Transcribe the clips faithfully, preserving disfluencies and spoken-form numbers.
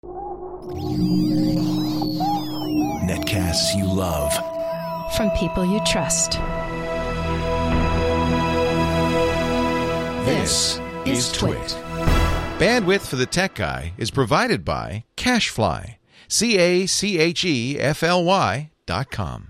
Netcasts you love. From people you trust. This is Twit. Bandwidth for the Tech Guy is provided by CacheFly. C A C H E F L Y dot com.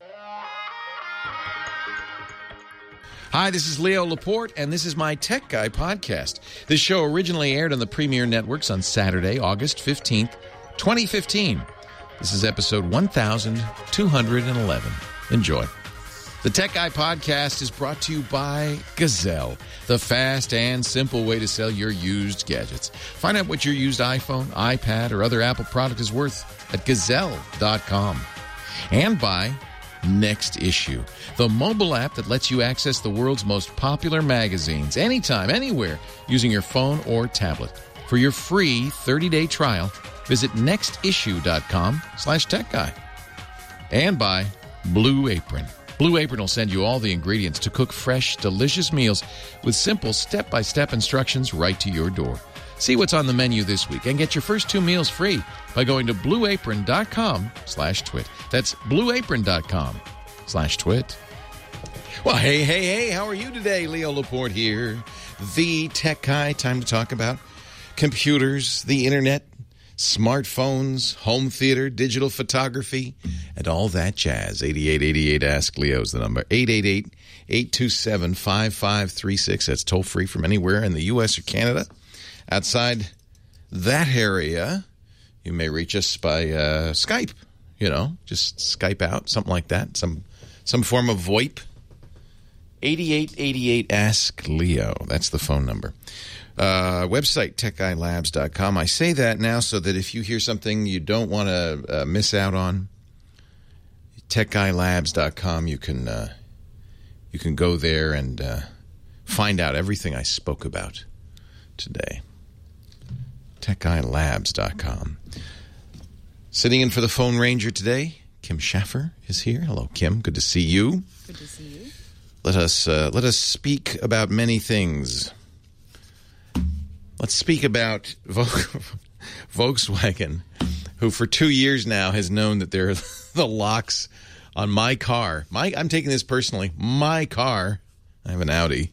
Hi, this is Leo Laporte, and this is my Tech Guy podcast. This show originally aired on the Premier Networks on Saturday, August fifteenth, twenty fifteen. This is episode one thousand two hundred eleven. Enjoy. The Tech Guy podcast is brought to you by Gazelle, the fast and simple way to sell your used gadgets. Find out what your used iPhone, iPad, or other Apple product is worth at gazelle dot com. And by Next Issue, the mobile app that lets you access the world's most popular magazines anytime, anywhere, using your phone or tablet. For your free thirty-day trial, visit next issue dot com slash tech guy. And by Blue Apron. Blue Apron will send you all the ingredients to cook fresh, delicious meals with simple step-by-step instructions right to your door. See what's on the menu this week and get your first two meals free by going to blue apron dot com slash twit. That's blue apron dot com slash twit. Well, hey, hey, hey, how are you today? Leo Laporte here, the Tech Guy. Time to talk about computers, the internet, smartphones, home theater, digital photography, and all that jazz. eighty-eight eighty-eight Ask Leo's the number. eight eight eight, eight two seven, five five three six. That's toll free from anywhere in the U S or Canada. Outside that area, you may reach us by uh, Skype. You know, just Skype out, something like that. Some some form of VoIP. eighty-eight eighty-eight Ask Leo. That's the phone number. Uh, website, tech guy labs dot com. I say that now so that if you hear something you don't want to uh, miss out on, tech guy labs dot com, you can, uh, you can go there and uh, find out everything I spoke about today. tech guy labs dot com. Sitting in for the phone ranger today, Kim Schaffer is here. Hello, Kim. Good to see you. Good to see you. Let us uh, let us speak about many things. Let's speak about Volkswagen, who for two years now has known that they're the locks on my car. My, I'm taking this personally. My car, I have an Audi,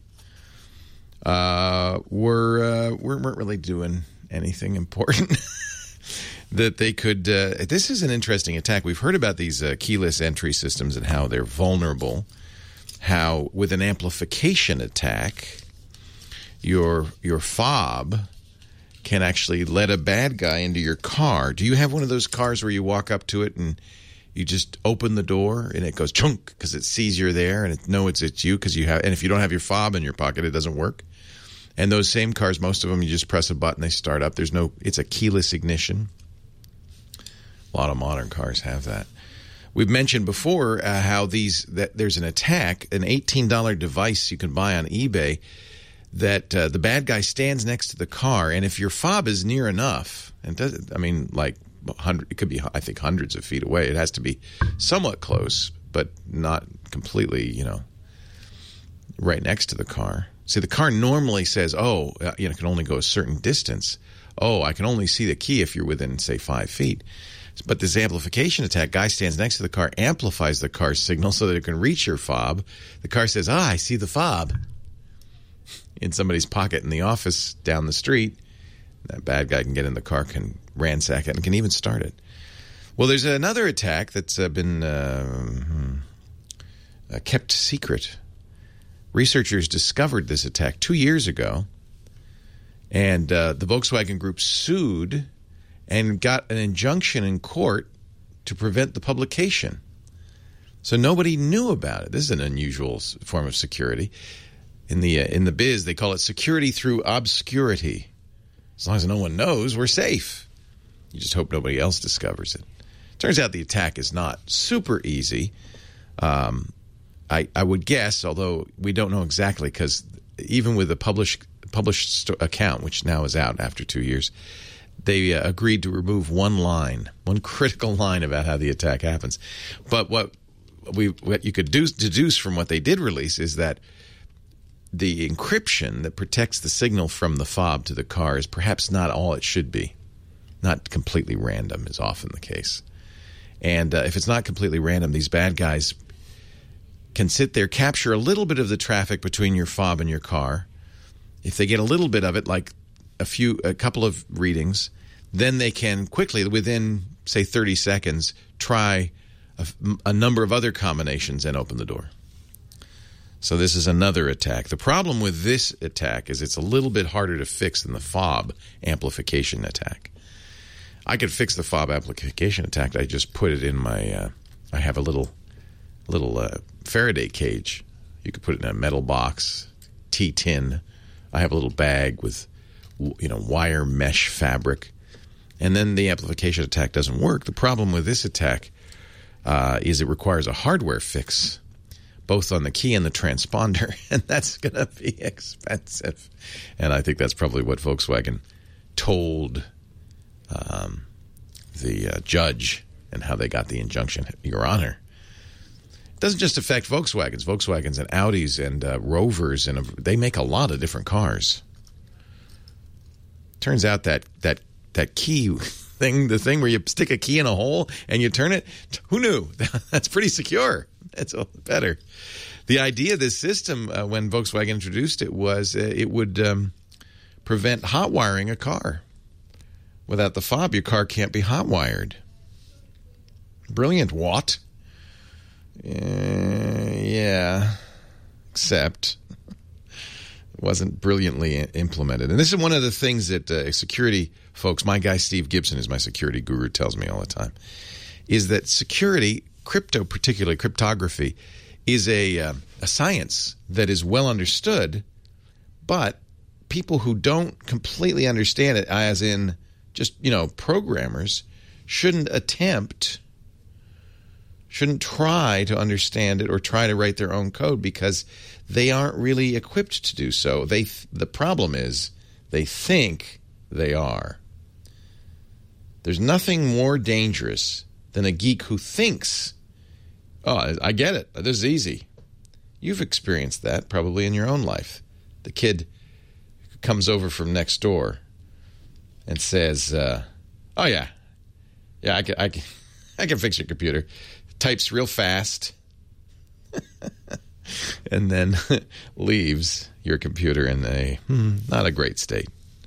uh, were, uh, weren't really doing anything important. That they could, uh, this is an interesting attack. We've heard about these uh, keyless entry systems and how they're vulnerable. How with an amplification attack, your your fob can actually let a bad guy into your car. Do you have one of those cars where you walk up to it and you just open the door and it goes chunk because it sees you're there and it knows it's you because you have, and if you don't have your fob in your pocket, it doesn't work. And those same cars, most of them, you just press a button, they start up. There's no, it's a keyless ignition. A lot of modern cars have that. We've mentioned before uh, how these that there's an attack, an eighteen dollars device you can buy on eBay that uh, the bad guy stands next to the car, and if your fob is near enough, and does, I mean, like hundred, it could be, I think, hundreds of feet away. It has to be somewhat close, but not completely, you know, right next to the car. See, the car normally says, "Oh, uh, you know, it can only go a certain distance." Oh, I can only see the key if you're within, say, five feet. But this amplification attack, guy stands next to the car, amplifies the car's signal so that it can reach your fob. The car says, ah, I see the fob in somebody's pocket in the office down the street. That bad guy can get in the car, can ransack it, and can even start it. Well, there's another attack that's uh, been uh, uh, kept secret. Researchers discovered this attack two years ago, and uh, the Volkswagen Group sued and got an injunction in court to prevent the publication. So nobody knew about it. This is an unusual form of security. In the uh, in the biz, they call it security through obscurity. As long as no one knows, we're safe. You just hope nobody else discovers it. Turns out the attack is not super easy. Um, I, I would guess, although we don't know exactly, because even with the published published account, which now is out after two years, they uh, agreed to remove one line, one critical line about how the attack happens. But what we what you could do, deduce from what they did release is that the encryption that protects the signal from the fob to the car is perhaps not all it should be. Not completely random is often the case. And uh, if it's not completely random, these bad guys can sit there, capture a little bit of the traffic between your fob and your car. If they get a little bit of it, like a few, a couple of readings, then they can quickly, within, say, thirty seconds, try a, a number of other combinations and open the door. So this is another attack. The problem with this attack is it's a little bit harder to fix than the fob amplification attack. I could fix the fob amplification attack. I just put it in my, uh, I have a little little uh, Faraday cage. You could put it in a metal box, T-tin. I have a little bag with, you know, wire mesh fabric. And then the amplification attack doesn't work. The problem with this attack uh, is it requires a hardware fix, both on the key and the transponder, and that's going to be expensive. And I think that's probably what Volkswagen told um, the uh, judge and how they got the injunction. Your Honor. It doesn't just affect Volkswagens. Volkswagens and Audis and uh, Rovers, and uh, they make a lot of different cars. Turns out that that that key thing, the thing where you stick a key in a hole and you turn it, who knew? That's pretty secure. That's all better. The idea of this system, uh, when Volkswagen introduced it, was uh, it would um, prevent hot wiring a car. Without the fob, your car can't be hot wired. Brilliant. What? Uh, yeah. Except it wasn't brilliantly implemented. And this is one of the things that uh, security folks, my guy Steve Gibson is my security guru, tells me all the time, is that security, crypto, particularly cryptography, is a uh, a science that is well understood, but people who don't completely understand it, as in just, you know, programmers, shouldn't attempt, shouldn't try to understand it or try to write their own code because they aren't really equipped to do so. They the problem is they think they are. There's nothing more dangerous than a geek who thinks, oh, I get it. This is easy. You've experienced that probably in your own life. The kid comes over from next door and says, uh, oh, yeah, yeah, I can, I can, I can fix your computer. Types real fast and then leaves your computer in a hmm, not a great state.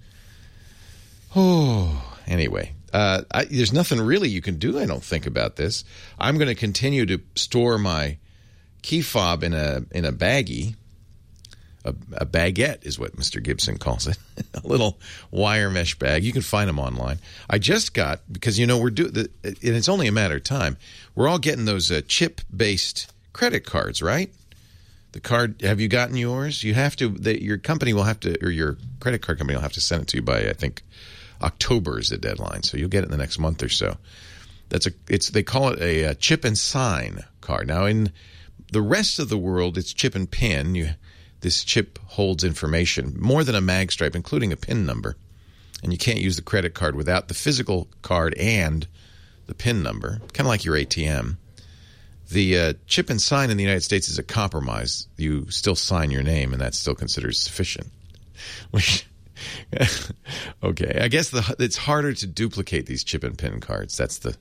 Oh, anyway. Uh, I, there's nothing really you can do, I don't think, about this. I'm going to continue to store my key fob in a in a baggie. A, a baguette is what Mister Gibson calls it. A little wire mesh bag. You can find them online. I just got, because, you know, we're do, the, and it's only a matter of time, we're all getting those uh, chip-based credit cards, right? The card, have you gotten yours? You have to, the, your company will have to, or your credit card company will have to send it to you by, I think, October is the deadline, so you'll get it in the next month or so. That's a it's they call it a, a chip and sign card. Now in the rest of the world, it's chip and pin. You this chip holds information more than a mag stripe, including a PIN number, and you can't use the credit card without the physical card and the PIN number, kind of like your A T M. The uh, chip and sign in the United States is a compromise. You still sign your name, and that's still considered sufficient. Which okay, I guess the, it's harder to duplicate these chip and pin cards. That's the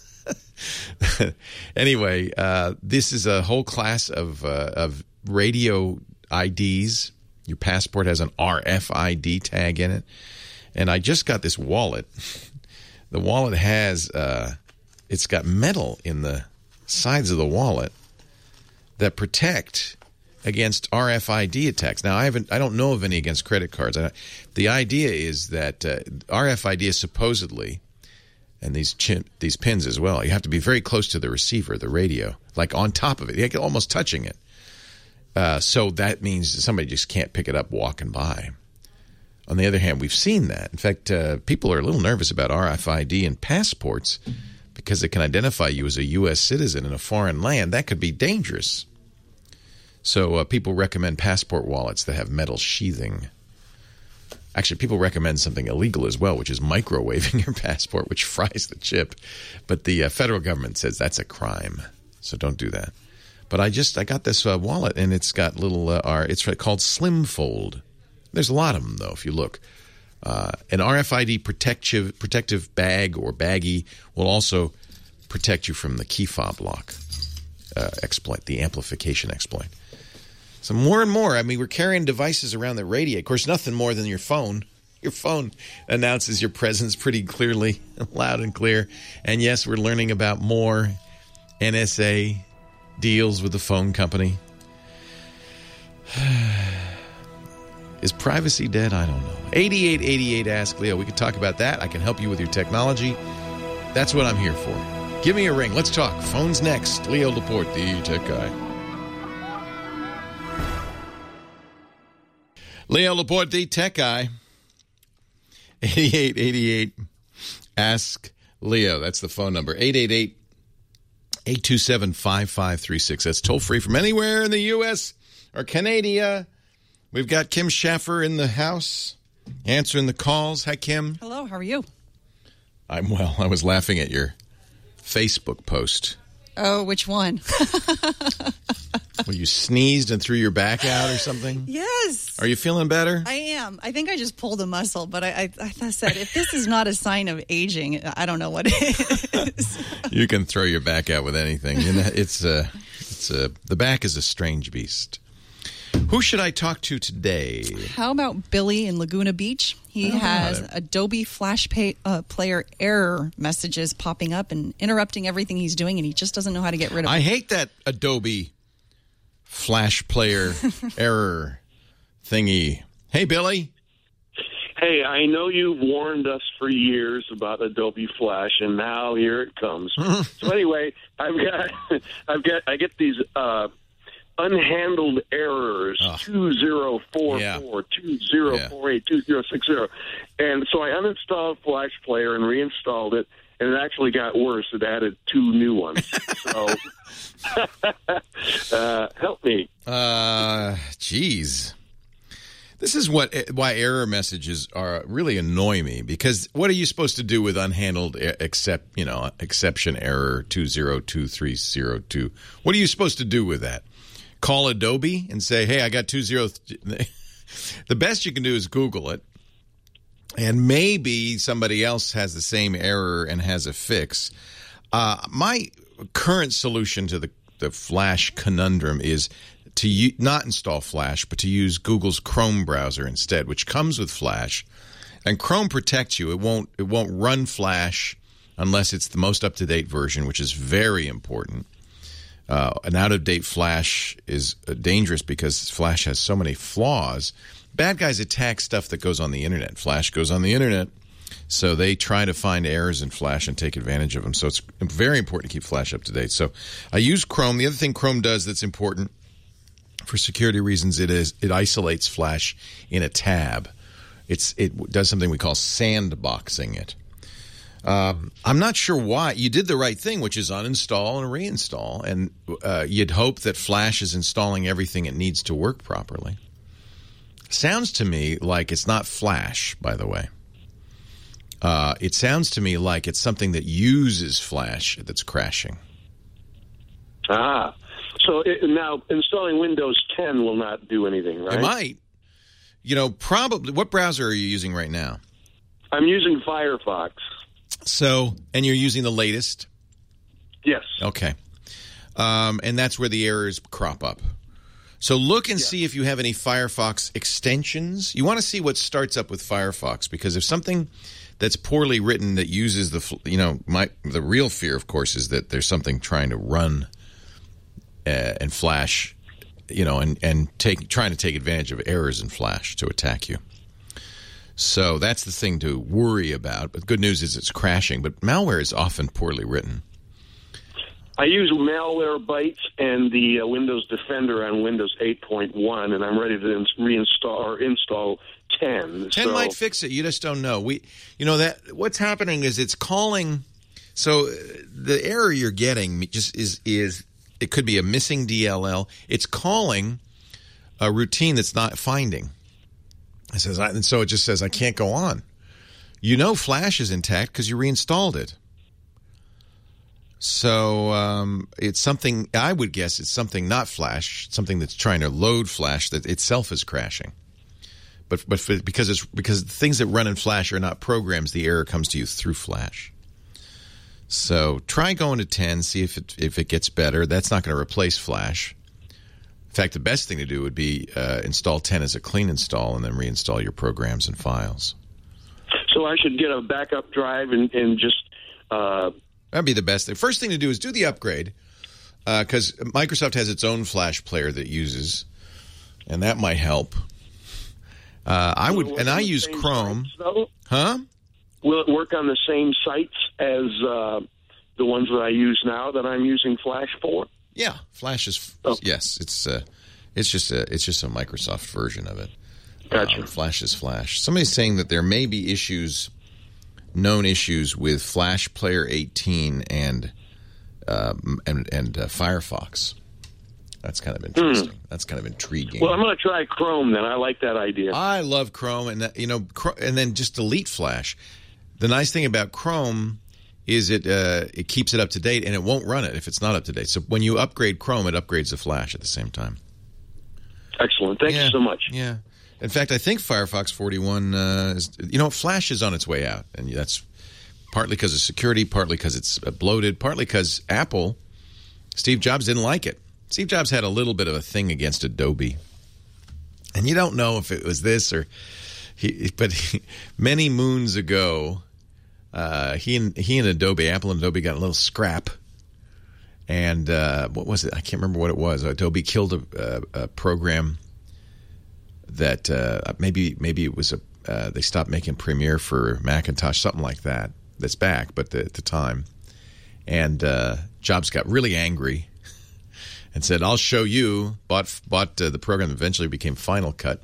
anyway. Uh, this is a whole class of uh, of radio I Ds. Your passport has an R F I D tag in it, and I just got this wallet. The wallet has uh, it's got metal in the sides of the wallet that protect against R F I D attacks. Now, I haven't, I don't know of any against credit cards. I, the idea is that uh, R F I D is supposedly, and these chip, these pins as well, you have to be very close to the receiver, the radio, like on top of it, you're almost touching it. Uh, so that means somebody just can't pick it up walking by. On the other hand, we've seen that. In fact, uh, people are a little nervous about R F I D in passports because it can identify you as a U S citizen in a foreign land. That could be dangerous. So uh, people recommend passport wallets that have metal sheathing. Actually, people recommend something illegal as well, which is microwaving your passport, which fries the chip. But the uh, federal government says that's a crime, so don't do that. But I just I got this uh, wallet, and it's got little uh, R. It's called Slim Fold. There's a lot of them, though, if you look. Uh, an R F I D protective protective bag or baggie will also protect you from the key fob lock uh, exploit, the amplification exploit. So more and more, I mean, we're carrying devices around that radiate. Of course, nothing more than your phone. Your phone announces your presence pretty clearly, loud and clear. And yes, we're learning about more N S A deals with the phone company. Is privacy dead? I don't know. eighty-eight eighty-eight Ask Leo. We can talk about that. I can help you with your technology. That's what I'm here for. Give me a ring. Let's talk. Phone's next. Leo Laporte, the tech guy. Leo Laporte, the tech guy. eighty-eight eighty-eight Ask Leo. That's the phone number. eight eight eight, eight two seven, five five three six. That's toll free from anywhere in the U S or Canada. We've got Kim Schaffer in the house answering the calls. Hi, Kim. Hello, how are you? I'm well. I was laughing at your Facebook post. Oh, which one? Well, you sneezed and threw your back out or something? Yes. Are you feeling better? I am. I think I just pulled a muscle, but I, I, I said, if this is not a sign of aging, I don't know what it is. You can throw your back out with anything. You know, it's a, it's a, the back is a strange beast. Who should I talk to today? How about Billy in Laguna Beach? He has Adobe Flash pay, uh, Player error messages popping up and interrupting everything he's doing, and he just doesn't know how to get rid of them. I hate that Adobe Flash Player error thingy. Hey, Billy. Hey, I know you've warned us for years about Adobe Flash, and now here it comes. So anyway, I've got, I've got, I get these uh, unhandled errors, oh. two zero four four, two zero four eight, two zero six zero. And so I uninstalled Flash Player and reinstalled it, and it actually got worse. It added two new ones. So uh, help me. Uh, geez. This is what why error messages are really annoy me, because what are you supposed to do with unhandled except, you know, exception error two zero two three zero two? What are you supposed to do with that? Call Adobe and say, hey, I got two zero. The best you can do is Google it, and maybe somebody else has the same error and has a fix. Uh, my current solution to the, the Flash conundrum is to u- not install Flash, but to use Google's Chrome browser instead, which comes with Flash. And Chrome protects you. It won't it won't run Flash unless it's the most up-to-date version, which is very important. Uh, an out-of-date Flash is uh, dangerous because Flash has so many flaws. Bad guys attack stuff that goes on the internet. Flash goes on the internet, so they try to find errors in Flash and take advantage of them. So it's very important to keep Flash up to date. So I use Chrome. The other thing Chrome does that's important for security reasons, it is it isolates Flash in a tab. It's it does something we call sandboxing it. Um, I'm not sure why. You did the right thing, which is uninstall and reinstall, and uh, you'd hope that Flash is installing everything it needs to work properly. Sounds to me like it's not Flash, by the way. Uh, it sounds to me like it's something that uses Flash that's crashing. Ah, so it, now installing Windows ten will not do anything, right? It might. You know, probably. What browser are you using right now? I'm using Firefox. So, and you're using the latest? Yes. Okay. Um, and that's where the errors crop up. So look and yeah. see if you have any Firefox extensions. You want to see what starts up with Firefox, because if something that's poorly written that uses the, you know, my the real fear, of course, is that there's something trying to run uh, and Flash, you know, and, and take trying to take advantage of errors in Flash to attack you. So that's the thing to worry about. But the good news is it's crashing. But malware is often poorly written. I use Malwarebytes and the uh, Windows Defender on Windows eight point one, and I'm ready to ins- reinstall or install ten. ten so. might fix it. You just don't know. We, you know, that what's happening is it's calling. So the error you're getting just is is it could be a missing D L L. It's calling a routine that's not finding. It says, and so it just says, I can't go on. You know Flash is intact because you reinstalled it. So um, it's something, I would guess it's something not Flash, something that's trying to load Flash that itself is crashing. But but for, because it's because the things that run in Flash are not programs, the error comes to you through Flash. So try going to ten, see if it if it gets better. That's not going to replace Flash. In fact, the best thing to do would be uh, install ten as a clean install and then reinstall your programs and files. So I should get a backup drive and, and just... Uh... That'd be the best thing. First thing to do is do the upgrade, because uh, Microsoft has its own Flash player that it uses, and that might help. Uh, I would, and I use Chrome. Sites, huh? Will it work on the same sites as uh, the ones that I use now that I'm using Flash for? Yeah, Flash is. Oh. Yes, it's uh, it's just a it's just a Microsoft version of it. Gotcha. Um, Flash is Flash. Somebody's saying that there may be issues, known issues with Flash Player eighteen and uh, and and uh, Firefox. That's kind of interesting. Hmm. That's kind of intriguing. Well, I'm going to try Chrome then. I like that idea. I love Chrome, and that, you know, and then just delete Flash. The nice thing about Chrome is it uh, it keeps it up to date, and it won't run it if it's not up to date. So when you upgrade Chrome, it upgrades the Flash at the same time. Excellent. Thank yeah, you so much. Yeah. In fact, I think Firefox forty-one, uh, is, you know, Flash is on its way out, and that's partly because of security, partly because it's bloated, partly because Apple, Steve Jobs didn't like it. Steve Jobs had a little bit of a thing against Adobe, and you don't know if it was this or he. But he, many moons ago, uh, he and he and Adobe, Apple and Adobe, got a little scrap. And uh, what was it? I can't remember what it was. Adobe killed a, a, a program that uh, maybe maybe it was a. Uh, they stopped making Premiere for Macintosh, something like that. That's back, but the, at the time, and uh, Jobs got really angry. And said, "I'll show you." Bought bought uh, the program that eventually became Final Cut.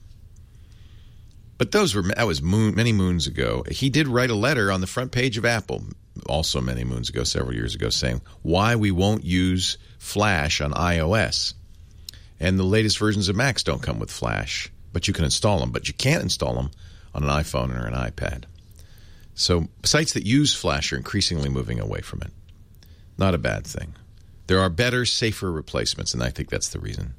But those were that was moon, many moons ago. He did write a letter on the front page of Apple, also many moons ago, several years ago, saying why we won't use Flash on iOS. And the latest versions of Macs don't come with Flash, but you can install them. But you can't install them on an iPhone or an iPad. So sites that use Flash are increasingly moving away from it. Not a bad thing. There are better, safer replacements, and I think that's the reason.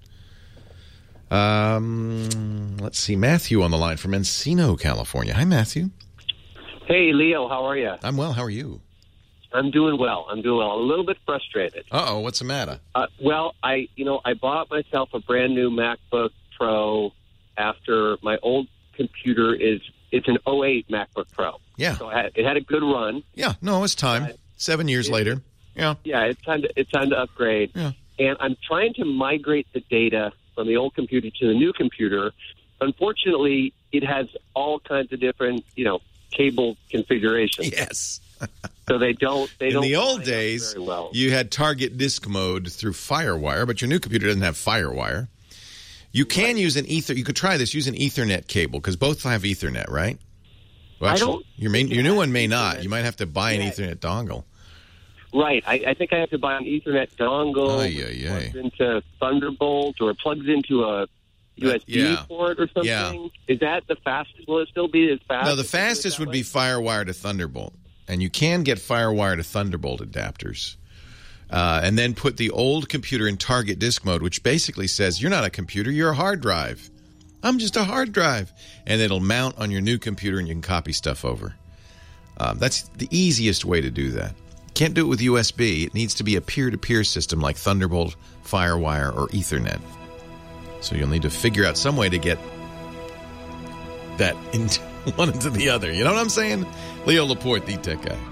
Um, let's see. Matthew on the line from Encino, California. Hi, Matthew. Hey, Leo. How are you? I'm well. How are you? I'm doing well. I'm doing well. A little bit frustrated. Uh-oh. What's the matter? Uh, well, I, you know, I bought myself a brand new MacBook Pro after my old computer is, it's an oh eight MacBook Pro. Yeah. So I had, it had a good run. Yeah. No, it's time. Uh, Seven years it, later. Yeah. Yeah, it's time to it's time to upgrade. Yeah. And I'm trying to migrate the data from the old computer to the new computer. Unfortunately, it has all kinds of different, you know, cable configurations. Yes. So they don't they In don't the old line up days, very well. You had target disk mode through FireWire, but your new computer doesn't have FireWire. You can Right. use an ether. You could try this. Use an Ethernet cable because both have Ethernet, right? Well, actually, I don't your main, think it your new has one may not. Ethernet. You might have to buy an Yeah. Ethernet dongle. Right. I, I think I have to buy an Ethernet dongle. Ay, It ay, ay. plugs into Thunderbolt, or it plugs into a U S B yeah. port or something. Yeah. Is that the fastest? Will it still be as fast? No, the as you do it fastest that would be way? FireWire to Thunderbolt, and you can get FireWire to Thunderbolt adapters, uh, and then put the old computer in target disk mode, which basically says you're not a computer, you're a hard drive. I'm just a hard drive, and it'll mount on your new computer, and you can copy stuff over. Um, that's the easiest way to do that. Can't do it with U S B. It needs to be a peer-to-peer system like Thunderbolt, FireWire, or Ethernet. So you'll need to figure out some way to get that into one into the other. You know what I'm saying? Leo Laporte, the tech guy.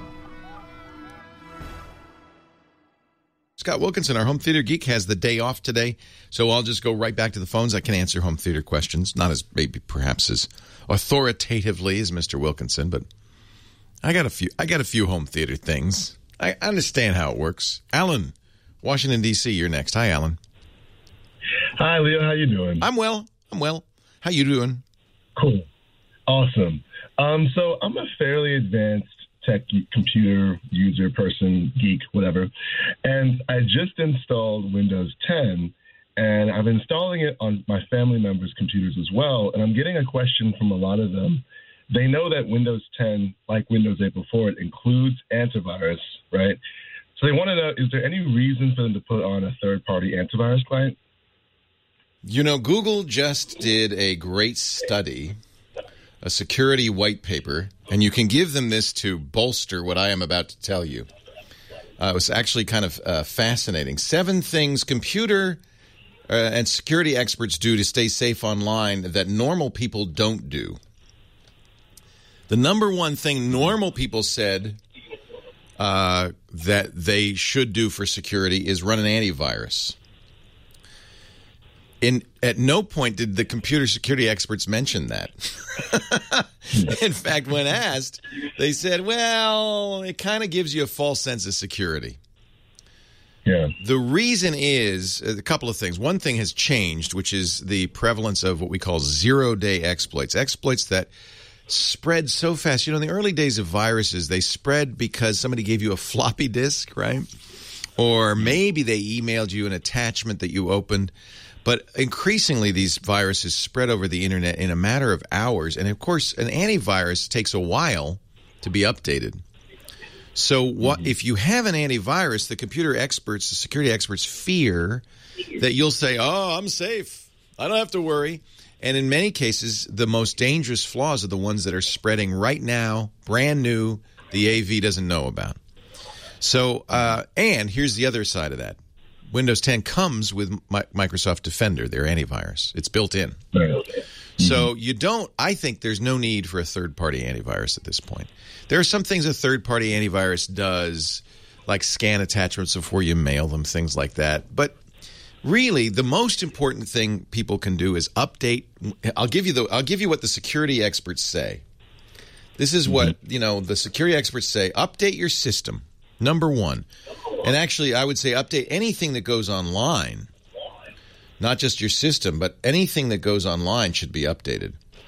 Scott Wilkinson, our home theater geek, has the day off today, so I'll just go right back to the phones. I can answer home theater questions, not as maybe perhaps as authoritatively as Mister Wilkinson, but I got a few. I got a few home theater things. I understand how it works. Alan, Washington D C, you're next. Hi, Alan. Hi, Leo. How you doing? I'm well. I'm well. How you doing? Cool. Awesome. Um, so I'm a fairly advanced tech geek, computer user, person, geek, whatever. And I just installed Windows ten, and I'm installing it on my family members' computers as well. And I'm getting a question from a lot of them. They know that Windows ten, like Windows eight before it, includes antivirus, right? So they want to know, is there any reason for them to put on a third-party antivirus client? You know, Google just did a great study, a security white paper, and you can give them this to bolster what I am about to tell you. Uh, it was actually kind of uh, fascinating. Seven things computer uh, and security experts do to stay safe online that normal people don't do. The number one thing normal people said uh, that they should do for security is run an antivirus. In, at no point did the computer security experts mention that. In fact, when asked, they said, well, it kind of gives you a false sense of security. Yeah. The reason is a couple of things. One thing has changed, which is the prevalence of what we call zero-day exploits, exploits that spread so fast. You know, in the early days of viruses, they spread because somebody gave you a floppy disk, right? Or maybe they emailed you an attachment that you opened. But increasingly, these viruses spread over the internet in a matter of hours. And, of course, an antivirus takes a while to be updated. So what mm-hmm. if you have an antivirus, the computer experts, the security experts fear that you'll say, oh, I'm safe. I don't have to worry. And in many cases, the most dangerous flaws are the ones that are spreading right now, brand new, the A V doesn't know about. So, uh, and here's the other side of that. Windows ten comes with Microsoft Defender, their antivirus. It's built in. Mm-hmm. So you don't, I think there's no need for a third-party antivirus at this point. There are some things a third-party antivirus does, like scan attachments before you mail them, things like that. But really, the most important thing people can do is update. I'll give you the, I'll give you what the security experts say. This is what, you know, the security experts say. Update your system, number one. And actually, I would say update anything that goes online, not just your system, but anything that goes online should be updated.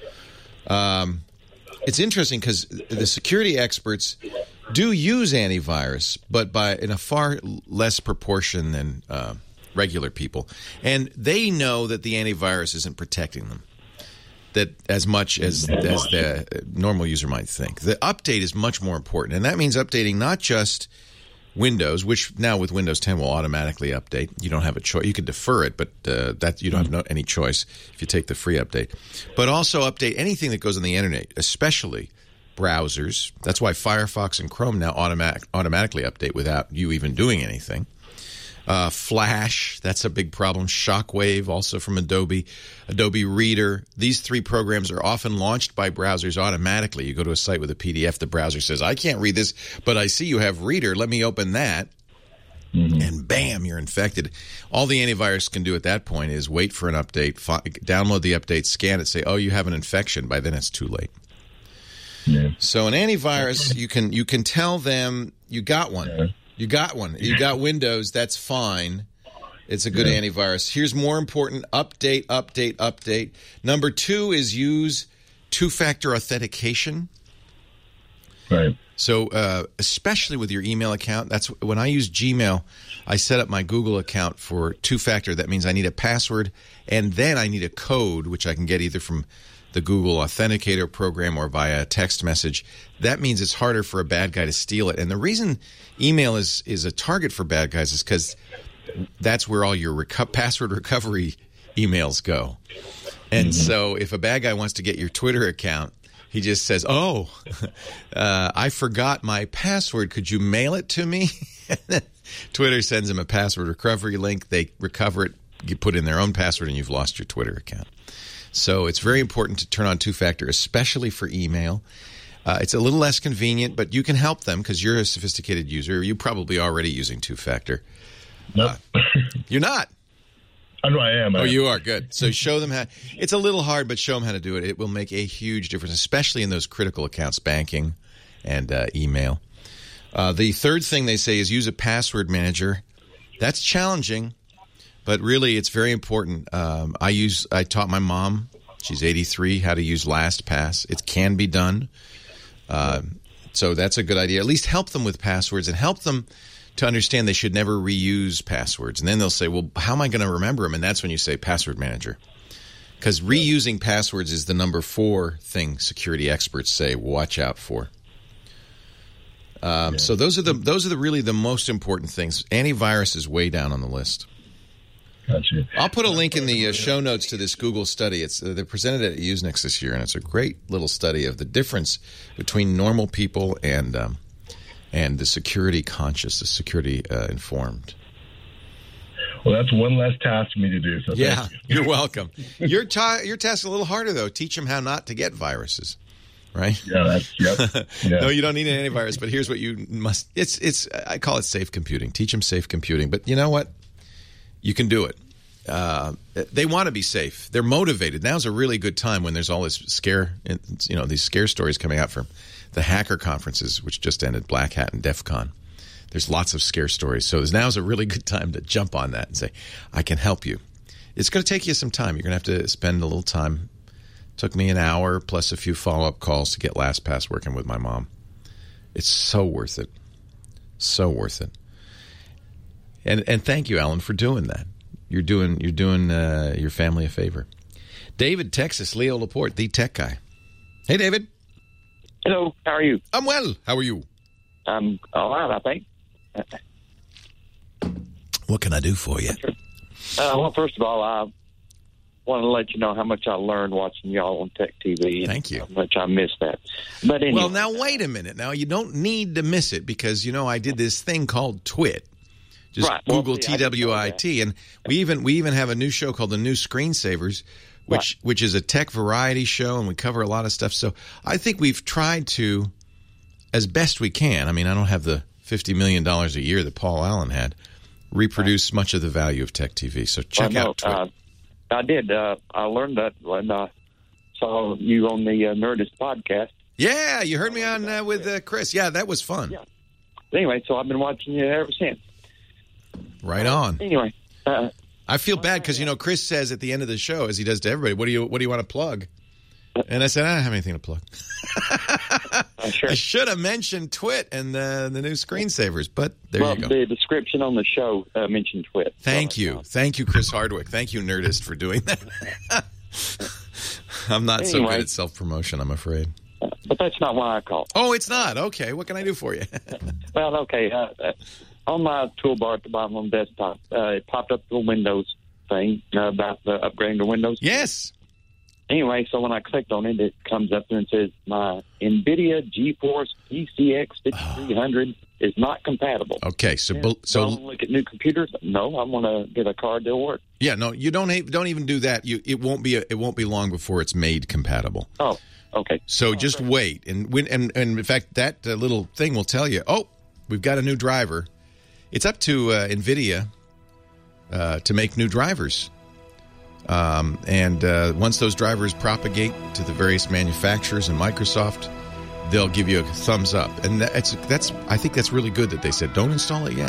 Um, it's interesting because the security experts do use antivirus, but by in a far less proportion than uh, regular people. And they know that the antivirus isn't protecting them that as much as, as the normal user might think. The update is much more important, and that means updating not just Windows, which now with Windows ten will automatically update. You don't have a choice. You can defer it, but uh, that you don't have no, any choice if you take the free update. But also update anything that goes on the internet, especially browsers. That's why Firefox and Chrome now automatic, automatically update without you even doing anything. Uh, Flash, that's a big problem. Shockwave, also from Adobe. Adobe Reader. These three programs are often launched by browsers automatically. You go to a site with a P D F, the browser says, I can't read this, but I see you have Reader. Let me open that. Mm-hmm. And bam, you're infected. All the antivirus can do at that point is wait for an update, fi- download the update, scan it, say, oh, you have an infection. By then it's too late. Yeah. So an antivirus, you can you can tell them you got one. Yeah. You got one. You got Windows. That's fine. It's a good yeah. antivirus. Here's more important. Update, update, update. Number two is use two-factor authentication. Right. So uh, especially with your email account, that's when I use Gmail, I set up my Google account for two-factor. That means I need a password, and then I need a code, which I can get either from the Google Authenticator program or via a text message. That means it's harder for a bad guy to steal it. And the reason email is, is a target for bad guys is because that's where all your reco- password recovery emails go. And mm-hmm. so if a bad guy wants to get your Twitter account, he just says, oh, uh, I forgot my password. Could you mail it to me? Twitter sends him a password recovery link. They recover it, you put in their own password, and you've lost your Twitter account. So it's very important to turn on two-factor, especially for email. Uh, it's a little less convenient, but you can help them because you're a sophisticated user. You're probably already using two-factor. Nope. Uh, you're not. I know I am. I oh, am. you are. Good. So show them how. It's a little hard, but show them how to do it. It will make a huge difference, especially in those critical accounts, banking and uh, email. Uh, the third thing they say is use a password manager. That's challenging. But really, it's very important. Um, I use. I taught my mom, she's eighty-three, how to use LastPass. It can be done. Uh, so that's a good idea. At least help them with passwords and help them to understand they should never reuse passwords. And then they'll say, well, how am I going to remember them? And that's when you say password manager. Because reusing passwords is the number four thing security experts say watch out for. Um, yeah. So those are the those are the really the most important things. Antivirus is way down on the list. Gotcha. I'll put a link in the uh, show notes to this Google study. It's uh, they're presented at Usenix this year, and it's a great little study of the difference between normal people and um, and the security conscious, the security uh, informed. Well, that's one less task for me to do. So yeah, thank you. You're welcome. Your ta- your task's a little harder though. Teach them how not to get viruses. Right? Yeah, that's, yep. Yeah. No, you don't need an antivirus, but here's what you must. It's it's. I call it safe computing. Teach them safe computing. But you know what? You can do it. Uh, they want to be safe. They're motivated. Now's a really good time when there's all this scare, you know, these scare stories coming out from the hacker conferences, which just ended, Black Hat and DEF CON. There's lots of scare stories. So now's a really good time to jump on that and say, I can help you. It's going to take you some time. You're going to have to spend a little time. Took me an hour plus a few follow-up calls to get LastPass working with my mom. It's so worth it. So worth it. And and thank you, Alan, for doing that. You're doing you're doing uh, your family a favor. David, Texas, Leo Laporte, the tech guy. Hey, David. Hello. How are you? I'm well. How are you? I'm all right, I think. What can I do for you? Uh, well, first of all, I want to let you know how much I learned watching y'all on Tech T V. And Thank you. How much I missed that. But anyway, well, now wait a minute. Now you don't need to miss it because you know I did this thing called Twit. Just right. Well, Google see, T W I T, and we even we even have a new show called The New Screensavers, which right. which is a tech variety show, and we cover a lot of stuff. So I think we've tried to, as best we can. I mean, I don't have the fifty million dollars a year that Paul Allen had, reproduce right. much of the value of Tech T V. So check well, no, out Twit. Uh, I did. Uh, I learned that when I saw you on the uh, Nerdist podcast. Yeah, you heard me on uh, with uh, Chris. Yeah, that was fun. Yeah. Anyway, so I've been watching you ever since. Right on. Anyway, uh, I feel bad because you know Chris says at the end of the show, as he does to everybody, "What do you What do you want to plug?" And I said, "I don't have anything to plug." uh, sure. I should have mentioned Twit and uh, the new screensavers, but there well, you go. The description on the show uh, mentioned Twit. Thank so you, thank you, Chris Hardwick. Thank you, Nerdist, for doing that. I'm not anyway, so good at self promotion, I'm afraid. Uh, but that's not why I called. Oh, it's not. Okay, what can I do for you? Well, okay. Uh, uh, on my toolbar at the bottom of the desktop, uh, it popped up the Windows thing uh, about the upgrading to Windows. Yes. Anyway, so when I clicked on it, it comes up and says my NVIDIA GeForce P C X fifty-three hundred oh. is not compatible. Okay, so yeah, so I want to look at new computers. No, I want to get a card that'll work. Yeah, no, you don't don't even do that. You it won't be a, it won't be long before it's made compatible. Oh, okay. So just okay. wait, and when and, and in fact that uh, little thing will tell you, oh, we've got a new driver. It's up to uh, NVIDIA uh, to make new drivers. Um, and uh, once those drivers propagate to the various manufacturers and Microsoft, they'll give you a thumbs up. And that's, that's I think that's really good that they said, don't install it yet.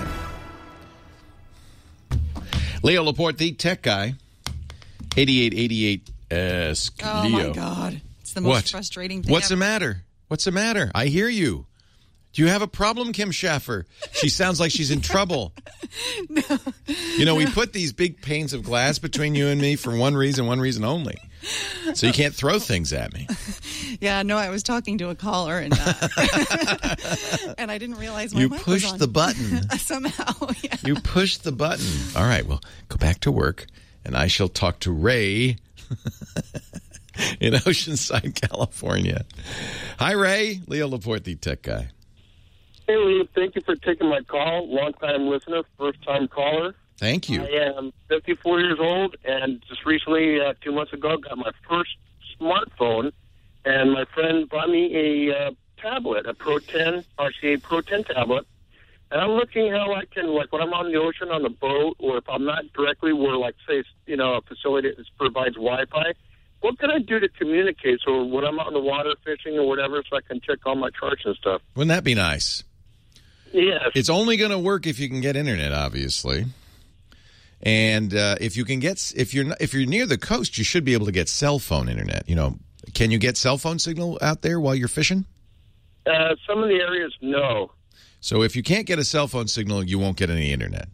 Leo Laporte, the tech guy, eighty-eight eighty-eight Ask oh, Leo. Oh, my God. It's the most what? frustrating thing What's ever. the matter? What's the matter? I hear you. Do you have a problem, Kim Schaffer? She sounds like she's in trouble. No. You know, we put these big panes of glass between you and me for one reason, one reason only. So you can't throw things at me. Yeah, no, I was talking to a caller, and uh, and I didn't realize my you mic pushed was on. the button. Somehow, yeah. You pushed the button. All right, well, go back to work, and I shall talk to Ray in Oceanside, California. Hi, Ray. Leo Laporte, the tech guy. Hey, Lee, thank you for taking my call. Long-time listener, first-time caller. Thank you. I am fifty-four years old, and just recently, uh, two months ago, got my first smartphone, and my friend bought me a uh, tablet, a Pro ten, R C A Pro ten tablet, and I'm looking how I can, like, when I'm on the ocean on the boat, or if I'm not directly where, like, say, you know, a facility that provides Wi-Fi, what can I do to communicate? So when I'm out in the water fishing or whatever, so I can check all my charts and stuff. Wouldn't that be nice? Yes. It's only going to work if you can get internet, obviously. And uh, if you can get, if you're if you're near the coast, you should be able to get cell phone internet. You know, can you get cell phone signal out there while you're fishing? Uh, some of the areas, no. So if you can't get a cell phone signal, you won't get any internet.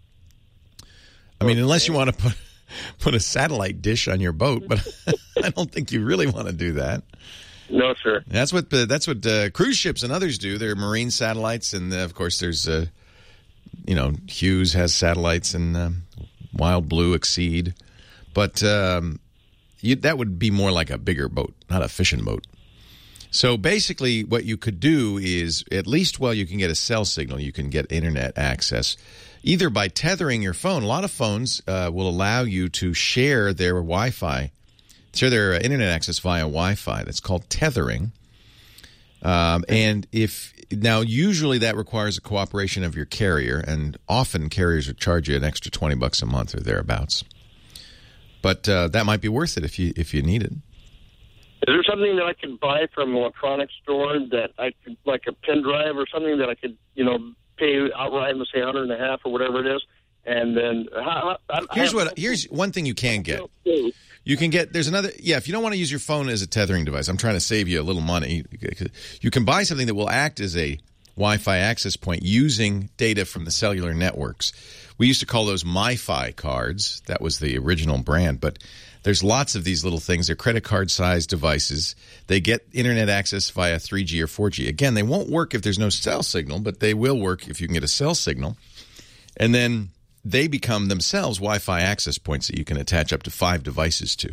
I mean, okay. Unless you want to put put a satellite dish on your boat, but I don't think you really want to do that. No, sir. That's what uh, that's what uh, cruise ships and others do. They're marine satellites, and uh, of course, there's uh, you know, Hughes has satellites, and um, Wild Blue, Exceed. But um, you, that would be more like a bigger boat, not a fishing boat. So basically what you could do is, at least while you can get a cell signal, you can get internet access, either by tethering your phone. A lot of phones uh, will allow you to share their Wi-Fi, share their uh, internet access via Wi-Fi. That's called tethering. Um, and if now, usually that requires the cooperation of your carrier, and often carriers will charge you an extra twenty bucks a month or thereabouts. But uh, that might be worth it if you if you need it. Is there something that I could buy from an electronics store that I could, like a pen drive or something that I could, you know, pay outright, let's say a hundred and a half or whatever it is, and then how, I, here's I, what here's one thing you can get. You can get there's another yeah. If you don't want to use your phone as a tethering device, I'm trying to save you a little money. You can buy something that will act as a Wi-Fi access point using data from the cellular networks. We used to call those MiFi cards. That was the original brand, but there's lots of these little things. They're credit card-sized devices. They get internet access via three G or four G. Again, they won't work if there's no cell signal, but they will work if you can get a cell signal. And then they become themselves Wi-Fi access points that you can attach up to five devices to.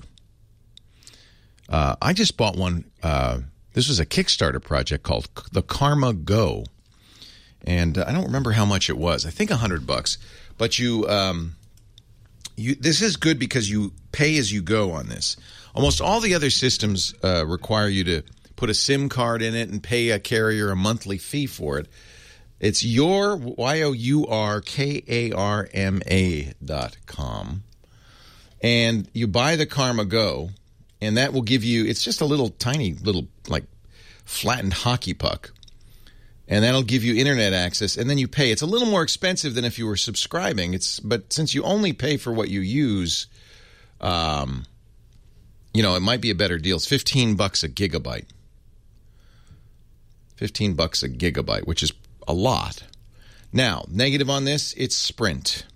Uh, I just bought one. Uh, this was a Kickstarter project called the Karma Go. And uh, I don't remember how much it was. I think a hundred bucks. But you... Um, You, this is good because you pay as you go on this. Almost all the other systems uh, require you to put a SIM card in it and pay a carrier a monthly fee for it. It's your, Y O U R K A R M A dot com. And you buy the Karma Go, and that will give you, it's just a little tiny little, like, flattened hockey puck. And that'll give you internet access, and then you pay. It's a little more expensive than if you were subscribing. It's but since you only pay for what you use, um, you know, it might be a better deal. It's fifteen bucks a gigabyte. Fifteen bucks a gigabyte, which is a lot. Now, negative on this, it's Sprint.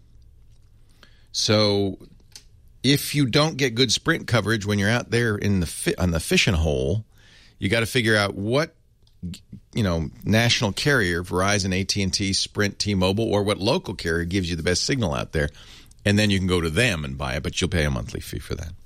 So if you don't get good Sprint coverage when you're out there in the fi- on the fishing hole, you got to figure out what, you know, national carrier, Verizon, A T and T, Sprint, T-Mobile, or what local carrier gives you the best signal out there. And then you can go to them and buy it, but you'll pay a monthly fee for that.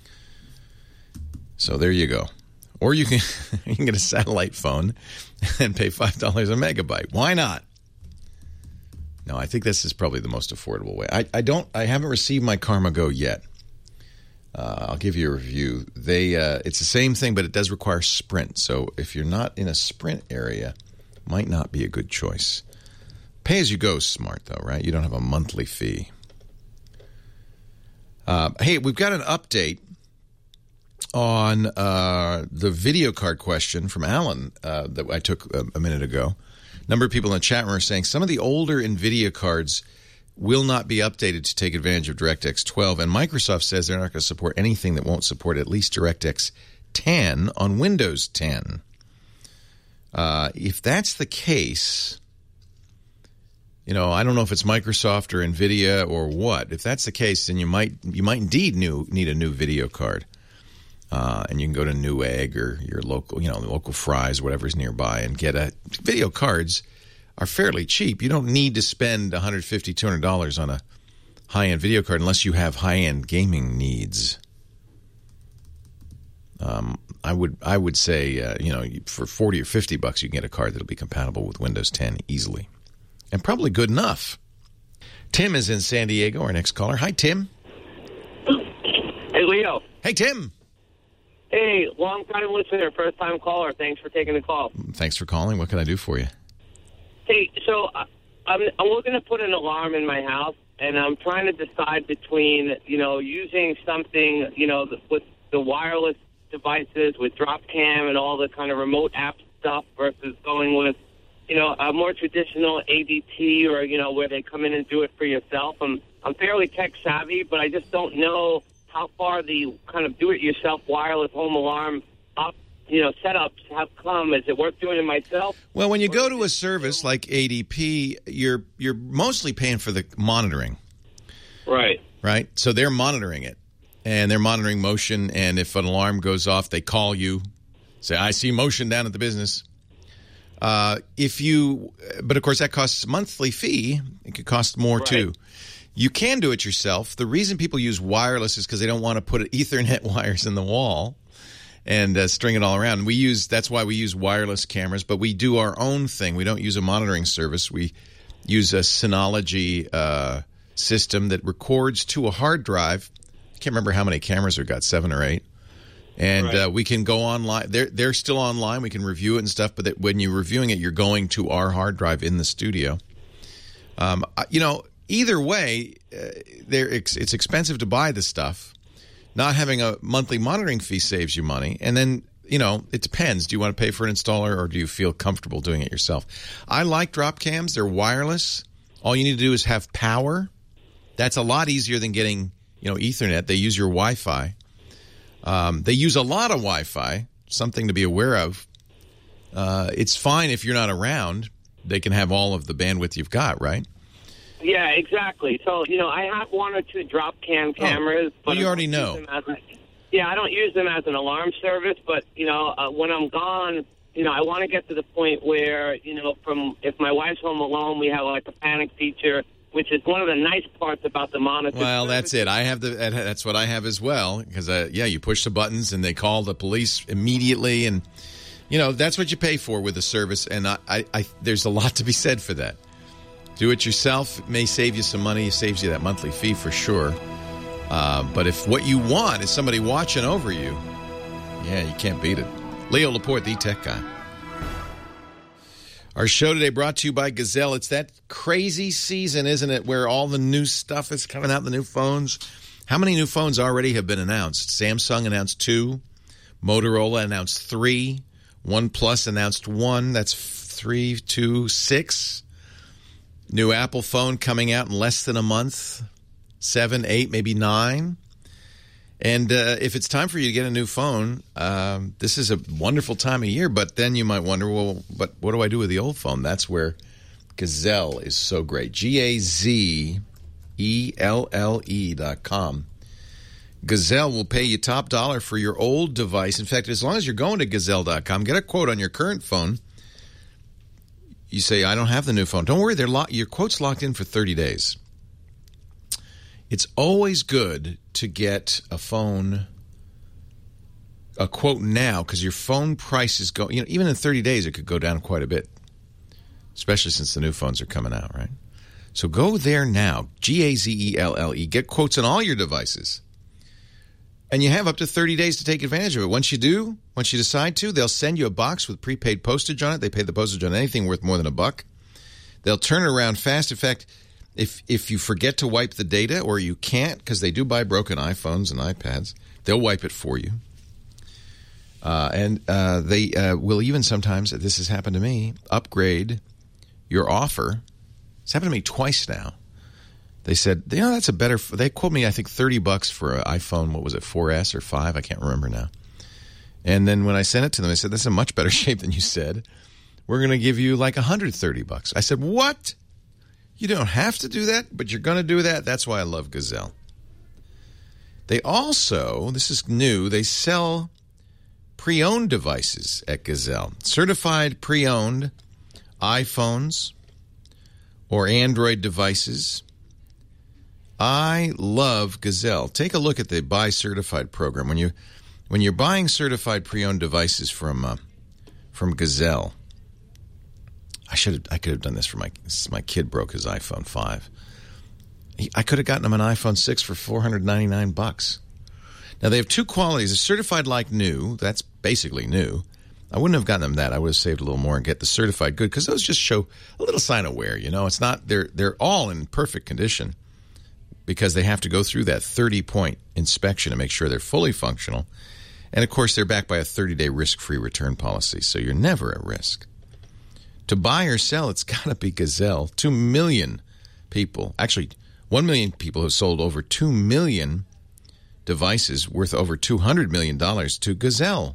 So there you go. Or you can you can get a satellite phone and pay five dollars a megabyte. Why not? No, I think this is probably the most affordable way. I, I don't. I haven't received my Karma Go yet. Uh, I'll give you a review. They uh, it's the same thing, but it does require Sprint. So if you're not in a Sprint area, might not be a good choice. Pay as you go is smart, though, right? You don't have a monthly fee. Uh, hey, we've got an update on uh, the video card question from Alan uh, that I took a, a minute ago. A number of people in the chat room are saying some of the older NVIDIA cards will not be updated to take advantage of DirectX twelve, and Microsoft says they're not going to support anything that won't support at least DirectX ten on Windows ten. Uh, if that's the case, you know, I don't know if it's Microsoft or NVIDIA or what. If that's the case, then you might you might indeed new, need a new video card. Uh, and you can go to Newegg or your local, you know, local Fry's, whatever's nearby, and get a video cards. Are fairly cheap. You don't need to spend one hundred fifty dollars, two hundred dollars on a high-end video card unless you have high-end gaming needs. Um, I would I would say, uh, you know, for forty or fifty bucks, you can get a card that'll be compatible with Windows ten easily. And probably good enough. Tim is in San Diego, our next caller. Hi, Tim. Hey, Leo. Hey, Tim. Hey, long-time listener, first-time caller. Thanks for taking the call. Thanks for calling. What can I do for you? Hey, so uh, I'm, I'm looking to put an alarm in my house, and I'm trying to decide between, you know, using something, you know, with the wireless devices, with DropCam and all the kind of remote app stuff versus going with, you know, a more traditional A D T or, you know, where they come in and do it for yourself. I'm, I'm fairly tech-savvy, but I just don't know how far the kind of do-it-yourself wireless home alarm up, you know, setups have come. Is it worth doing it myself? Well, when you go to a service like A D P, you're you're mostly paying for the monitoring. Right. Right? So they're monitoring it, and they're monitoring motion, and if an alarm goes off, they call you, say, I see motion down at the business. Uh, if you, but of course that costs a monthly fee. It could cost more, right. too. You can do it yourself. The reason people use wireless is because they don't want to put Ethernet wires in the wall and uh, string it all around. We use that's why we use wireless cameras, but we do our own thing. We don't use a monitoring service. We use a Synology uh, system that records to a hard drive. I can't remember how many cameras we got, seven or eight. And right. uh, we can go online. They're, they're still online. We can review it and stuff, but that when you're reviewing it, you're going to our hard drive in the studio. Um, you know, either way, uh, it's, it's expensive to buy the stuff. Not having a monthly monitoring fee saves you money. And then, you know, it depends. Do you want to pay for an installer or do you feel comfortable doing it yourself? I like drop cams. They're wireless. All you need to do is have power. That's a lot easier than getting, you know, Ethernet. They use your Wi-Fi. Um, they use a lot of Wi-Fi, something to be aware of. Uh, it's fine if you're not around. They can have all of the bandwidth you've got, right? Yeah, exactly. So, you know, I have one or two drop cam cameras. Oh, but well, you already know. A, yeah, I don't use them as an alarm service, but, you know, uh, when I'm gone, you know, I want to get to the point where, you know, from if my wife's home alone, we have like a panic feature, which is one of the nice parts about the monitor. Well, service. that's it. I have the that's what I have as well because uh, yeah, you push the buttons and they call the police immediately, and you know that's what you pay for with the service. And I, I, I there's a lot to be said for that. Do it yourself. It may save you some money. It saves you that monthly fee for sure. Uh, but if what you want is somebody watching over you, yeah, you can't beat it. Leo Laporte, the tech guy. Our show today brought to you by Gazelle. It's that crazy season, isn't it, where all the new stuff is coming out, the new phones. How many new phones already have been announced? Samsung announced two. Motorola announced three. OnePlus announced one. That's three, two, six. New Apple phone coming out in less than a month. Seven, eight, maybe nine. And uh, if it's time for you to get a new phone, um, this is a wonderful time of year. But then you might wonder, well, but what do I do with the old phone? That's where Gazelle is so great. G A Z E L L E dot com. Gazelle will pay you top dollar for your old device. In fact, as long as you're going to Gazelle dot com, get a quote on your current phone. You say, I don't have the new phone. Don't worry, they're lo- your quote's locked in for thirty days. It's always good to get a phone, a quote now, because your phone prices go, you know, even in thirty days, it could go down quite a bit, especially since the new phones are coming out, right? So go there now, G A Z E L L E, get quotes on all your devices. And you have up to thirty days to take advantage of it. Once you do, once you decide to, they'll send you a box with prepaid postage on it. They pay the postage on anything worth more than a buck. They'll turn it around fast. In fact, If if you forget to wipe the data or you can't, because they do buy broken iPhones and iPads, they'll wipe it for you. Uh, and uh, they uh, will even sometimes, this has happened to me, upgrade your offer. It's happened to me twice now. They said, you know, that's a better, they quote me, I think, thirty bucks for an iPhone, what was it, four S or five? I can't remember now. And then when I sent it to them, they said, that's in much better shape than you said. We're going to give you like one hundred thirty bucks. I said, what? You don't have to do that, but you're going to do that. That's why I love Gazelle. They also, this is new, they sell pre-owned devices at Gazelle. Certified pre-owned iPhones or Android devices. I love Gazelle. Take a look at the Buy Certified program. When you when you're buying certified pre-owned devices from uh, from Gazelle, I should have, I could have done this for my my kid broke his iPhone five. He, I could have gotten him an iPhone six for four hundred ninety-nine bucks. Now they have two qualities: a certified like new, that's basically new. I wouldn't have gotten them that. I would have saved a little more and get the certified good, because those just show a little sign of wear. You know, it's not they're they're all in perfect condition, because they have to go through that thirty-point inspection to make sure they're fully functional. And, of course, they're backed by a thirty-day risk-free return policy, so you're never at risk. To buy or sell, it's got to be Gazelle. Two million people, actually one million people have sold over two million devices worth over two hundred million dollars to Gazelle.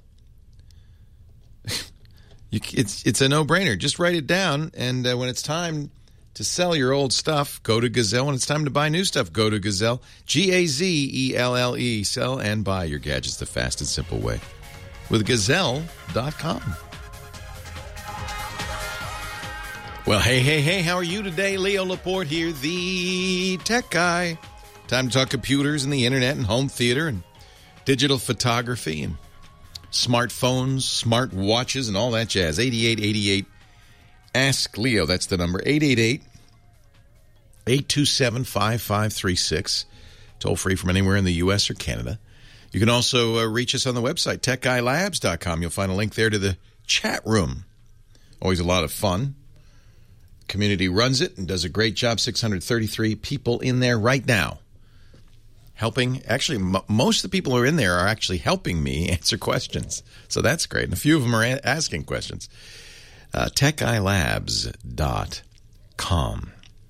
you, it's, it's a no-brainer. Just write it down, and uh, when it's time to sell your old stuff, go to Gazelle. When it's time to buy new stuff, go to Gazelle. G A Z E L L E. Sell and buy your gadgets the fast and simple way with Gazelle dot com. Well, hey, hey, hey, how are you today? Leo Laporte here, the tech guy. Time to talk computers and the internet and home theater and digital photography and smartphones, smart watches, and all that jazz. eighty-eight eighty-eight, Ask Leo. That's the number, eight eight eight, eight two seven, five five three six. Toll free from anywhere in the U S or Canada. You can also uh, reach us on the website, tech guy labs dot com. You'll find a link there to the chat room. Always a lot of fun. Community runs it and does a great job. six hundred thirty-three people in there right now. Helping. Actually, m- most of the people who are in there are actually helping me answer questions. So that's great. And a few of them are a- asking questions. Uh, tech guy labs dot com.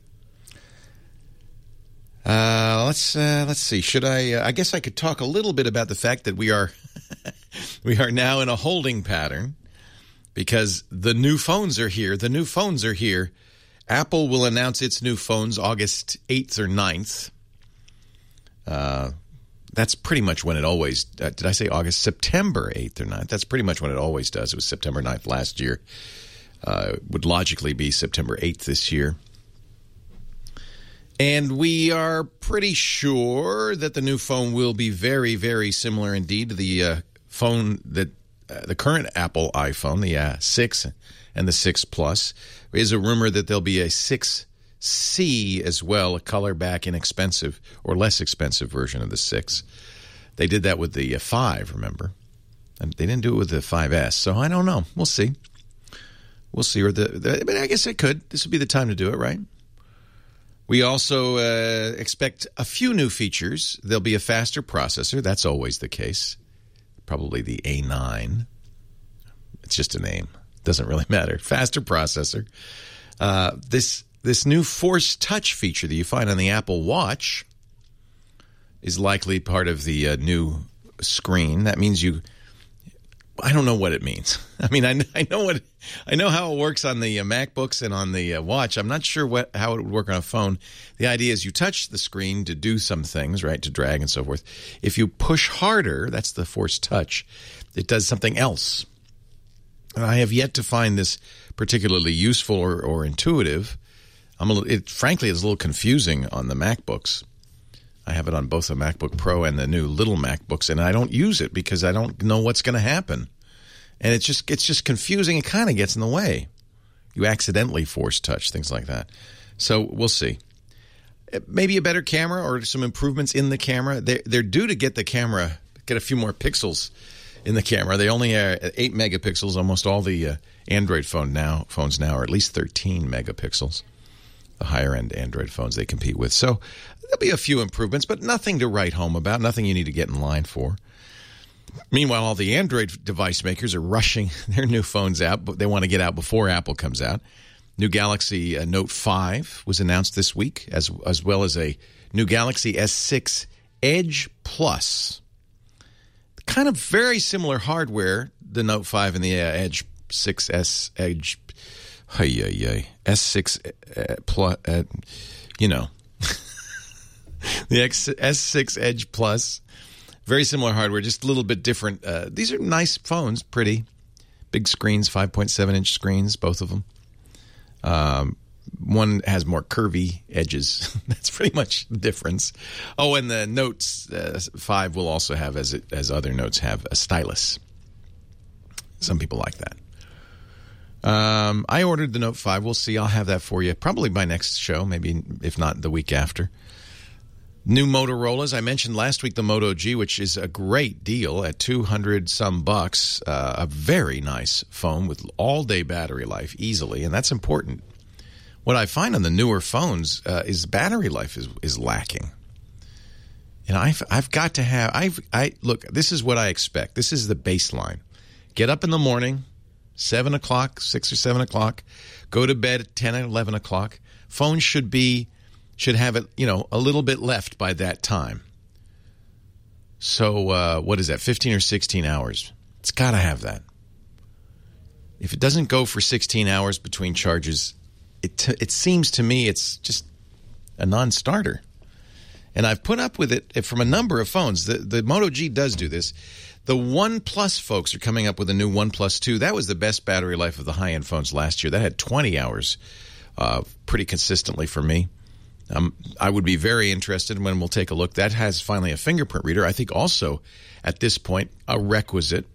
Uh, let's uh, let's see. Should I? Uh, I guess I could talk a little bit about the fact that we are we are now in a holding pattern because the new phones are here. The new phones are here. Apple will announce its new phones August eighth or ninth. Uh, that's pretty much when it always. Uh, did I say August? September eighth or ninth. That's pretty much when it always does. It was September ninth last year. Uh, it would logically be September eighth this year. And we are pretty sure that the new phone will be very, very similar indeed to the uh, phone that uh, the current Apple iPhone, the uh, six and the six Plus. There is a rumor that there'll be a six C as well, a color back inexpensive or less expensive version of the six. They did that with the uh, five, remember? And they didn't do it with the five S, so I don't know. We'll see. We'll see. Or the, the, but I guess it could. This would be the time to do it, right? We also uh, expect a few new features. There'll be a faster processor. That's always the case. Probably the A nine. It's just a name. Doesn't really matter. Faster processor. Uh, this this new Force Touch feature that you find on the Apple Watch is likely part of the uh, new screen. That means you... I don't know what it means. I mean, I, I know what I know how it works on the uh, MacBooks and on the uh, watch. I'm not sure what how it would work on a phone. The idea is you touch the screen to do some things, right, to drag and so forth. If you push harder, that's the Force Touch, it does something else. And I have yet to find this particularly useful or, or intuitive. I'm a little, it, frankly, it's a little confusing on the MacBooks. I have it on both the MacBook Pro and the new little MacBooks, and I don't use it because I don't know what's going to happen. And it's just it's just confusing. It kind of gets in the way. You accidentally force touch, things like that. So we'll see. Maybe a better camera or some improvements in the camera. They're, they're due to get the camera, get a few more pixels in the camera. They only are at eight megapixels. Almost all the uh, Android phone now phones now are at least thirteen megapixels. The higher-end Android phones they compete with. So there'll be a few improvements, but nothing to write home about, nothing you need to get in line for. Meanwhile, all the Android device makers are rushing their new phones out, but they want to get out before Apple comes out. New Galaxy uh, Note five was announced this week, as, as well as a new Galaxy S six Edge Plus. Kind of very similar hardware, the Note five and the uh, Edge six S Edge Hey, yeah, yeah. S six uh, plus, uh, you know, the X, S six Edge Plus, very similar hardware, just a little bit different. Uh, these are nice phones, pretty big screens, five point seven inch screens, both of them. Um, one has more curvy edges. That's pretty much the difference. Oh, and the Note uh, five will also have, as it, as other Notes have, a stylus. Some people like that. Um, I ordered the Note five. We'll see. I'll have that for you probably by next show, maybe if not the week after. New Motorola's. I mentioned last week the Moto G, which is a great deal at two hundred some bucks. Uh, a very nice phone with all-day battery life easily, and that's important. What I find on the newer phones uh, is battery life is, is lacking. And I've I've got to have I've I look. This is what I expect. This is the baseline. Get up in the morning. Seven o'clock, six or seven o'clock. Go to bed at ten or eleven o'clock. Phone should be, should have it, you know, a little bit left by that time. So uh, what is that? Fifteen or sixteen hours. It's got to have that. If it doesn't go for sixteen hours between charges, it t- it seems to me it's just a non-starter. And I've put up with it from a number of phones. The the Moto G does do this. The OnePlus folks are coming up with a new OnePlus two. That was the best battery life of the high-end phones last year. That had twenty hours uh, pretty consistently for me. Um, I would be very interested when we'll take a look. That has finally a fingerprint reader. I think also at this point a requisite.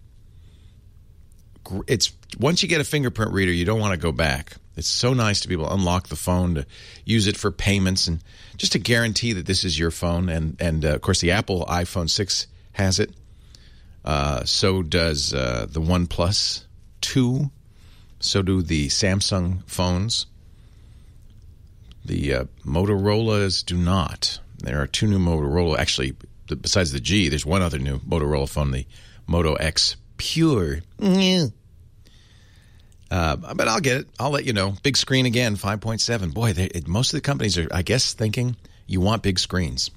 It's once you get a fingerprint reader, you don't want to go back. It's so nice to be able to unlock the phone, to use it for payments, and just to guarantee that this is your phone. And, and uh, of course, the Apple iPhone six has it. Uh, so does uh, the OnePlus two. So do the Samsung phones. The uh, Motorola's do not. There are two new Motorola. Actually, besides the G, there's one other new Motorola phone, the Moto X Pure. Uh, but I'll get it. I'll let you know. Big screen again, five point seven. Boy, they, it, most of the companies are, I guess, thinking you want big screens.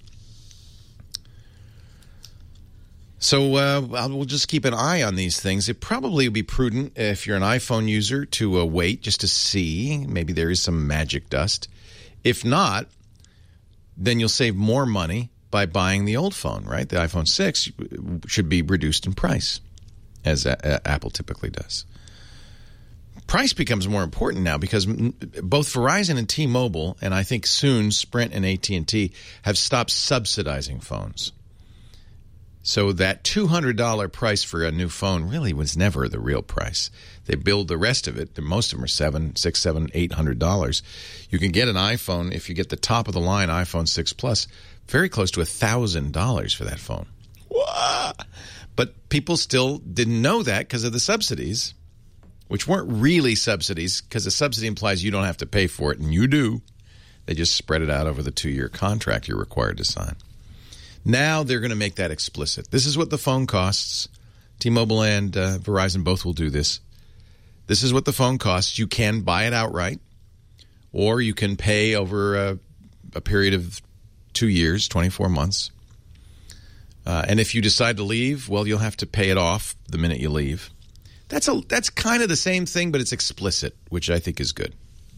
So uh, we'll just keep an eye on these things. It probably would be prudent if you're an iPhone user to uh, wait just to see. Maybe there is some magic dust. If not, then you'll save more money by buying the old phone, right? The iPhone six should be reduced in price, as a- a- Apple typically does. Price becomes more important now because both Verizon and T-Mobile, and I think soon Sprint and A T and T, have stopped subsidizing phones. So that two hundred dollars price for a new phone really was never the real price. They build the rest of it. Most of them are seven, six, seven, eight hundred dollars. You can get an iPhone if you get the top of the line iPhone six Plus, very close to a thousand dollars for that phone. What? But people still didn't know that because of the subsidies, which weren't really subsidies because the subsidy implies you don't have to pay for it, and you do. They just spread it out over the two-year contract you're required to sign. Now they're going to make that explicit. This is what the phone costs. T-Mobile and uh, Verizon both will do this. This is what the phone costs. You can buy it outright, or you can pay over a, a period of two years, twenty-four months. Uh, and if you decide to leave, well, you'll have to pay it off the minute you leave. That's a that's kind of the same thing, but it's explicit, which I think is good.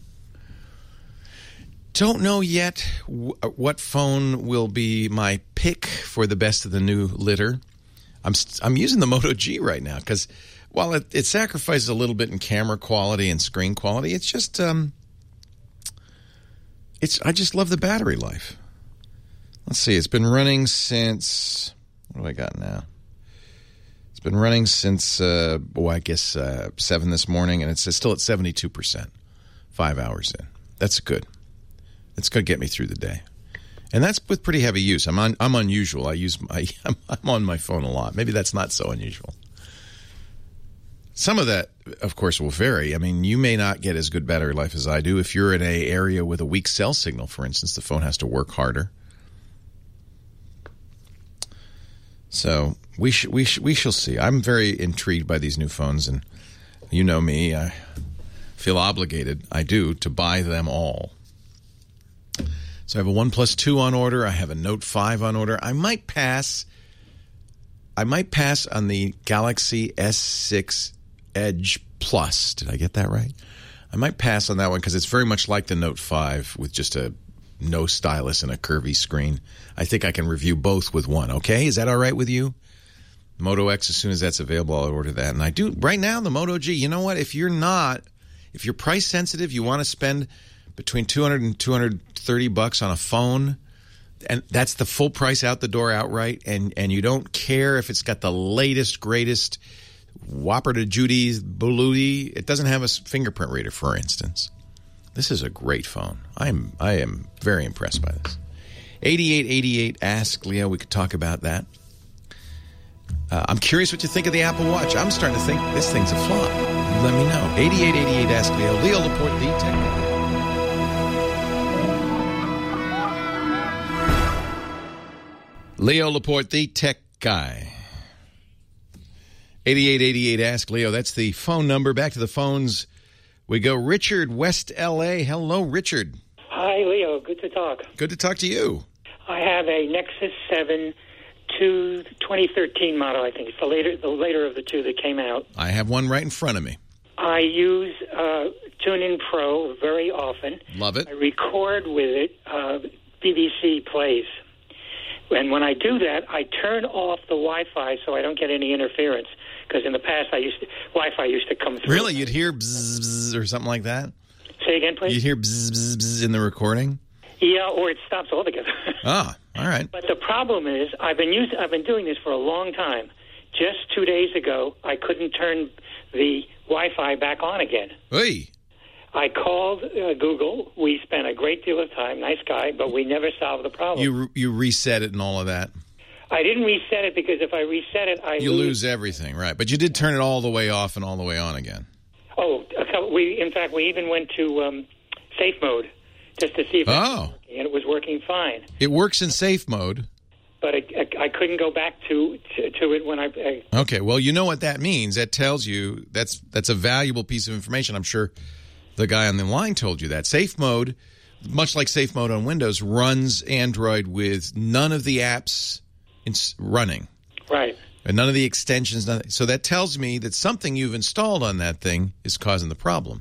Don't know yet w- what phone will be my pick for the best of the new litter. I'm st- I'm using the Moto G right now because while it, it sacrifices a little bit in camera quality and screen quality, it's just um, it's I just love the battery life. Let's see, it's been running since what do I got now? It's been running since uh, oh I guess uh, seven this morning, and it's still at seventy-two percent. Five hours in. That's good. It's going to get me through the day. And that's with pretty heavy use. I'm on, I'm unusual. I use my I'm, I'm on my phone a lot. Maybe that's not so unusual. Some of that, of course, will vary. I mean, you may not get as good battery life as I do. If you're in an area with a weak cell signal, for instance, the phone has to work harder. So we sh- we sh- we shall see. I'm very intrigued by these new phones, and you know me, I feel obligated. I do to buy them all. So I have a OnePlus two on order. I have a Note five on order. I might pass. I might pass on the Galaxy S six Edge Plus. Did I get that right? I might pass on that one because it's very much like the Note five with just a no stylus and a curvy screen. I think I can review both with one. Okay, is that all right with you? Moto X, as soon as that's available, I'll order that. And I do right now the Moto G. You know what? If you're not, if you're price sensitive, you want to spend between two hundred and two hundred thirty bucks on a phone, and that's the full price out the door outright, and, and you don't care if it's got the latest, greatest Whopper to Judy's Beluti. It doesn't have a fingerprint reader, for instance. This is a great phone. I'm I am very impressed by this. eighty-eight eighty-eight, ask Leo. We could talk about that. Uh, I'm curious what you think of the Apple Watch. I'm starting to think this thing's a flop. Let me know. eighty-eight eighty-eight, ask Leo. Leo Laporte, the tech guy. Leo Laporte, the tech guy. eighty-eight eighty-eight, ask Leo. That's the phone number. Back to the phones we go. Richard, West L A. Hello, Richard. Hi, Leo. Good to talk. Good to talk to you. I have a Nexus seven two twenty thirteen model, I think. It's the later, the later of the two that came out. I have one right in front of me. I use uh, TuneIn Pro very often. Love it. I record with it. Uh, B B C plays. And when I do that, I turn off the Wi-Fi so I don't get any interference. Because in the past, I used to, Wi-Fi used to come through. Really? You'd hear bzzz, bzzz or something like that? Say again, please? You'd hear bzzz, bzzz, bzzz in the recording? Yeah, or it stops altogether. Ah, all right. But the problem is, I've been using, I've been doing this for a long time. Just two days ago, I couldn't turn the Wi-Fi back on again. Hey. I called uh, Google. We spent a great deal of time. Nice guy, but we never solved the problem. You you reset it and all of that. I didn't reset it because if I reset it, I you lose. lose everything, right? But you did turn it all the way off and all the way on again. Oh, a couple, we in fact we even went to um, safe mode just to see if it oh. was working, and it was working fine. It works in safe mode. But I, I, I couldn't go back to, to to it when I. I okay, well, you know what that means. That tells you that's that's a valuable piece of information. I'm sure the guy on the line told you that. Safe mode, much like safe mode on Windows, runs Android with none of the apps running. Right. And none of the extensions. Nothing. So that tells me that something you've installed on that thing is causing the problem.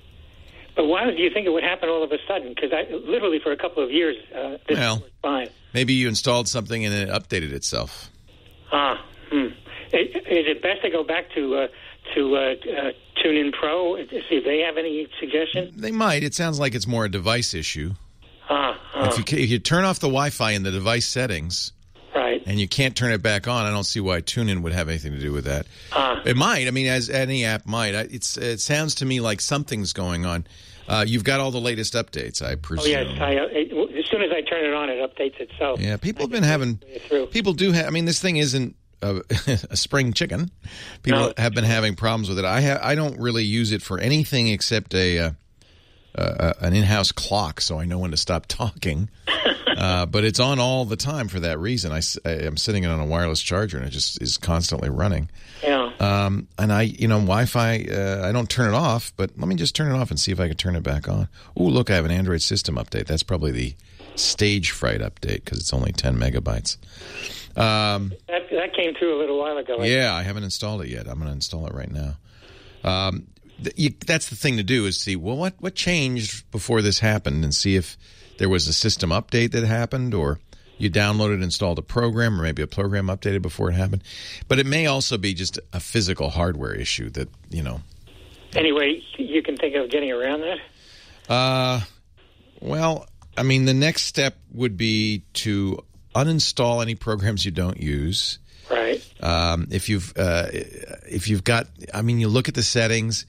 But why do you think it would happen all of a sudden? Because I literally for a couple of years uh, this well, was fine. Maybe you installed something and it updated itself. Ah, hmm. Is it best to go back to uh, to uh, uh, TuneIn Pro to see if they have any suggestions? They might. It sounds like it's more a device issue. Ah, ah. If you if you turn off the Wi-Fi in the device settings, right, and you can't turn it back on, I don't see why TuneIn would have anything to do with that. Ah. It might. I mean, as any app might. It's it sounds to me like something's going on. Uh, you've got all the latest updates, I presume. Oh yes, I, uh, it, as soon as I turn it on, it updates itself. Yeah, people have been having. People do have. I mean, this thing isn't a, a spring chicken. People No. have been having problems with it. I ha- I don't really use it for anything except a uh, uh, an in-house clock, so I know when to stop talking. uh, but it's on all the time for that reason. I, s- I am sitting it on a wireless charger, and it just is constantly running. Yeah. Um, and I, you know, Wi-Fi, uh, I don't turn it off, but let me just turn it off and see if I can turn it back on. Ooh, look, I have an Android system update. That's probably the Stage Fright update because it's only ten megabytes. Um, That, that came through a little while ago. yeah, I haven't installed it yet. I'm going to install it right now. Um, th- you, that's the thing to do is see, well, what, what changed before this happened and see if there was a system update that happened or you downloaded, installed a program, or maybe a program updated before it happened. But it may also be just a physical hardware issue that, you know. Anyway, you can think of getting around that? Uh, well, I mean, the next step would be to uninstall any programs you don't use. Right. Um, if you've uh, if you've got, I mean, you look at the settings.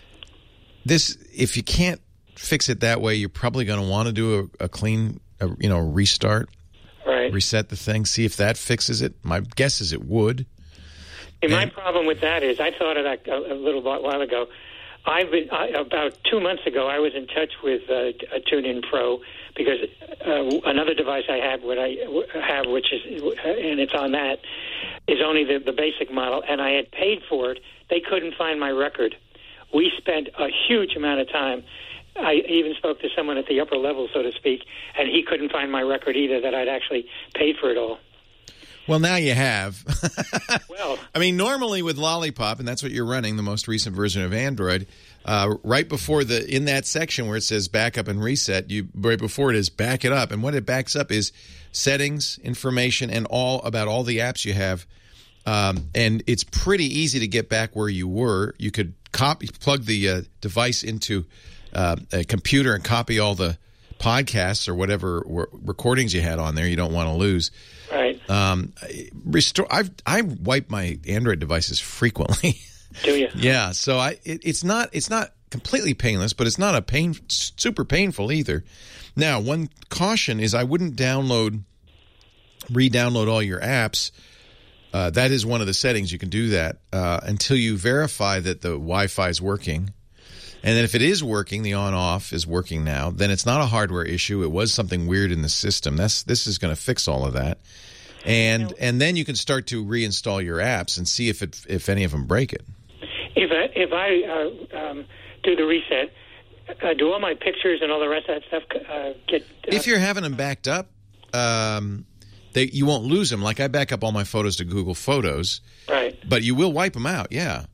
This, if you can't fix it that way, you're probably going to want to do a, a clean, a, you know, restart. Right. Reset the thing, see if that fixes it. My guess is it would. And my problem with that is, I thought of that a, a little while ago. I've been I, about two months ago. I was in touch with uh, a TuneIn Pro because uh, another device I have, what I have, which is, and it's on that, is only the, the basic model, and I had paid for it. They couldn't find my record. We spent a huge amount of time. I even spoke to someone at the upper level, so to speak, and he couldn't find my record either, that I'd actually paid for it all. Well, now you have. Well, I mean, normally with Lollipop, and that's what you're running, the most recent version of Android, uh, right before the, in that section where it says backup and reset, you right before it is back it up. And what it backs up is settings, information, and all about all the apps you have. Um, and it's pretty easy to get back where you were. You could copy, plug the uh, device into uh, a computer and copy all the podcasts or whatever w- recordings you had on there you don't want to lose. Right. Um, restore. I've I wipe my Android devices frequently. Do you? Yeah. So I it, it's not it's not completely painless, but it's not a pain super painful either. Now, one caution is I wouldn't download, re-download all your apps. Uh, that is one of the settings. You can do that uh, until you verify that the Wi-Fi is working. And then if it is working, the on-off is working now, then it's not a hardware issue. It was something weird in the system. That's This is going to fix all of that. And and then you can start to reinstall your apps and see if it, if any of them break it. If I, if I uh, um, do the reset, uh, do all my pictures and all the rest of that stuff uh, get... Uh, if you're having them backed up, um, they, you won't lose them. Like I back up all my photos to Google Photos. Right. But you will wipe them out, yeah.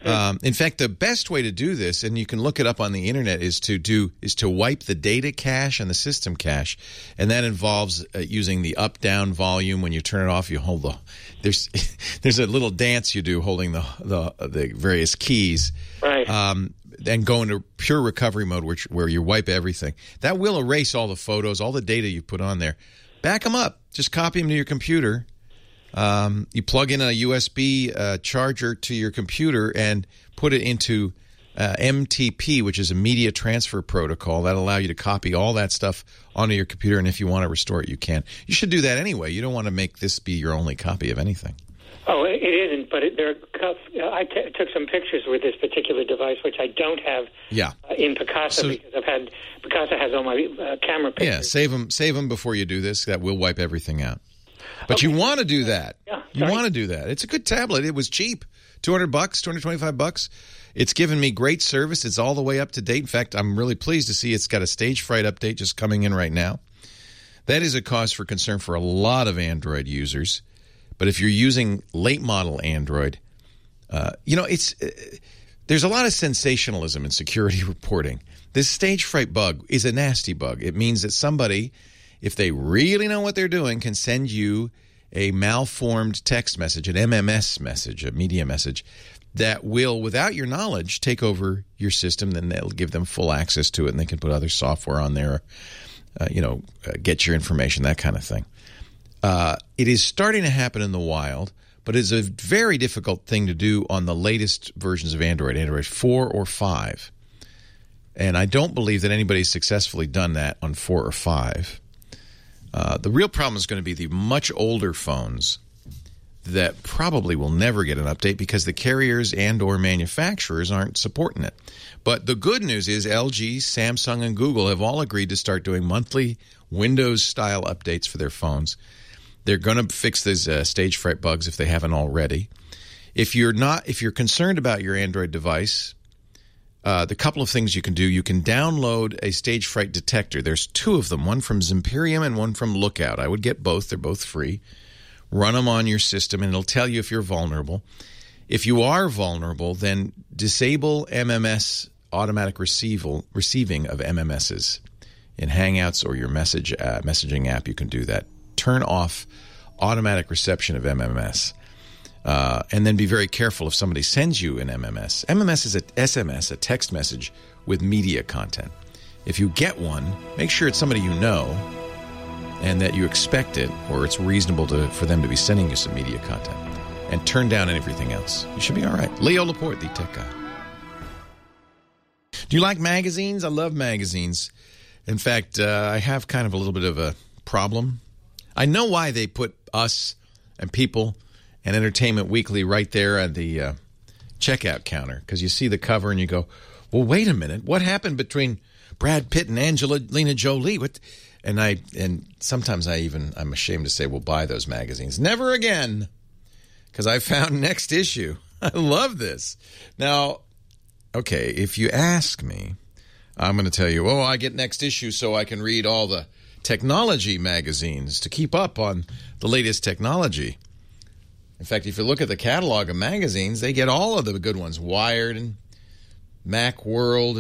Um, in fact, the best way to do this, and you can look it up on the internet, is to do is to wipe the data cache and the system cache, and that involves uh, using the up-down volume. When you turn it off, you hold the there's there's a little dance you do holding the the, the various keys, right? Um, and go into pure recovery mode, which where you wipe everything. That will erase all the photos, all the data you put on there. Back them up. Just copy them to your computer. Um, you plug in a U S B uh, charger to your computer and put it into uh, M T P, which is a media transfer protocol. That'll allow you to copy all that stuff onto your computer, and if you want to restore it, you can. You should do that anyway. You don't want to make this be your only copy of anything. Oh, it isn't, but it, there are, I t- took some pictures with this particular device, which I don't have yeah. uh, in Picasa so, because I've had Picasa has all my uh, camera pictures. Yeah, save them, save them before you do this. That will wipe everything out. But okay. you want to do that. Yeah, you want to do that. It's a good tablet. It was cheap, two hundred bucks, two hundred twenty-five bucks. It's given me great service. It's all the way up to date. In fact, I'm really pleased to see it's got a stage fright update just coming in right now. That is a cause for concern for a lot of Android users. But if you're using late model Android, uh, you know, it's uh, there's a lot of sensationalism in security reporting. This stage fright bug is a nasty bug. It means that somebody, if they really know what they're doing, can send you a malformed text message, an M M S message, a media message, that will, without your knowledge, take over your system. Then they'll give them full access to it, and they can put other software on there, uh, you know, uh, get your information, that kind of thing. Uh, it is starting to happen in the wild, but it's a very difficult thing to do on the latest versions of Android, Android four or five. And I don't believe that anybody's successfully done that on four or five. Uh, the real problem is going to be the much older phones that probably will never get an update because the carriers and or manufacturers aren't supporting it. But the good news is L G, Samsung, and Google have all agreed to start doing monthly Windows-style updates for their phones. They're going to fix these uh, stage fright bugs if they haven't already. If you're not, if you're concerned about your Android device, uh, the couple of things you can do: you can download a stage fright detector. There's two of them, one from Zimperium and one from Lookout. I would get both; they're both free. Run them on your system, and it'll tell you if you're vulnerable. If you are vulnerable, then disable M M S automatic receival, receiving of M M Ss in Hangouts or your message uh, messaging app. You can do that. Turn off automatic reception of M M S. Uh, and then be very careful if somebody sends you an M M S. M M S is a S M S, a text message with media content. If you get one, make sure it's somebody you know and that you expect it, or it's reasonable to, for them to be sending you some media content. And turn down everything else. You should be all right. Leo Laporte, the tech guy. Do you like magazines? I love magazines. In fact, uh, I have kind of a little bit of a problem. I know why they put Us and People and Entertainment Weekly right there at the uh, checkout counter, because you see the cover and you go, well, wait a minute. What happened between Brad Pitt and Angelina Jolie? What? And I and sometimes I even, I'm ashamed to say, we'll buy those magazines. Never again, because I found Next Issue. I love this. Now, okay, if you ask me, I'm going to tell you, oh, I get Next Issue so I can read all the technology magazines to keep up on the latest technology. In fact, if you look at the catalog of magazines, they get all of the good ones, Wired and Macworld,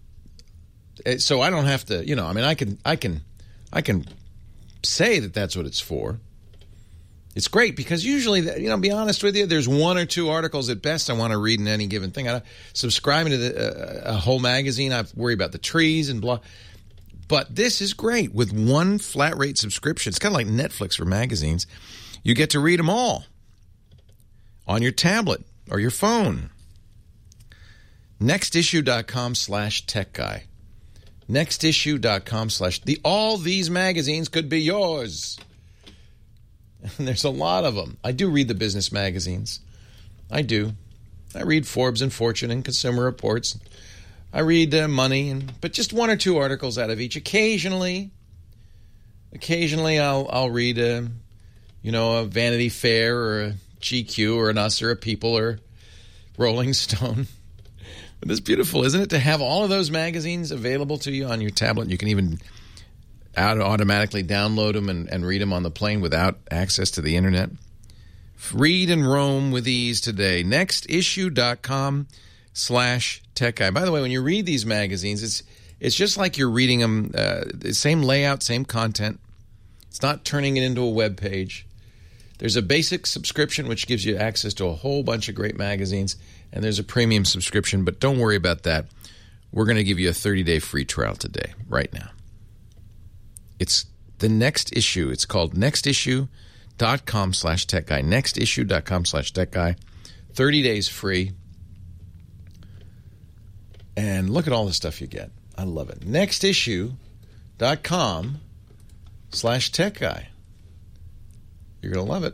and so I don't have to, you know, I mean, I can, I can, I can say that that's what it's for. It's great because usually, you know, be honest with you, there's one or two articles at best I want to read in any given thing. I subscribing to the, uh, a whole magazine, I worry about the trees and blah. But this is great. With one flat rate subscription, it's kind of like Netflix for magazines. You get to read them all on your tablet or your phone. Nextissue.com slash tech guy. Nextissue.com slash the all these magazines could be yours. And there's a lot of them. I do read the business magazines. I do. I read Forbes and Fortune and Consumer Reports. I read uh, Money, and but just one or two articles out of each. Occasionally, occasionally I'll I'll read a, you know, a Vanity Fair or a G Q or an Us or a People or Rolling Stone. But it's beautiful, isn't it, to have all of those magazines available to you on your tablet? You can even out automatically download them and, and read them on the plane without access to the internet. Read and roam with ease today. Nextissue.com slash tech guy. By the way, when you read these magazines, it's it's just like you're reading them, uh, the same layout, same content. It's not turning it into a web page. There's a basic subscription, which gives you access to a whole bunch of great magazines, and there's a premium subscription, but don't worry about that. We're going to give you a thirty-day free trial today, right now. It's the Next Issue. It's called nextissue.com slash tech guy. Nextissue.com slash tech guy. thirty days free. And look at all the stuff you get. I love it. Nextissue.com slash tech guy. You're going to love it.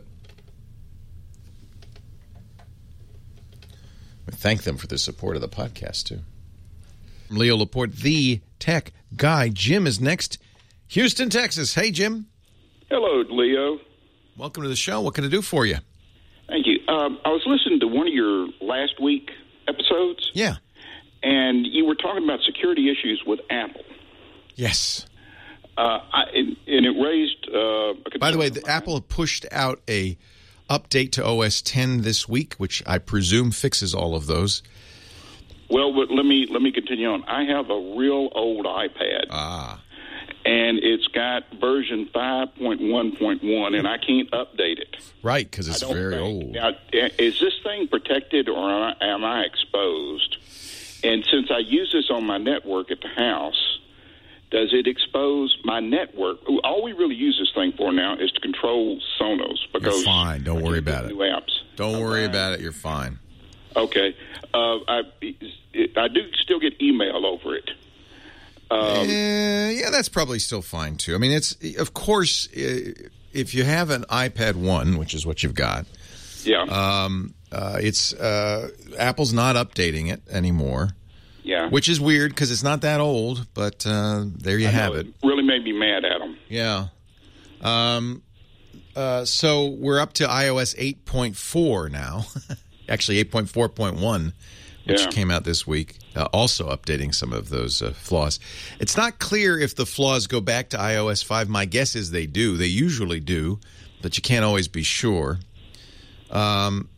We thank them for the support of the podcast, too. Leo Laporte, the tech guy. Jim is next. Houston, Texas. Hey, Jim. Hello, Leo. Welcome to the show. What can I do for you? Thank you. Um, I was listening to one of your last week episodes. Yeah. And you were talking about security issues with Apple. Yes. Uh, I, and, and it raised... Uh, a By the way, the Apple pushed out a update to O S ten this week, which I presume fixes all of those. Well, but let me let me continue on. I have a real old iPad. Ah. And it's got version five point one point one, and I can't update it. Right, because it's very think. old. Now, is this thing protected, or am I, am I exposed? And since I use this on my network at the house, does it expose my network? All we really use this thing for now is to control Sonos. Because You're fine. Don't worry about it. New apps. Don't worry about it. You're fine. Okay. Uh, I, I do still get email over it. Um, uh, yeah, that's probably still fine, too. I mean, it's, of course, if you have an iPad one, which is what you've got, yeah, um, uh, it's uh, Apple's not updating it anymore. Yeah. Which is weird because it's not that old, but uh, there you I have know, it. It really made me mad at them. Yeah. Um. Uh. So we're up to iOS eight point four now. Actually, eight point four point one, which yeah. came out this week, uh, also updating some of those uh, flaws. It's not clear if the flaws go back to iOS five. My guess is they do. They usually do, but you can't always be sure. Um.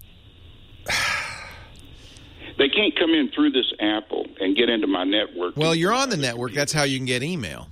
They can't come in through this Apple and get into my network. Well, you're on the network. That's how you can get email.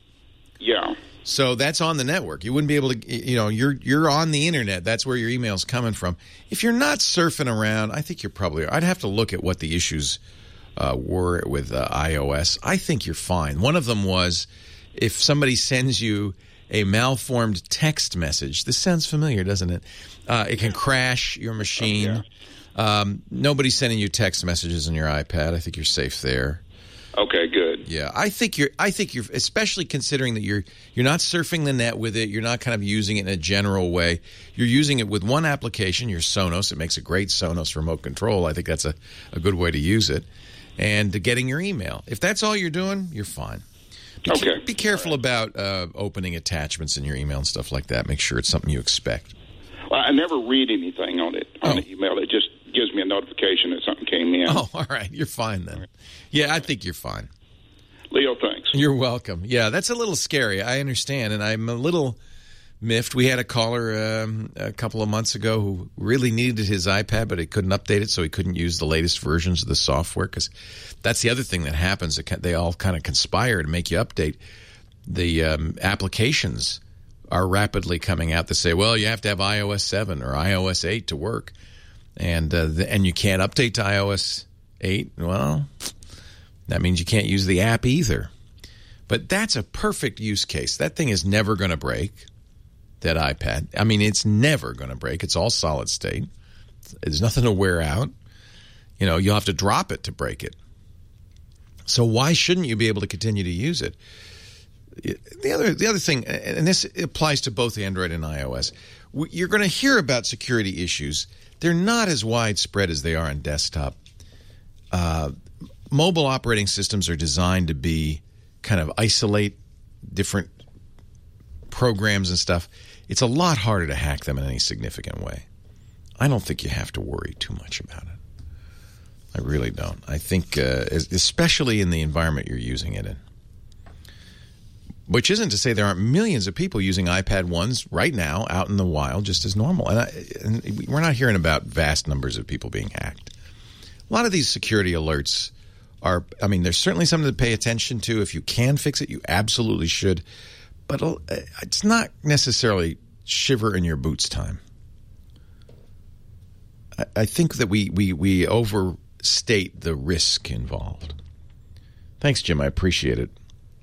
Yeah. So that's on the network. You wouldn't be able to, you know, you're you're on the internet. That's where your email's coming from. If you're not surfing around, I think you're probably, I'd have to look at what the issues uh, were with uh, iOS. I think you're fine. One of them was if somebody sends you a malformed text message. This sounds familiar, doesn't it? Uh, it can crash your machine. Oh, yeah. Um, nobody's sending you text messages on your iPad. I think you're safe there. Okay, good. Yeah, I think you're. I think you're, especially considering that you're you're not surfing the net with it. You're not kind of using it in a general way. You're using it with one application, your Sonos. It makes a great Sonos remote control. I think that's a, a good way to use it. And getting your email. If that's all you're doing, you're fine. Be, okay. Be careful right. about uh, opening attachments in your email and stuff like that. Make sure it's something you expect. Well, I never read anything on it on oh. the email. It just gives me a notification that something came in. Oh, all right. You're fine then. Yeah, I think you're fine. Leo, thanks. You're welcome. Yeah, that's a little scary. I understand, and I'm a little miffed. We had a caller um, a couple of months ago who really needed his iPad, but he couldn't update it, so he couldn't use the latest versions of the software, because that's the other thing that happens. They all kind of conspire to make you update. The um, applications are rapidly coming out to say, well, you have to have i O S seven or i O S eight to work. And uh, the, and you can't update to i O S eight. Well, that means you can't use the app either. But that's a perfect use case. That thing is never going to break, that iPad. I mean, it's never going to break. It's all solid state. There's nothing to wear out. You know, you'll have to drop it to break it. So why shouldn't you be able to continue to use it? The other, the other thing, and this applies to both Android and iOS, you're going to hear about security issues. They're not as widespread as they are on desktop. Uh, mobile operating systems are designed to be kind of isolate different programs and stuff. It's a lot harder to hack them in any significant way. I don't think you have to worry too much about it. I really don't. I think, uh, especially in the environment you're using it in. Which isn't to say there aren't millions of people using iPad ones right now out in the wild just as normal. And, I, and we're not hearing about vast numbers of people being hacked. A lot of these security alerts are, I mean, there's certainly something to pay attention to. If you can fix it, you absolutely should. But it's not necessarily shiver in your boots time. I, I think that we, we, we overstate the risk involved. Thanks, Jim. I appreciate it.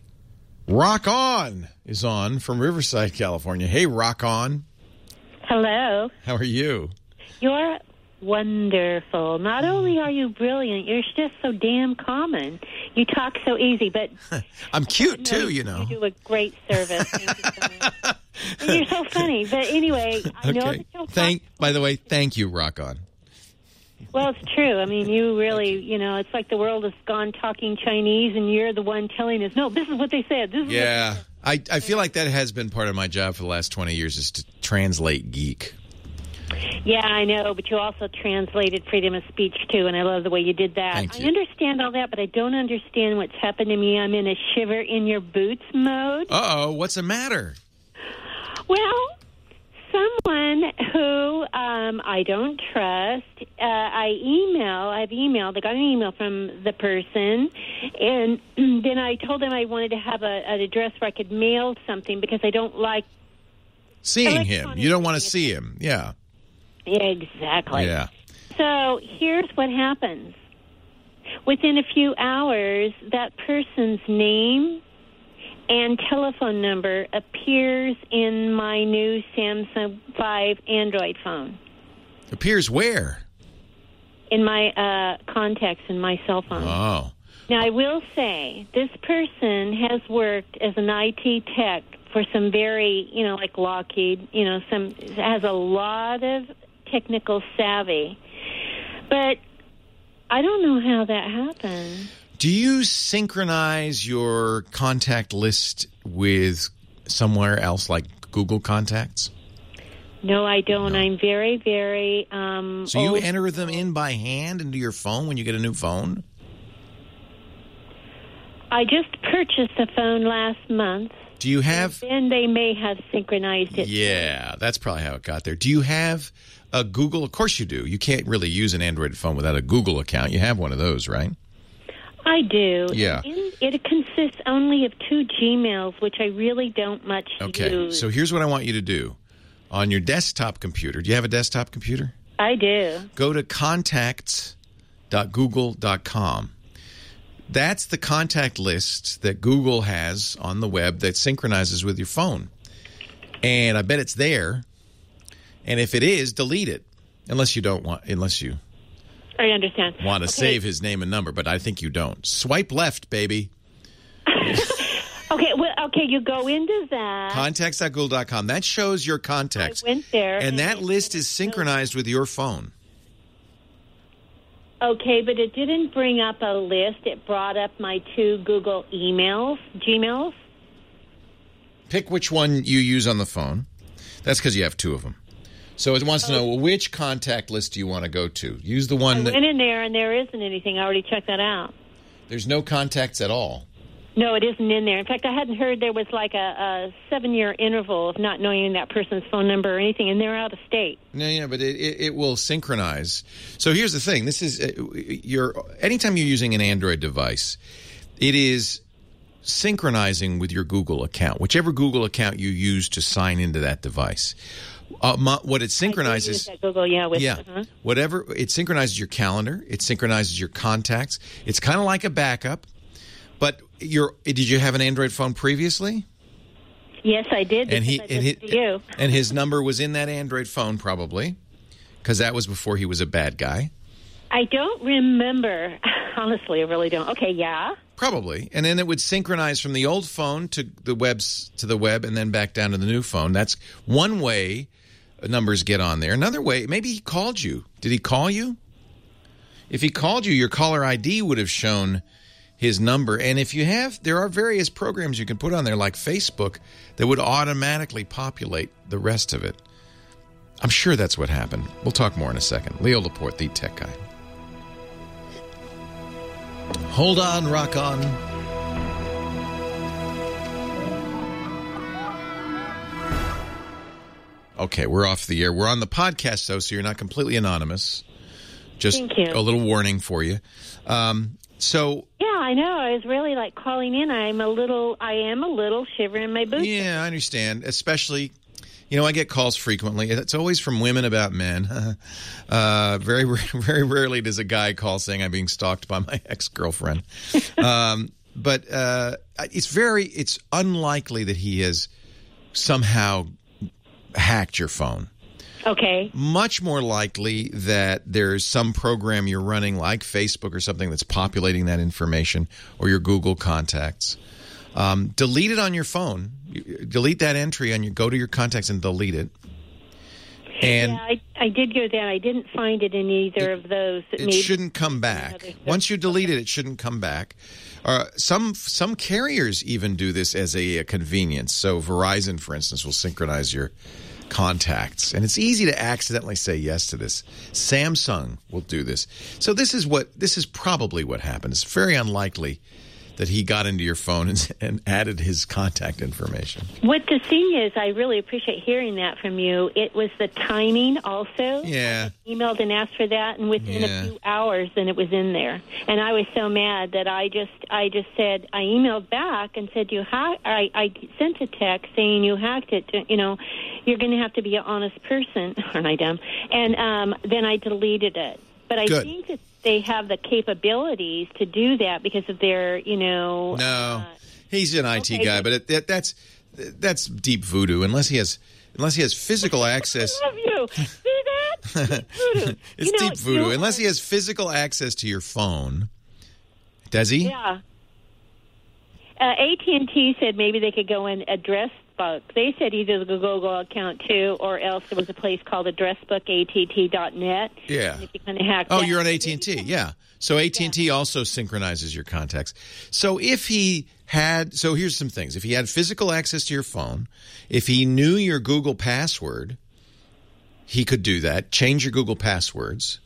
Rock On is on from Riverside, California. Hey, Rock On. Hello. How are you? You're wonderful. Not only are you brilliant, you're just so damn common. You talk so easy, but... I'm cute, too, you know. You do a great service. Thank you so much. And you're so funny. But anyway, I know okay. that you'll thank. By the way, thank you, Rock On. Well, it's true. I mean, you really, you know, it's like the world has gone talking Chinese, and you're the one telling us, no, this is what they said. This is yeah. What they said. I, I feel like that has been part of my job for the last twenty years is to translate geek. Yeah, I know, but you also translated freedom of speech, too, and I love the way you did that. Thank you. I understand all that, but I don't understand what's happened to me. I'm in a shiver in your boots mode. Uh-oh, what's the matter? Well, someone who um, I don't trust, uh, I email, I've emailed, I got an email from the person, and then I told them I wanted to have a, an address where I could mail something because I don't like seeing him. You don't want to see him. Yeah. Yeah, exactly. Yeah. So here's what happens. Within a few hours, that person's name and telephone number appears in my new Samsung five Android phone. Appears where? In my uh, contacts in my cell phone. Oh. Now, I will say, this person has worked as an I T tech for some very, you know, like Lockheed, you know, some has a lot of technical savvy. But I don't know how that happened. Do you synchronize your contact list with somewhere else like Google Contacts? No, I don't. No. I'm very, very um, So you old. enter them in by hand into your phone when you get a new phone? I just purchased a phone last month. Do you have... Then they may have synchronized it. Yeah, that's probably how it got there. Do you have a Google? Of course you do. You can't really use an Android phone without a Google account. You have one of those, right? I do. Yeah. And it consists only of two Gmails, which I really don't much okay. use. Okay, so here's what I want you to do. On your desktop computer, do you have a desktop computer? I do. Go to contacts dot google dot com. That's the contact list that Google has on the web that synchronizes with your phone. And I bet it's there. And if it is, delete it. Unless you don't want, unless you I understand. want to okay. save his name and number, but I think you don't. Swipe left, baby. Okay, well, okay, you go into that. contacts dot google dot com. That shows your contacts. I went there. And, and that list is synchronized with your phone. Okay, but it didn't bring up a list. It brought up my two Google emails, Gmails. Pick which one you use on the phone. That's because you have two of them. So it wants to know, well, which contact list do you want to go to? Use the one I that... went in there, and there isn't anything. I already checked that out. There's no contacts at all. No, it isn't in there. In fact, I hadn't heard there was like a, a seven-year interval of not knowing that person's phone number or anything, and they're out of state. No, yeah, but it, it, it will synchronize. So here's the thing. This is uh, your anytime you're using an Android device, it is synchronizing with your Google account, whichever Google account you use to sign into that device. Uh, my, what it synchronizes, I use that Google, yeah, with, yeah, uh-huh. whatever it synchronizes your calendar, it synchronizes your contacts. It's kind of like a backup. But your did you have an Android phone previously? Yes, I did. And he I and, he, you. and his number was in that Android phone probably, because that was before he was a bad guy. I don't remember. Honestly, I really don't. Okay, yeah. Probably, and then it would synchronize from the old phone to the webs to the web, and then back down to the new phone. That's one way numbers get on there. Another way, maybe he called you. Did he call you? If he called you, your caller I D would have shown his number. And if you have, there are various programs you can put on there, like Facebook, that would automatically populate the rest of it. I'm sure that's what happened. We'll talk more in a second. Leo Laporte, the tech guy. Hold on, rock on. Okay, we're off the air. We're on the podcast, though, so you're not completely anonymous. Just Thank you. a little warning for you. Um, so... Yeah, I know. I was really like calling in. I'm a little, I am a little shivering in my boots. Yeah, I understand. Especially, you know, I get calls frequently. It's always from women about men. uh, very, very rarely does a guy call saying I'm being stalked by my ex-girlfriend. um, but uh, it's very, it's unlikely that he has somehow hacked your phone. Okay. Much more likely that there's some program you're running like Facebook or something that's populating that information, or your Google contacts. Um, delete it on your phone. Delete that entry on your, go to your contacts and delete it. And yeah, I, I did go down. I didn't find it in either it, of those. It maybe shouldn't come back. Once you delete it, it shouldn't come back. Uh, some some carriers even do this as a, a convenience. So Verizon, for instance, will synchronize your contacts, and it's easy to accidentally say yes to this. Samsung will do this. So this is what this is probably what happened. It's very unlikely that he got into your phone and, and added his contact information. What the thing is, I really appreciate hearing that from you. It was the timing also. Yeah. I emailed and asked for that, and within Yeah. a few hours, then it was in there. And I was so mad that I just, I just said, I emailed back and said, you ha- I, I sent a text saying you hacked it. To, you know, you're going to have to be an honest person. Aren't I dumb? And um, then I deleted it. But I Good. think that they have the capabilities to do that because of their, you know. No, uh, he's an I T okay, guy, but- but it, that, that's that's deep voodoo. Unless he has unless he has physical access. I love you. See that? Deep voodoo. It's You know, deep voodoo. you- Unless he has physical access to your phone. Does he? Yeah. Uh, A T and T said maybe they could go in address book. They said either the Google account too, or else there was a place called addressbook A T T dot net. Yeah. And if you kind of hack Oh, that, you're on A T and T. Yeah. So A T and T also synchronizes your contacts. So if he had, so here's some things. If he had physical access to your phone, if he knew your Google password, he could do that. Change your Google passwords.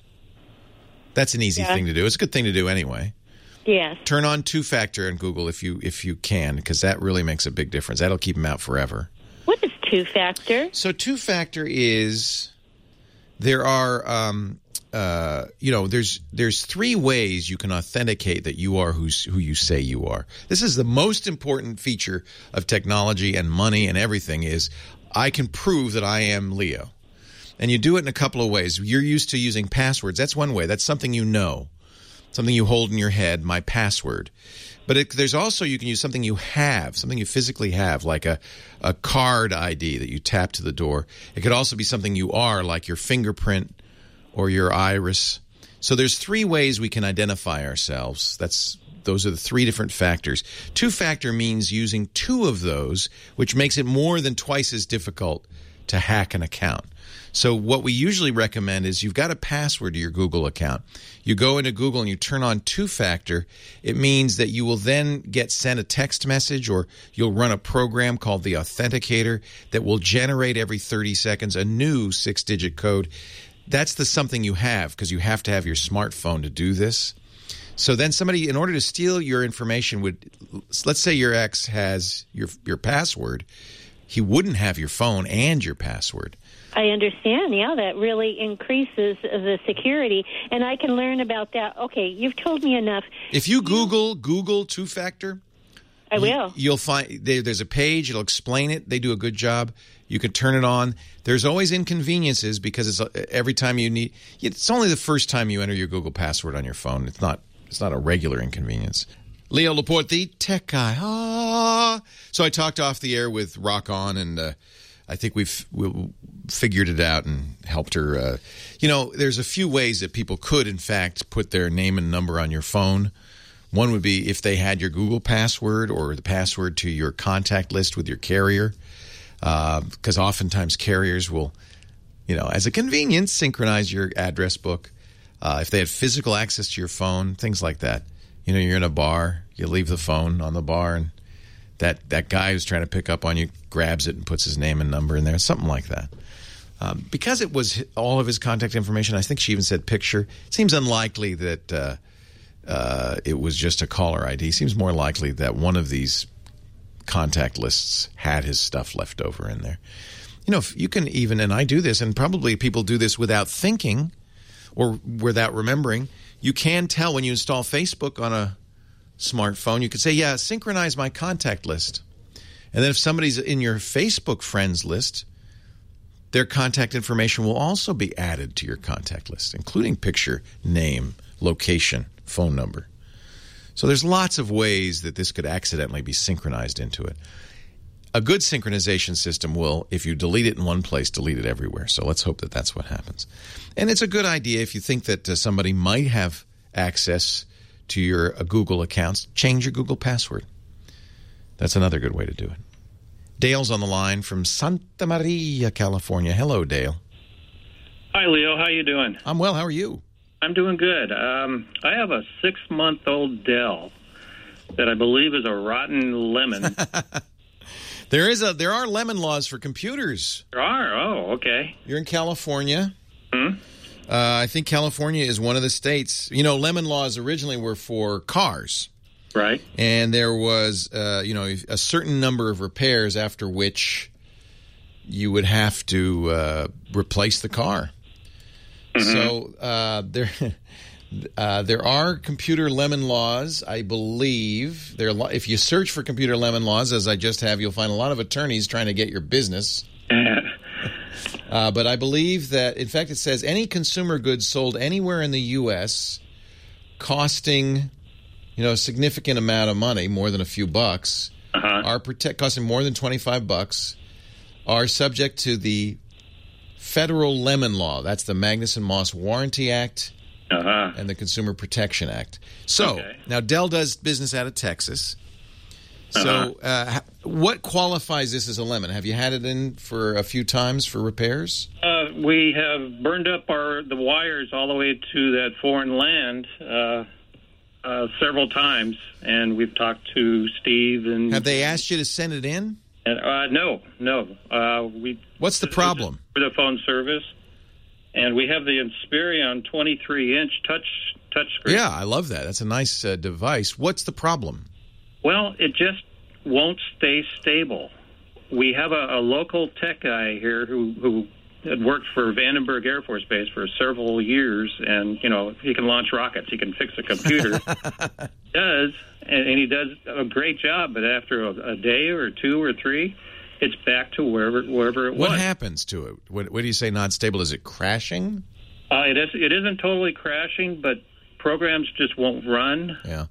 That's an easy Yeah. thing to do. It's a good thing to do anyway. Yes. Turn on two-factor in Google if you if you can, because that really makes a big difference. That'll keep him out forever. What is two-factor? So two-factor is there are um, uh, you know there's there's three ways you can authenticate that you are who's, who you say you are. This is the most important feature of technology and money and everything is I can prove that I am Leo. And you do it in a couple of ways. You're used to using passwords. That's one way. That's something you know. Something you hold in your head, my password. But it, there's also, you can use something you have, something you physically have, like a, a card I D that you tap to the door. It could also be something you are, like your fingerprint or your iris. So there's three ways we can identify ourselves. That's Those are the three different factors. Two-factor means using two of those, which makes it more than twice as difficult to hack an account. So what we usually recommend is you've got a password to your Google account. You go into Google and you turn on two-factor. It means that you will then get sent a text message or you'll run a program called the Authenticator that will generate every thirty seconds a new six-digit code. That's the something you have because you have to have your smartphone to do this. So then somebody, in order to steal your information, would let's say your ex has your your password. He wouldn't have your phone and your password. I understand. Yeah, that really increases the security, and I can learn about that. Okay, you've told me enough. If you Google Google two-factor, I will. You'll find there, there's a page. It'll explain it. They do a good job. You can turn it on. There's always inconveniences because it's every time you need. It's only the first time you enter your Google password on your phone. It's not. It's not a regular inconvenience. Leo Laporte, the tech guy. Ah. So I talked off the air with Rock On, and uh, I think we've we figured it out and helped her. Uh, you know, there's a few ways that people could, in fact, put their name and number on your phone. One would be if they had your Google password or the password to your contact list with your carrier, because uh, oftentimes carriers will, you know, as a convenience, synchronize your address book. Uh, if they had physical access to your phone, things like that. You know, you're in a bar, you leave the phone on the bar, and that, that guy who's trying to pick up on you grabs it and puts his name and number in there, something like that. Um, because it was all of his contact information, I think she even said picture, it seems unlikely that uh, uh, it was just a caller I D. It seems more likely that one of these contact lists had his stuff left over in there. you know, if you can even, and I do this, and probably people do this without thinking or without remembering, you can tell when you install Facebook on a smartphone, you could say, yeah, synchronize my contact list. And then if somebody's in your Facebook friends list, their contact information will also be added to your contact list, including picture, name, location, phone number. So there's lots of ways that this could accidentally be synchronized into it. A good synchronization system will, if you delete it in one place, delete it everywhere. So let's hope that that's what happens. And it's a good idea if you think that uh, somebody might have access to your uh, Google accounts, change your Google password. That's another good way to do it. Dale's on the line from Santa Maria, California. Hello, Dale. Hi, Leo. How you doing? I'm well. How are you? I'm doing good. Um, I have a six-month-old Dell that I believe is a rotten lemon. There is a there are lemon laws for computers. There are? Oh, okay. You're in California. Hmm? Uh, I think California is one of the states. You know, lemon laws originally were for cars. Right. And there was, uh, you know, a certain number of repairs after which you would have to uh, replace the car. Mm-hmm. So uh, there, uh, there are computer lemon laws, I believe. There, are, if you search for computer lemon laws, as I just have, you'll find a lot of attorneys trying to get your business. uh, but I believe that, in fact, it says any consumer goods sold anywhere in the U S costing, you know, a significant amount of money, more than a few bucks, uh-huh. are protect costing more than twenty-five bucks, are subject to the federal lemon law. That's the Magnuson-Moss Warranty Act uh-huh. and the Consumer Protection Act. So okay. Now Dell does business out of Texas. Uh-huh. So uh, what qualifies this as a lemon? Have you had it in for a few times for repairs? Uh, we have burned up our the wires all the way to that foreign land uh, uh, several times, and we've talked to Steve. And have they asked you to send it in? And, uh, no, no. Uh, we. What's the problem? For the phone service, and we have the Inspiron twenty-three inch touch touch screen. Yeah, I love that. That's a nice uh, device. What's the problem? Well, it just won't stay stable. We have a, a local tech guy here who who had worked for Vandenberg Air Force Base for several years, and you know he can launch rockets, he can fix a computer. does and, and he does a great job, but after a, a day or two or three, it's back to wherever wherever it was. What happens to it? What, what do you say not stable? Is it crashing? Uh, it, is, it isn't totally crashing, but programs just won't run. Yeah.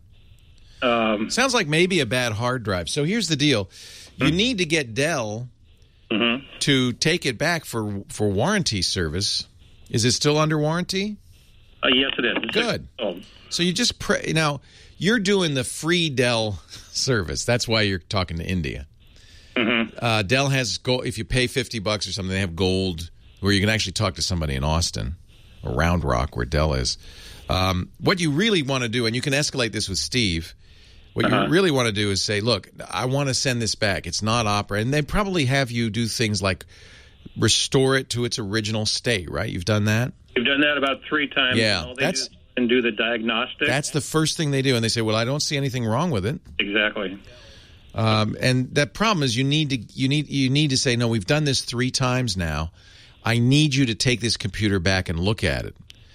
Um, Sounds like maybe a bad hard drive. So here's the deal. You mm-hmm. need to get Dell mm-hmm. to take it back for, for warranty service. Is it still under warranty? Uh, yes, it is. It's Good. Oh. So you just pray. Now, you're doing the free Dell service. That's why you're talking to India. Mm-hmm. Uh, Dell has gold. If you pay fifty bucks or something, they have gold where you can actually talk to somebody in Austin or Round Rock where Dell is. Um, what you really want to do, and you can escalate this with Steve, what uh-huh. you really want to do is say, look, I want to send this back. It's not opera. And they probably have you do things like restore it to its original state, right? You've done that? We've done that about three times. Yeah. All they That's, do is and do the diagnostic. That's the first thing they do. And they say, well, I don't see anything wrong with it. Exactly. Um, and that problem is you need to you need you need to say, no, we've done this three times now. I need you to take this computer back and look at it.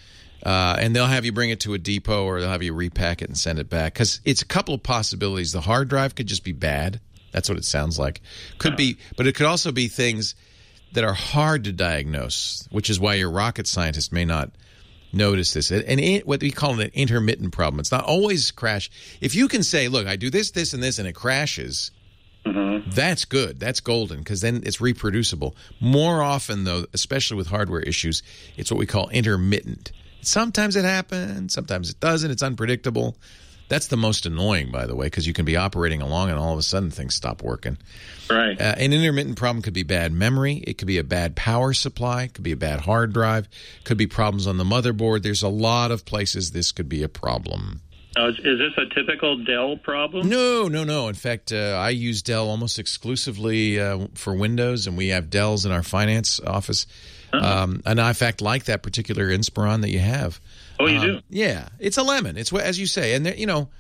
Uh, and they'll have you bring it to a depot or they'll have you repack it and send it back. Because it's a couple of possibilities. The hard drive could just be bad. That's what it sounds like. Could be, but it could also be things that are hard to diagnose, which is why your rocket scientist may not notice this. And it, what we call an intermittent problem. It's not always crash. If you can say, look, I do this, this, and this, and it crashes, mm-hmm. that's good. That's golden because then it's reproducible. More often, though, especially with hardware issues, it's what we call intermittent. Sometimes it happens. Sometimes it doesn't. It's unpredictable. That's the most annoying, by the way, because you can be operating along and all of a sudden things stop working. Right. Uh, an intermittent problem could be bad memory. It could be a bad power supply. It could be a bad hard drive. It could be problems on the motherboard. There's a lot of places this could be a problem. Now, is, is this a typical Dell problem? No, no, no. In fact, uh, I use Dell almost exclusively uh, for Windows, and we have Dells in our finance office. Uh-huh. Um, and I, in fact, like that particular Inspiron that you have. Oh, you um, do? Yeah. It's a lemon. It's what, as you say. And, there, you know,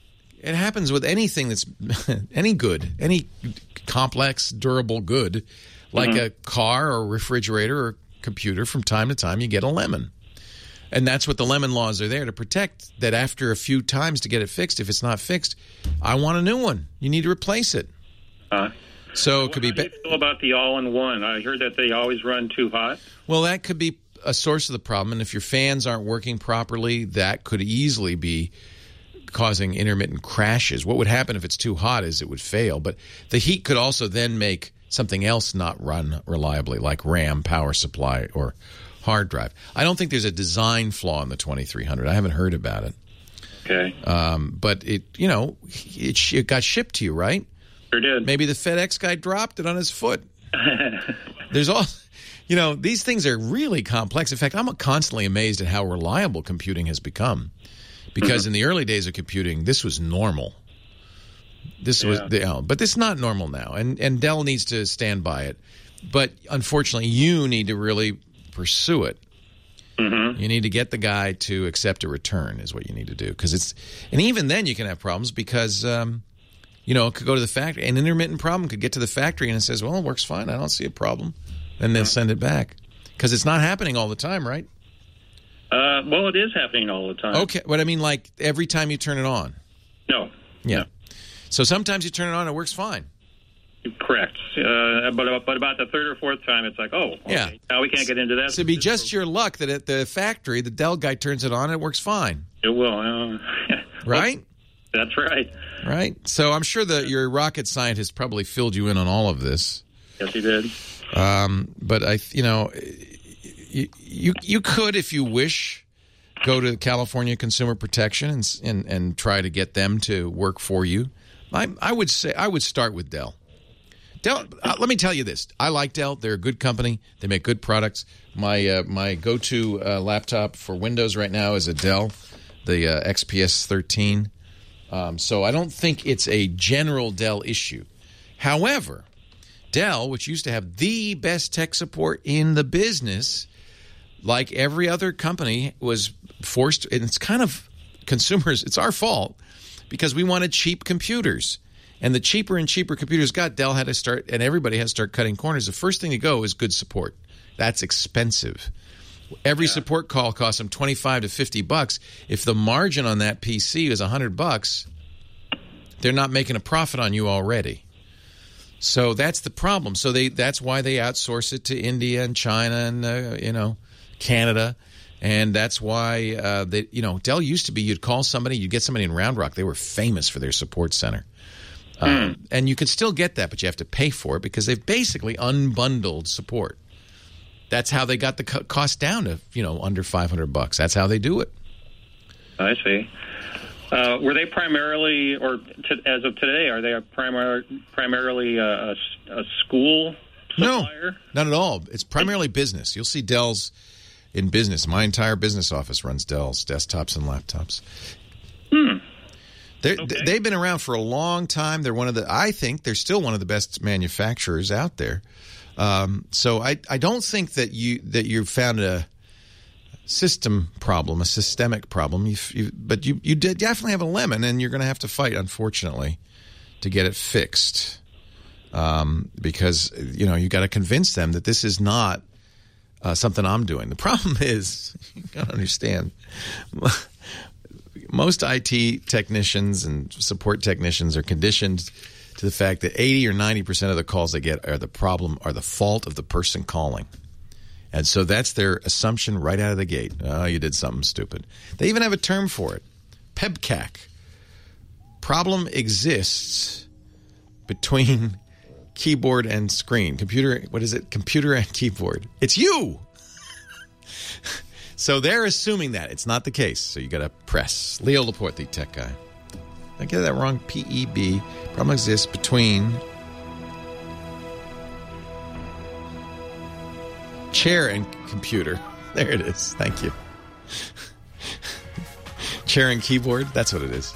it happens with anything that's any good, any complex, durable good. Like Mhm. a car or refrigerator or computer, from time to time you get a lemon. And that's what the lemon laws are there to protect, that after a few times to get it fixed, if it's not fixed, I want a new one. You need to replace it. Uh, so it could be... How do you feel about the all-in-one? I heard that they always run too hot. Well, that could be a source of the problem. And if your fans aren't working properly, that could easily be causing intermittent crashes. What would happen if it's too hot is it would fail. But the heat could also then make something else not run reliably, like RAM, power supply, or hard drive. I don't think there's a design flaw in the twenty-three hundred. I haven't heard about it. Okay. Um, but it, you know, it, sh- it got shipped to you, right? Sure did. Maybe the FedEx guy dropped it on his foot. There's all, you know, these things are really complex. In fact, I'm constantly amazed at how reliable computing has become. Because mm-hmm. in the early days of computing, this was normal. This yeah. was, the, oh, but this is not normal now, and and Dell needs to stand by it. But unfortunately, you need to really pursue it. Mm-hmm. You need to get the guy to accept a return, is what you need to do. Because it's, and even then, you can have problems because, um, you know, it could go to the factory. An intermittent problem could get to the factory and it says, "Well, it works fine. I don't see a problem," and they'll send it back because it's not happening all the time, right? Uh, well, it is happening all the time. Okay, but I mean, like every time you turn it on. No. Yeah. No. So sometimes you turn it on, it works fine. Correct. Uh, but but about the third or fourth time, it's like, oh, okay. Yeah. Now we can't get into that. So it'd be just your luck that at the factory, the Dell guy turns it on, and it works fine. It will. Uh, right? That's right. Right. So I'm sure that your rocket scientist probably filled you in on all of this. Yes, he did. Um, but I, you know, you, you you could, if you wish, go to California Consumer Protection and and and try to get them to work for you. I I would say I would start with Dell. Dell. Uh, let me tell you this: I like Dell. They're a good company. They make good products. My uh, my go-to uh, laptop for Windows right now is a Dell, the uh, X P S thirteen. Um, so I don't think it's a general Dell issue. However, Dell, which used to have the best tech support in the business, like every other company, was forced, and it's kind of consumers, it's our fault, because we wanted cheap computers. And the cheaper and cheaper computers got, Dell had to start, and everybody had to start cutting corners. The first thing to go is good support. That's expensive. Every yeah. support call costs them twenty-five to fifty bucks. If the margin on that P C is one hundred bucks, they're not making a profit on you already. So that's the problem. So they that's why they outsource it to India and China and uh, you know, Canada. And that's why uh, they, you know, Dell used to be, you'd call somebody, you'd get somebody in Round Rock. They were famous for their support center. Mm. Um, and you could still get that, but you have to pay for it because they've basically unbundled support. That's how they got the co- cost down to, you know, under five hundred bucks. That's how they do it. I see. Uh, were they primarily, or to, as of today, are they a primar- primarily a, a, a school supplier? No, not at all. It's primarily business. You'll see Dell's in business. My entire business office runs Dell's desktops and laptops. Hmm. Okay. They've been around for a long time. They're one of the, I think they're still one of the best manufacturers out there. Um, so I, I don't think that you that you found a system problem, a systemic problem. You, you, but you you did definitely have a lemon, and you're going to have to fight, unfortunately, to get it fixed. Um, because you know you got to convince them that this is not uh, something I'm doing. The problem is, you got to understand, most I T technicians and support technicians are conditioned to the fact that eighty or ninety percent of the calls they get are the problem, are the fault of the person calling. And so that's their assumption right out of the gate. Oh, you did something stupid. They even have a term for it. P E B C A C. Problem exists between keyboard and screen. Computer, what is it? Computer and keyboard. It's you! So they're assuming that. It's not the case. So you got to press. Leo Laporte, the tech guy. I get that wrong. P E B. Problem exists between chair and computer. There it is. Thank you. Chair and keyboard. That's what it is.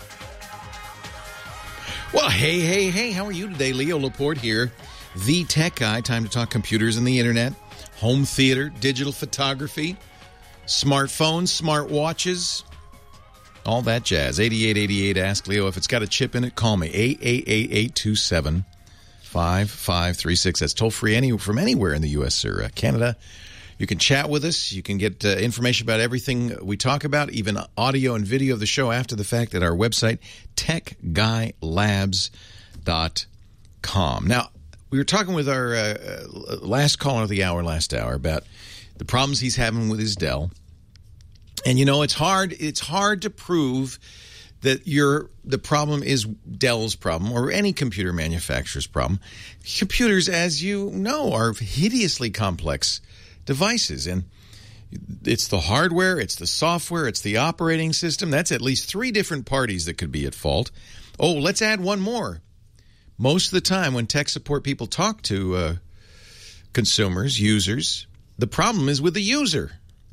Well, hey, hey, hey. How are you today? Leo Laporte here. The tech guy. Time to talk computers and the internet. Home theater. Digital photography. Smartphones. Smart watches. All that jazz. eighty-eight eighty-eight. Ask Leo if it's got a chip in it. Call me. eight eight eight, eight two seven, five five three six. That's toll-free any, from anywhere in the U S or uh, Canada. You can chat with us. You can get uh, information about everything we talk about, even audio and video of the show after the fact at our website, tech guy labs dot com. Now, we were talking with our uh, last caller of the hour, last hour, about the problems he's having with his Dell. And, you know, it's hard, it's hard to prove that your the problem is Dell's problem or any computer manufacturer's problem. Computers, as you know, are hideously complex devices, and it's the hardware, it's the software, it's the operating system. That's at least three different parties that could be at fault. Oh, let's add one more. Most of the time when tech support people talk to uh, consumers, users, the problem is with the user.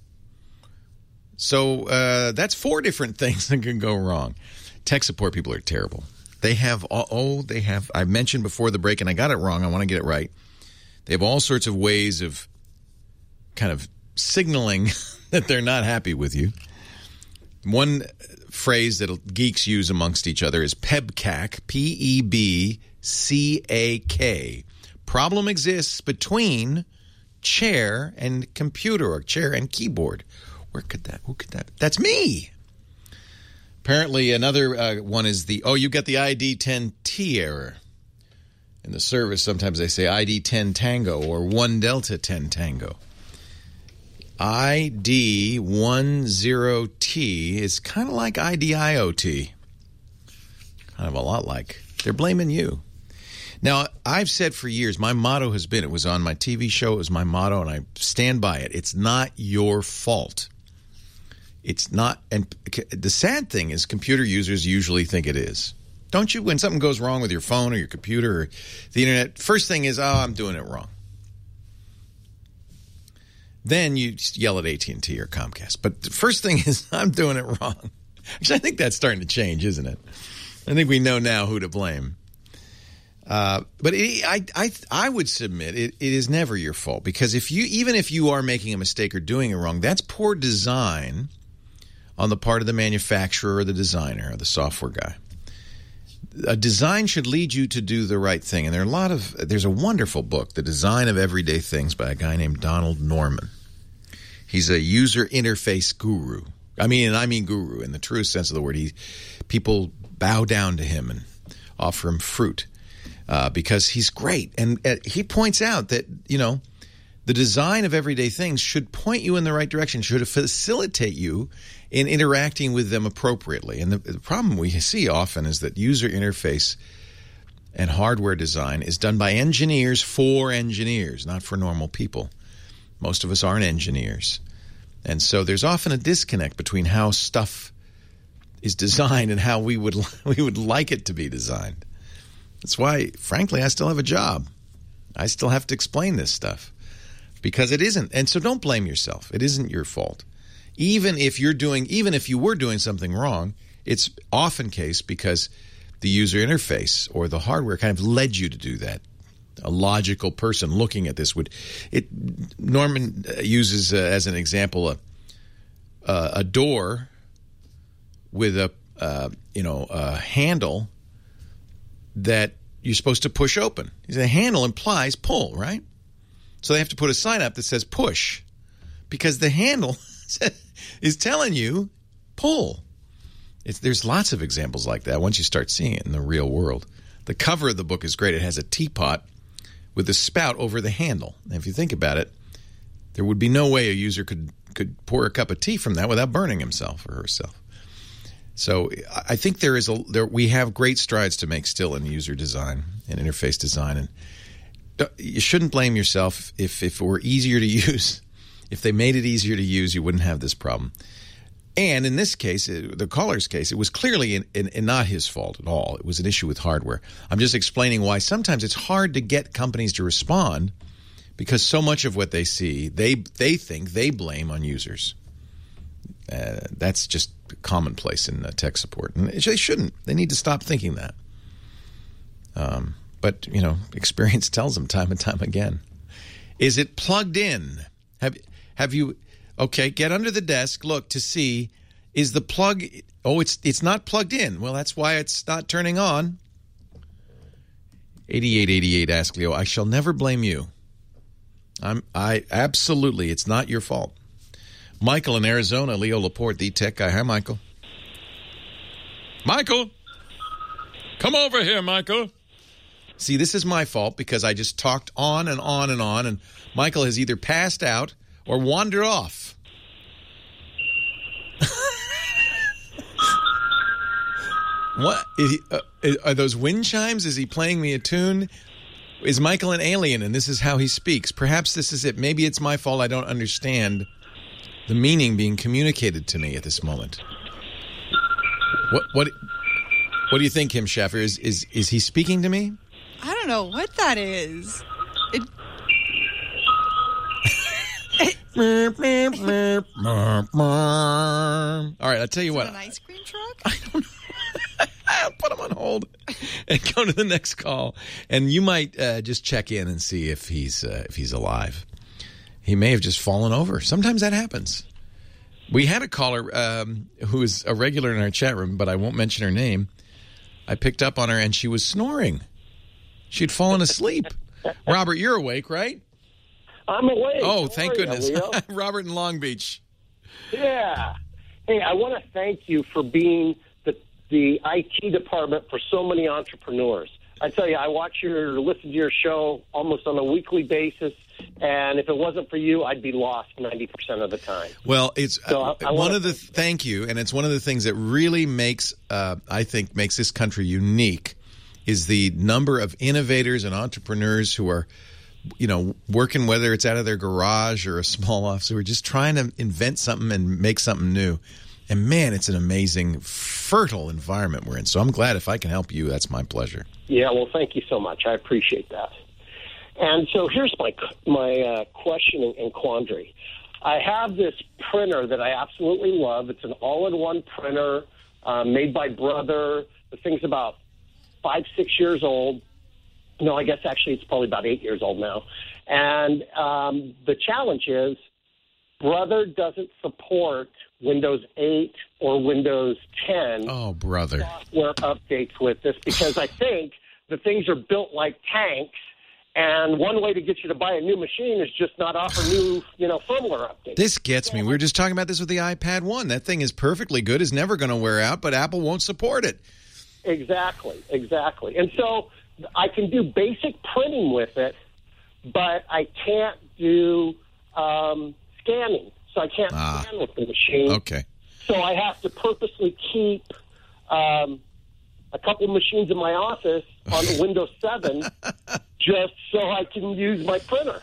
So uh, that's four different things that can go wrong. Tech support people are terrible. They have, all, oh, they have, I mentioned before the break, and I got it wrong, I want to get it right. They have all sorts of ways of kind of signaling that they're not happy with you. One phrase that geeks use amongst each other is PEBCAK, P E B C A K. Problem exists between chair and computer, or chair and keyboard. Where could that, who could that, that's me. Apparently another uh, one is the, oh, you got the I D ten T error. In the service, sometimes they say I D ten Tango or one Delta ten Tango. I D ten T is kind of like I D I O T. Kind of a lot like. They're blaming you. Now, I've said for years, my motto has been, it was on my T V show, it was my motto, and I stand by it. It's not your fault. It's not, and the sad thing is computer users usually think it is. Don't you? When something goes wrong with your phone or your computer or the internet, first thing is, oh, I'm doing it wrong. Then you yell at A T and T or Comcast. But the first thing is, I'm doing it wrong. Actually, I think that's starting to change, isn't it? I think we know now who to blame. Uh, but it, I, I, I would submit it, it is never your fault, because if you, even if you are making a mistake or doing it wrong, that's poor design on the part of the manufacturer or the designer or the software guy. A design should lead you to do the right thing. And there are a lot of, there's a wonderful book, The Design of Everyday Things, by a guy named Donald Norman. He's a user interface guru. I mean, and I mean guru in the truest sense of the word. He, people bow down to him and offer him fruit uh, because he's great. And uh, he points out that, you know, the design of everyday things should point you in the right direction, should facilitate you in interacting with them appropriately. And the, the problem we see often is that user interface and hardware design is done by engineers for engineers, not for normal people. Most of us aren't engineers. And so there's often a disconnect between how stuff is designed and how we would we would like it to be designed. That's why, frankly, I still have a job. I still have to explain this stuff. Because it isn't. And so don't blame yourself. It isn't your fault. Even if you're doing, even if you were doing something wrong, it's often case because the user interface or the hardware kind of led you to do that. A logical person looking at this would, it, Norman uses uh, as an example a, uh, a door with a, uh, you know, a handle that you're supposed to push open. The handle implies pull, right? So they have to put a sign up that says push because the handle is telling you pull. It's, there's lots of examples like that once you start seeing it in the real world. The cover of the book is great. It has a teapot with the spout over the handle. And if you think about it, there would be no way a user could, could pour a cup of tea from that without burning himself or herself. So I think there is a there we have great strides to make still in user design and interface design, and you shouldn't blame yourself. If, if it were easier to use, if they made it easier to use, you wouldn't have this problem. And in this case, the caller's case, it was clearly in, in, in not his fault at all. It was an issue with hardware. I'm just explaining why sometimes it's hard to get companies to respond because so much of what they see, they they think they blame on users. Uh, that's just commonplace in uh, tech support. And they shouldn't. They need to stop thinking that. Um But, you know, experience tells them time and time again. Is it plugged in? Have have you, okay, get under the desk, look to see, is the plug, oh, it's it's not plugged in. Well, that's why it's not turning on. eighty-eight eighty-eight, ask Leo. I shall never blame you. I'm. I absolutely. It's not your fault. Michael in Arizona. Leo Laporte, the tech guy. Hi, Michael. Michael, come over here, Michael. See, this is my fault because I just talked on and on and on, and Michael has either passed out or wandered off. What is he, uh, are those wind chimes? Is he playing me a tune? Is Michael an alien and this is how he speaks? Perhaps this is it. Maybe it's my fault. I don't understand the meaning being communicated to me at this moment. What what what do you think, Kim Schaffer? Is is is he speaking to me? I don't know what that is. It... All right, I'll tell you is what. It an ice cream truck? I don't know. I'll put him on hold and go to the next call. And you might uh, just check in and see if he's uh, if he's alive. He may have just fallen over. Sometimes that happens. We had a caller um, who is a regular in our chat room, but I won't mention her name. I picked up on her, and she was snoring. She'd fallen asleep. Robert, you're awake, right? I'm awake. Oh, How thank are goodness. You, Robert in Long Beach. Yeah. Hey, I want to thank you for being the the I T department for so many entrepreneurs. I tell you, I watch your, listen to your show almost on a weekly basis, and if it wasn't for you, I'd be lost ninety percent of the time. Well, it's so uh, I, I one wanna, of the thank you, and it's one of the things that really makes, uh, I think, makes this country unique, is the number of innovators and entrepreneurs who are, you know, working, whether it's out of their garage or a small office, who are just trying to invent something and make something new. And man, it's an amazing, fertile environment we're in. So I'm glad if I can help you, that's my pleasure. Yeah, well, thank you so much. I appreciate that. And so here's my my uh, question and, and quandary. I have this printer that I absolutely love. It's an all-in-one printer uh, made by Brother. The thing's about five, six years old. No, I guess actually it's probably about eight years old now. And um, the challenge is Brother doesn't support Windows eight or Windows ten oh, brother. software updates with this because I think the things are built like tanks, and one way to get you to buy a new machine is just not offer new, you know, firmware updates. This gets me. We were just talking about this with the iPad one. That thing is perfectly good, is never going to wear out, but Apple won't support it. Exactly, exactly. And so I can do basic printing with it, but I can't do um, scanning. So I can't ah, scan with the machine. Okay. So I have to purposely keep um, a couple of machines in my office on the Windows seven just so I can use my printer.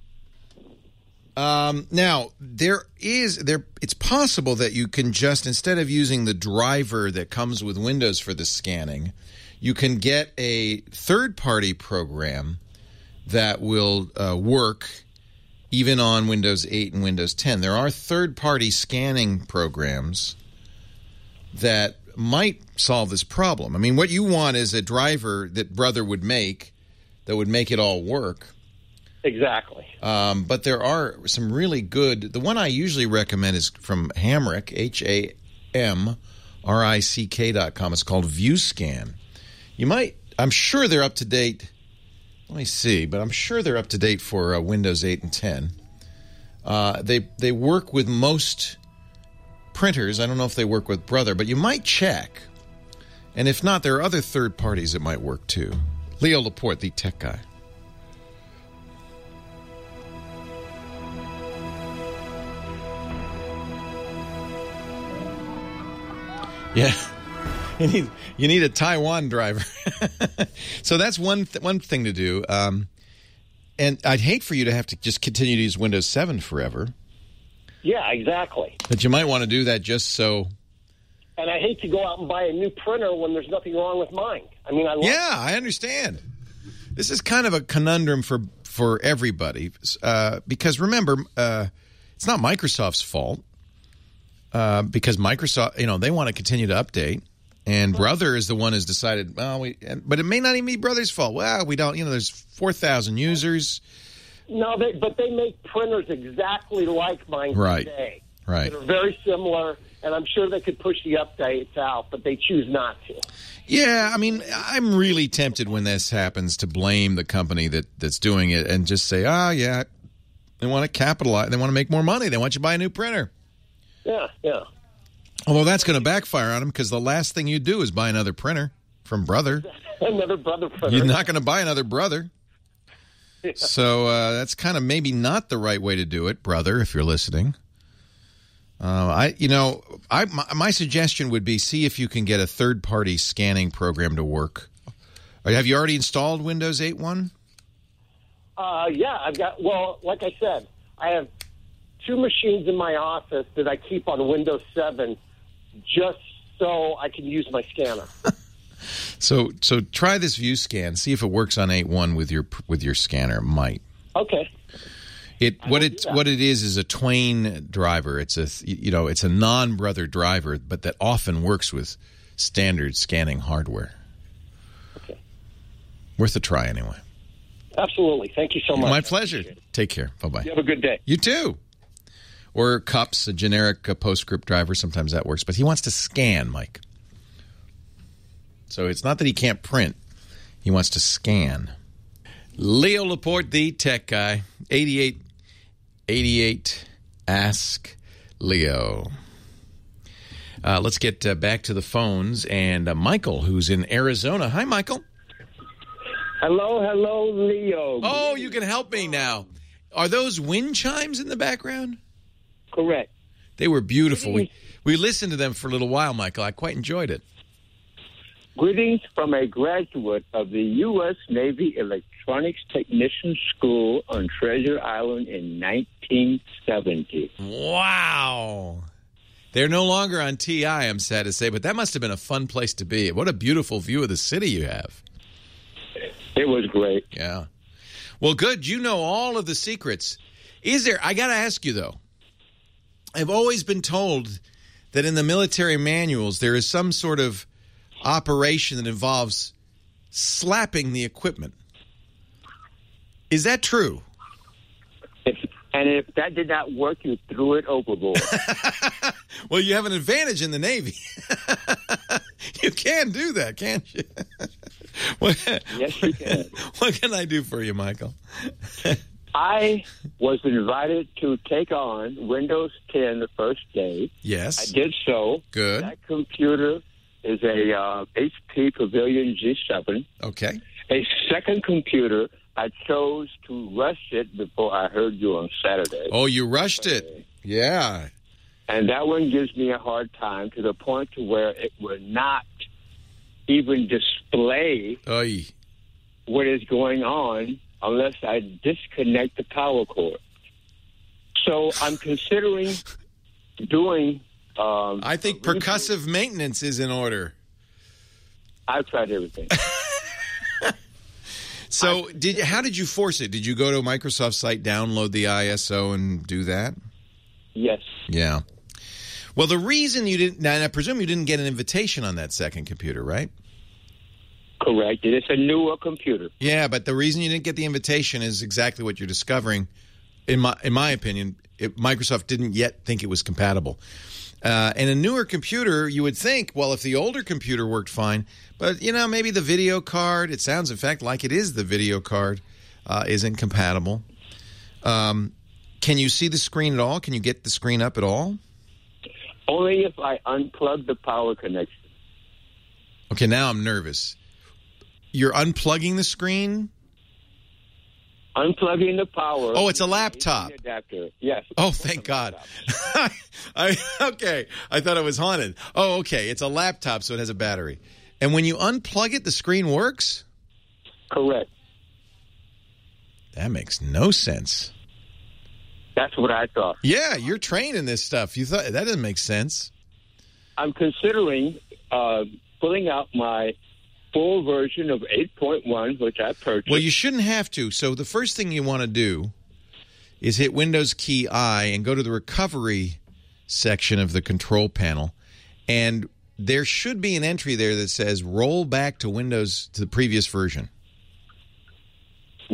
Um, now, there is there. It's possible that you can just, instead of using the driver that comes with Windows for the scanning, you can get a third-party program that will uh, work even on Windows eight and Windows ten. There are third-party scanning programs that might solve this problem. I mean, what you want is a driver that Brother would make that would make it all work. Exactly. Um, but there are some really good... The one I usually recommend is from Hamrick, H A M R I C K dot com. It's called ViewScan. You might... I'm sure they're up to date... Let me see, but I'm sure they're up to date for uh, Windows eight and ten. Uh, they they work with most printers. I don't know if they work with Brother, but you might check. And if not, there are other third parties that might work too. Leo Laporte, the tech guy. Yeah. You need you need a Taiwan driver. So that's one th- one thing to do. Um, and I'd hate for you to have to just continue to use Windows seven forever. Yeah, exactly. But you might want to do that just so. And I hate to go out and buy a new printer when there's nothing wrong with mine. I mean, I love Yeah, I understand. This is kind of a conundrum for for everybody uh, because remember, uh, it's not Microsoft's fault uh, because Microsoft, you know, they want to continue to update. And Brother is the one who's decided, well, we, but it may not even be Brother's fault. Well, we don't, you know, there's four thousand users. No, they, but they make printers exactly like mine Right. today. Right. That are very similar, and I'm sure they could push the updates out, but they choose not to. Yeah, I mean, I'm really tempted when this happens to blame the company that, that's doing it and just say, oh, yeah, they want to capitalize. They want to make more money. They want you to buy a new printer. Yeah, yeah. Although that's going to backfire on them because the last thing you do is buy another printer from Brother. Another Brother printer. You're not going to buy another Brother. Yeah. So uh, that's kind of maybe not the right way to do it, Brother, if you're listening. Uh, I, you know, I my, my suggestion would be see if you can get a third-party scanning program to work. Have you already installed Windows eight point one? Uh, yeah, I've got, well, like I said, I have two machines in my office that I keep on Windows seven just so I can use my scanner. so so try this view scan. See if it works on eight point one with your with your scanner. It might. Okay. It what it what it is is a Twain driver. It's a you know it's a non-Brother driver, but that often works with standard scanning hardware. Okay. Worth a try anyway. Absolutely. Thank you so much. My pleasure. Take care. Bye bye. You have a good day. You too. Or Cups, a generic uh, PostScript driver. Sometimes that works, but he wants to scan, Mike. So it's not that he can't print; he wants to scan. Leo Laporte, the tech guy, eighty-eight eighty-eight Ask Leo. Uh, let's get uh, back to the phones. And uh, Michael, who's in Arizona. Hi, Michael. Hello, hello, Leo. Oh, you can help me now. Are those wind chimes in the background? Correct. They were beautiful. We, we listened to them for a little while, Michael. I quite enjoyed it. Greetings from a graduate of the U S Navy Electronics Technician School on Treasure Island in nineteen seventy. Wow. They're no longer on T I, I'm sad to say, but that must have been a fun place to be. What a beautiful view of the city you have. It was great. Yeah. Well, good. You know all of the secrets. Is there, I got to ask you, though, I've always been told that in the military manuals there is some sort of operation that involves slapping the equipment. Is that true? If, and if that did not work, you threw it overboard. Well, you have an advantage in the Navy. You can do that, can't you? What, yes, you can. What can I do for you, Michael? I was invited to take on Windows ten the first day. Yes. I did so. Good. That computer is a uh, H P Pavilion G seven. Okay. A second computer, I chose to rush it before I heard you on Saturday. Oh, you rushed it. Yeah. And that one gives me a hard time to the point to where it will not even display Oy. what is going on unless I disconnect the power cord. So I'm considering doing... Um, I think percussive maintenance is in order. I've tried everything. So, did how did you force it? Did you go to a Microsoft site, download the I S O, and do that? Yes. Yeah. Well, the reason you didn't... Now, I presume you didn't get an invitation on that second computer, right? Correct. It is a newer computer. Yeah, but the reason you didn't get the invitation is exactly what you're discovering. In my in my opinion, it, Microsoft didn't yet think it was compatible. Uh, and a newer computer, you would think, well, if the older computer worked fine, but, you know, maybe the video card, it sounds, in fact, like it is the video card, uh, isn't compatible. Um, can you see the screen at all? Can you get the screen up at all? Only if I unplug the power connection. Okay, now I'm nervous. You're unplugging the screen? Unplugging the power. Oh, it's a laptop. Adapter. Yes. Oh, thank God. I, okay, I thought it was haunted. Oh, okay, it's a laptop, so it has a battery. And when you unplug it, the screen works? Correct. That makes no sense. That's what I thought. Yeah, you're trained in this stuff. You thought that doesn't make sense. I'm considering uh, pulling out my full version of eight point one, which I purchased. Well, you shouldn't have to. So the first thing you want to do is hit Windows key I and go to the recovery section of the control panel. And there should be an entry there that says roll back to Windows to the previous version.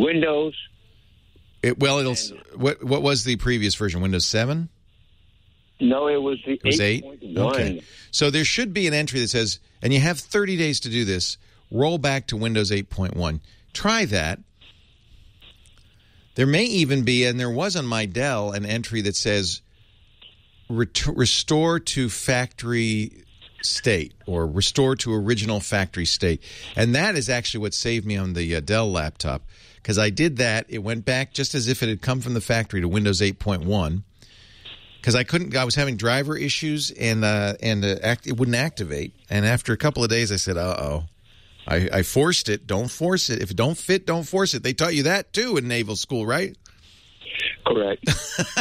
Windows. It, well, it'll. What what was the previous version? Windows seven? No, it was the It was eight? eight point one. Okay. So there should be an entry that says, and you have thirty days to do this, roll back to Windows eight point one. Try that. There may even be, and there was on my Dell, an entry that says ret- restore to factory state or restore to original factory state. And that is actually what saved me on the uh, Dell laptop, because I did that. It went back just as if it had come from the factory to Windows eight point one. Because I couldn't, I was having driver issues and uh, and uh, act, it wouldn't activate. And after a couple of days, I said, "Uh oh, I, I forced it. Don't force it. If it don't fit, don't force it." They taught you that too in naval school, right? Correct.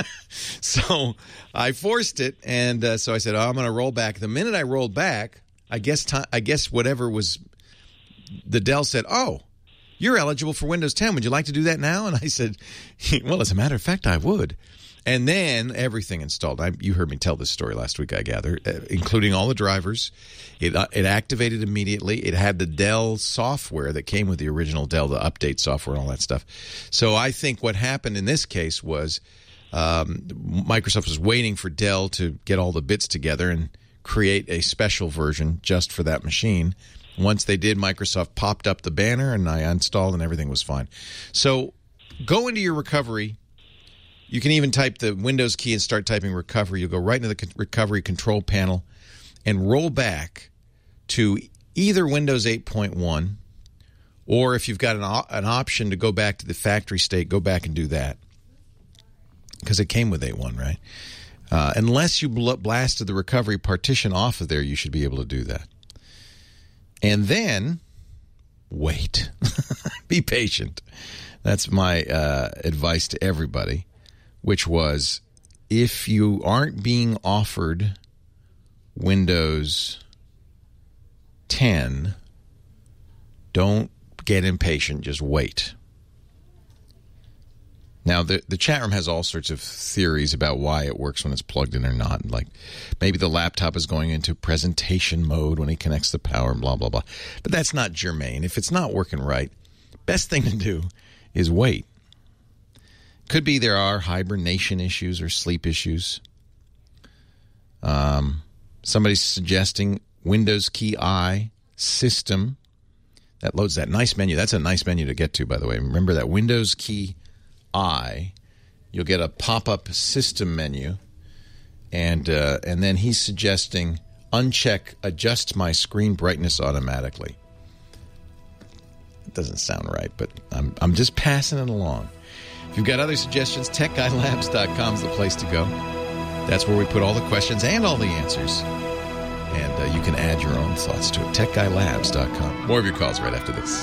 So I forced it, and uh, so I said, "Oh, I'm going to roll back." The minute I rolled back, I guess t- I guess whatever was, the Dell said, "Oh, you're eligible for Windows ten. Would you like to do that now?" And I said, "Well, as a matter of fact, I would." And then everything installed. I, you heard me tell this story last week, I gather, uh, including all the drivers. It uh, it activated immediately. It had the Dell software that came with the original Dell, the update software and all that stuff. So I think what happened in this case was um, Microsoft was waiting for Dell to get all the bits together and create a special version just for that machine. Once they did, Microsoft popped up the banner, and I installed, and everything was fine. So go into your recovery. You can even type the Windows key and start typing recovery. You'll go right into the recovery control panel and roll back to either Windows eight point one, or if you've got an, op- an option to go back to the factory state, go back and do that, because it came with eight point one, right? Uh, unless you bl- blasted the recovery partition off of there, you should be able to do that. And then wait. Be patient. That's my uh, advice to everybody. Which was, if you aren't being offered Windows ten, don't get impatient. Just wait. Now, the the chat room has all sorts of theories about why it works when it's plugged in or not. Like, maybe the laptop is going into presentation mode when he connects the power and blah, blah, blah. But that's not germane. If it's not working right, best thing to do is wait. Could be there are hibernation issues or sleep issues. Um, somebody's suggesting Windows key I system. That loads that nice menu. That's a nice menu to get to, by the way. Remember that Windows key I. You'll get a pop-up system menu. And, uh, and then he's suggesting uncheck adjust my screen brightness automatically. It doesn't sound right, but I'm I'm just passing it along. If you've got other suggestions, tech guy labs dot com is the place to go. That's where we put all the questions and all the answers. And uh, you can add your own thoughts to it. tech guy labs dot com. More of your calls right after this.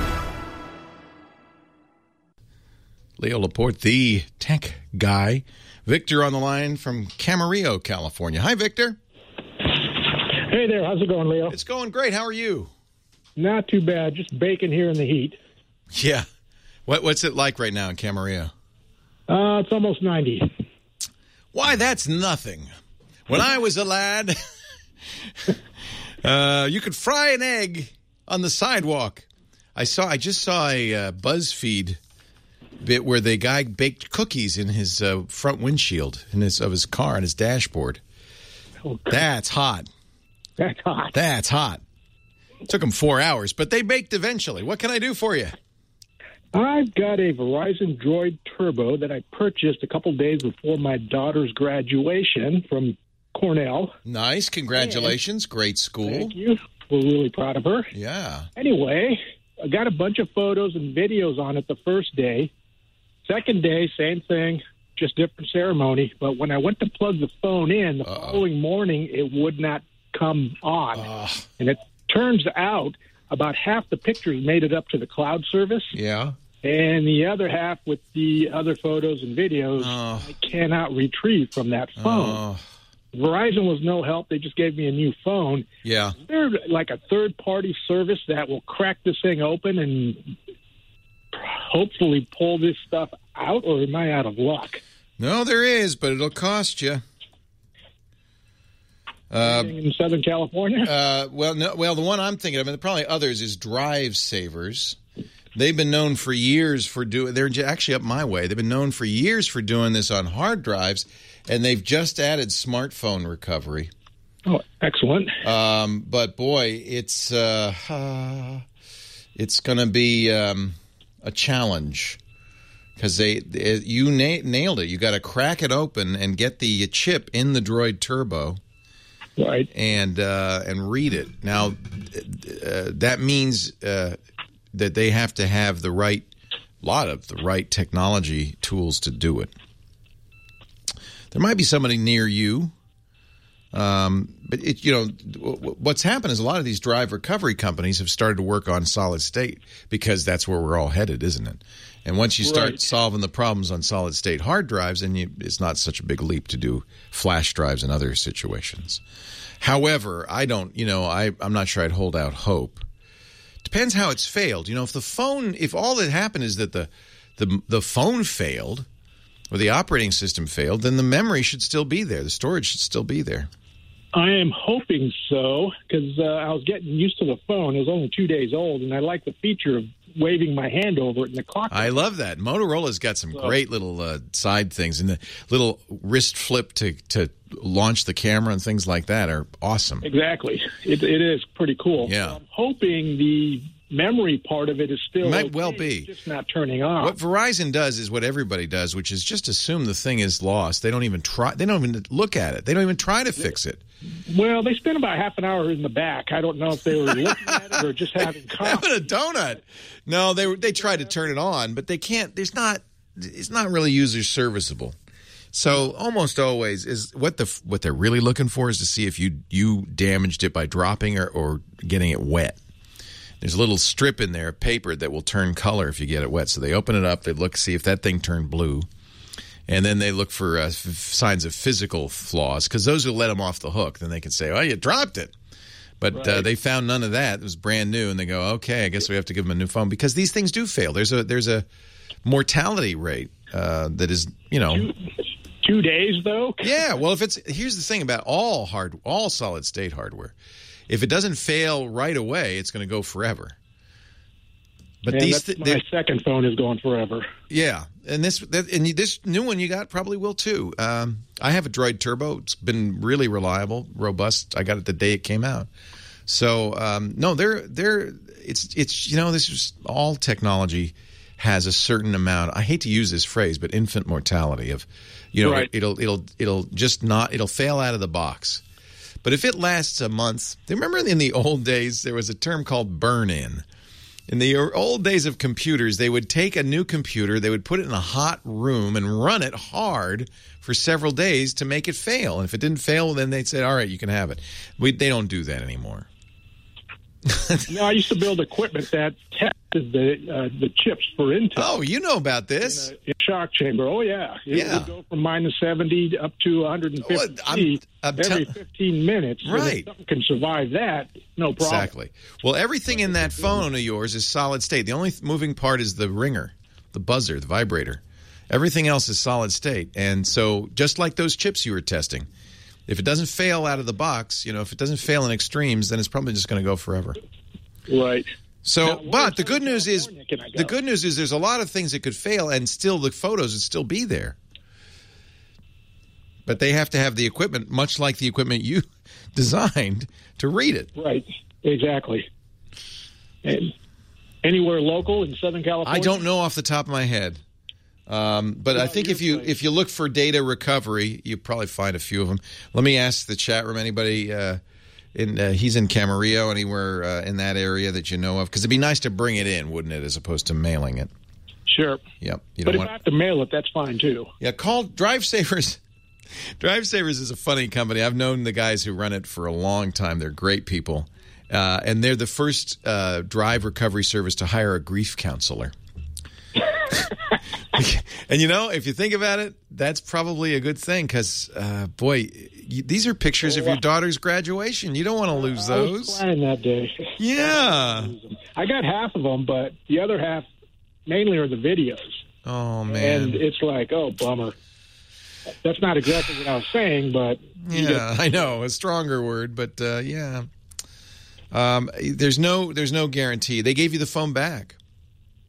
Leo Laporte, the tech guy. Victor on the line from Camarillo, California. Hi, Victor. Hey there. How's it going, Leo? It's going great. How are you? Not too bad. Just baking here in the heat. Yeah. What, what's it like right now in Camarillo? Uh, it's almost ninety. Why, that's nothing. When I was a lad, uh, you could fry an egg on the sidewalk. I saw. I just saw a uh, BuzzFeed bit where the guy baked cookies in his uh, front windshield in his of his car on his dashboard. Oh, that's hot. That's hot. That's hot. It took them four hours, but they baked eventually. What can I do for you? I've got a Verizon Droid Turbo that I purchased a couple days before my daughter's graduation from Cornell. Nice. Congratulations. And great school. Thank you. We're really proud of her. Yeah. Anyway, I got a bunch of photos and videos on it the first day. Second day, same thing, just different ceremony. But when I went to plug the phone in, the Uh-oh. following morning, it would not come on. Uh. And it turns out about half the pictures made it up to the cloud service. Yeah. And the other half with the other photos and videos, oh. I cannot retrieve from that phone. Oh. Verizon was no help. They just gave me a new phone. Yeah. Is there like a third-party service that will crack this thing open and hopefully pull this stuff out, or am I out of luck? No, there is, but it'll cost you. Uh, in Southern California? Uh, well, no, well, the one I'm thinking of, and probably others, is Drive Savers. They've been known for years for doing. They're actually up my way. They've been known for years for doing this on hard drives, and they've just added smartphone recovery. Oh, excellent! Um, but boy, it's uh, uh, it's going to be um, a challenge because they, they you na- nailed it. You got to crack it open and get the chip in the Droid Turbo. Right. And uh, and read it. Now, uh, that means uh, that they have to have the right, lot of the right technology tools to do it. There might be somebody near you, um, but it, you know what's happened is a lot of these drive recovery companies have started to work on solid state because that's where we're all headed, isn't it? And once you start Right. solving the problems on solid state hard drives, then you, it's not such a big leap to do flash drives in other situations. However, I don't, you know, I, I'm not sure I'd hold out hope. Depends how it's failed. You know, if the phone, if all that happened is that the, the, the phone failed or the operating system failed, then the memory should still be there. The storage should still be there. I am hoping so because uh, I was getting used to the phone. It was only two days old, and I like the feature of waving my hand over it in the cockpit. I love that. Motorola's got some great little uh, side things, and the little wrist flip to, to launch the camera and things like that are awesome. Exactly. It, it is pretty cool. Yeah. So I'm hoping the memory part of it is still Might okay, well be. it's just not turning on. What Verizon does is what everybody does, which is just assume the thing is lost. They don't even try. They don't even look at it. They don't even try to fix it. Well, they spent about half an hour in the back. I don't know if they were looking at it or just having coffee. Having a donut. No, they they tried to turn it on, but they can't. There's not. It's not really user serviceable. So almost always is what the what they're really looking for is to see if you you damaged it by dropping or, or getting it wet. There's a little strip in there, paper, that will turn color if you get it wet. So they open it up, they look, see if that thing turned blue. And then they look for uh, f- signs of physical flaws, because those will let them off the hook. Then they can say, oh, you dropped it. But Right. uh, they found none of that. It was brand new. And they go, okay, I guess we have to give them a new phone. Because these things do fail. There's a there's a mortality rate uh, that is, you know. Two, two days, though? Yeah, well, if it's here's the thing about all hard, all solid state hardware. If it doesn't fail right away, it's going to go forever. But And these, that's, th- my second phone is going forever. yeah, and this that, and this new one you got probably will too. Um, I have a Droid Turbo. It's been really reliable, robust. I got it the day it came out. So um, no, they're they're it's it's you know this is all technology has a certain amount. I hate to use this phrase, but infant mortality of you know Right. it, it'll it'll it'll just not it'll fail out of the box. But if it lasts a month, remember in the old days there was a term called burn-in. In the old days of computers, they would take a new computer, they would put it in a hot room and run it hard for several days to make it fail. And if it didn't fail, then they'd say, all right, you can have it. We, they don't do that anymore. No, I used to build equipment that tested the uh, the chips for Intel. Oh, you know about this. In a, in a shock chamber. Oh, yeah. It Yeah. would go from minus seventy up to one hundred fifty Well, I'm- feet I'm every tell- fifteen minutes. So that Right. something can survive that, no problem. Exactly. Well, everything in that phone of yours is solid state. The only th- moving part is the ringer, the buzzer, the vibrator. Everything else is solid state. And so just like those chips you were testing, if it doesn't fail out of the box, you know, if it doesn't fail in extremes, then it's probably just going to go forever. Right. So, Now, where but the in good news is California can I go? the good news is there's a lot of things that could fail and still the photos would still be there. But they have to have the equipment, much like the equipment you designed, to read it. Right. Exactly. And anywhere local in Southern California? I don't know off the top of my head. Um, but I Well, think your if you place. if you look for data recovery, you probably find a few of them. Let me ask the chat room, anybody uh, in uh, he's in Camarillo, anywhere uh, in that area that you know of? Because it'd be nice to bring it in, wouldn't it, as opposed to mailing it? Sure. Yep. You But don't if want. I have to mail it, that's fine, too. Yeah, call Drive Savers. Drive Savers is a funny company. I've known the guys who run it for a long time. They're great people. Uh, and they're the first uh, drive recovery service to hire a grief counselor. And, you know, if you think about it, that's probably a good thing because, uh, boy, you, these are pictures of your daughter's graduation. You don't want to lose I was those. crying that day. Yeah. I got half of them, but the other half mainly are the videos. Oh, man. And it's like, oh, bummer. That's not exactly what I was saying, but... you Yeah, get- I know. A stronger word, but, uh, yeah. Um, there's no there's no guarantee. They gave you the phone back.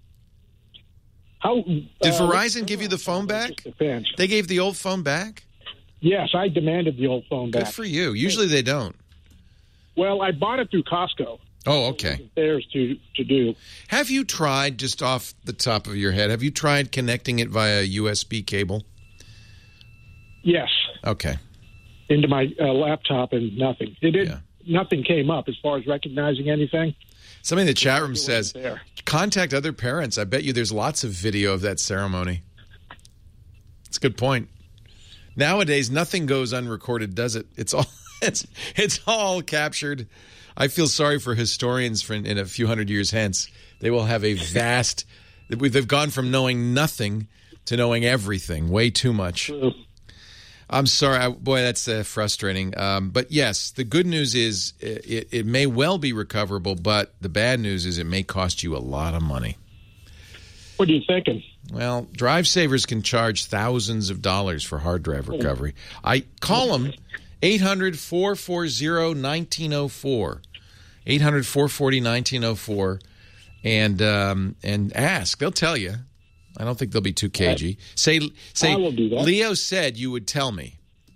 How Did uh, Verizon give you the phone back? Depends. They gave the old phone back? Yes, I demanded the old phone back. Good for you. Usually they don't. Well, I bought it through Costco. Oh, okay. Theirs to to do. Have you tried, just off the top of your head, have you tried connecting it via U S B cable? Yes. Okay. Into my uh, laptop and nothing. It did. Yeah. Nothing came up as far as recognizing anything. Somebody in the chat room says, contact other parents. I bet you there's lots of video of that ceremony. It's a good point. Nowadays, nothing goes unrecorded, does it? It's all it's it's all captured. I feel sorry for historians for in, in a few hundred years hence. They will have a vast... They've gone from knowing nothing to knowing everything. Way too much. I'm sorry. I, boy, that's uh, frustrating. Um, but yes, the good news is it, it may well be recoverable, but the bad news is it may cost you a lot of money. What are you thinking? Well, Drive Savers can charge thousands of dollars for hard drive recovery. I call them eight hundred, four four zero, one nine zero four. eight hundred, four four zero, one nine zero four and um, and ask. They'll tell you. I don't think they'll be too cagey. Say, say, Leo said you would tell me.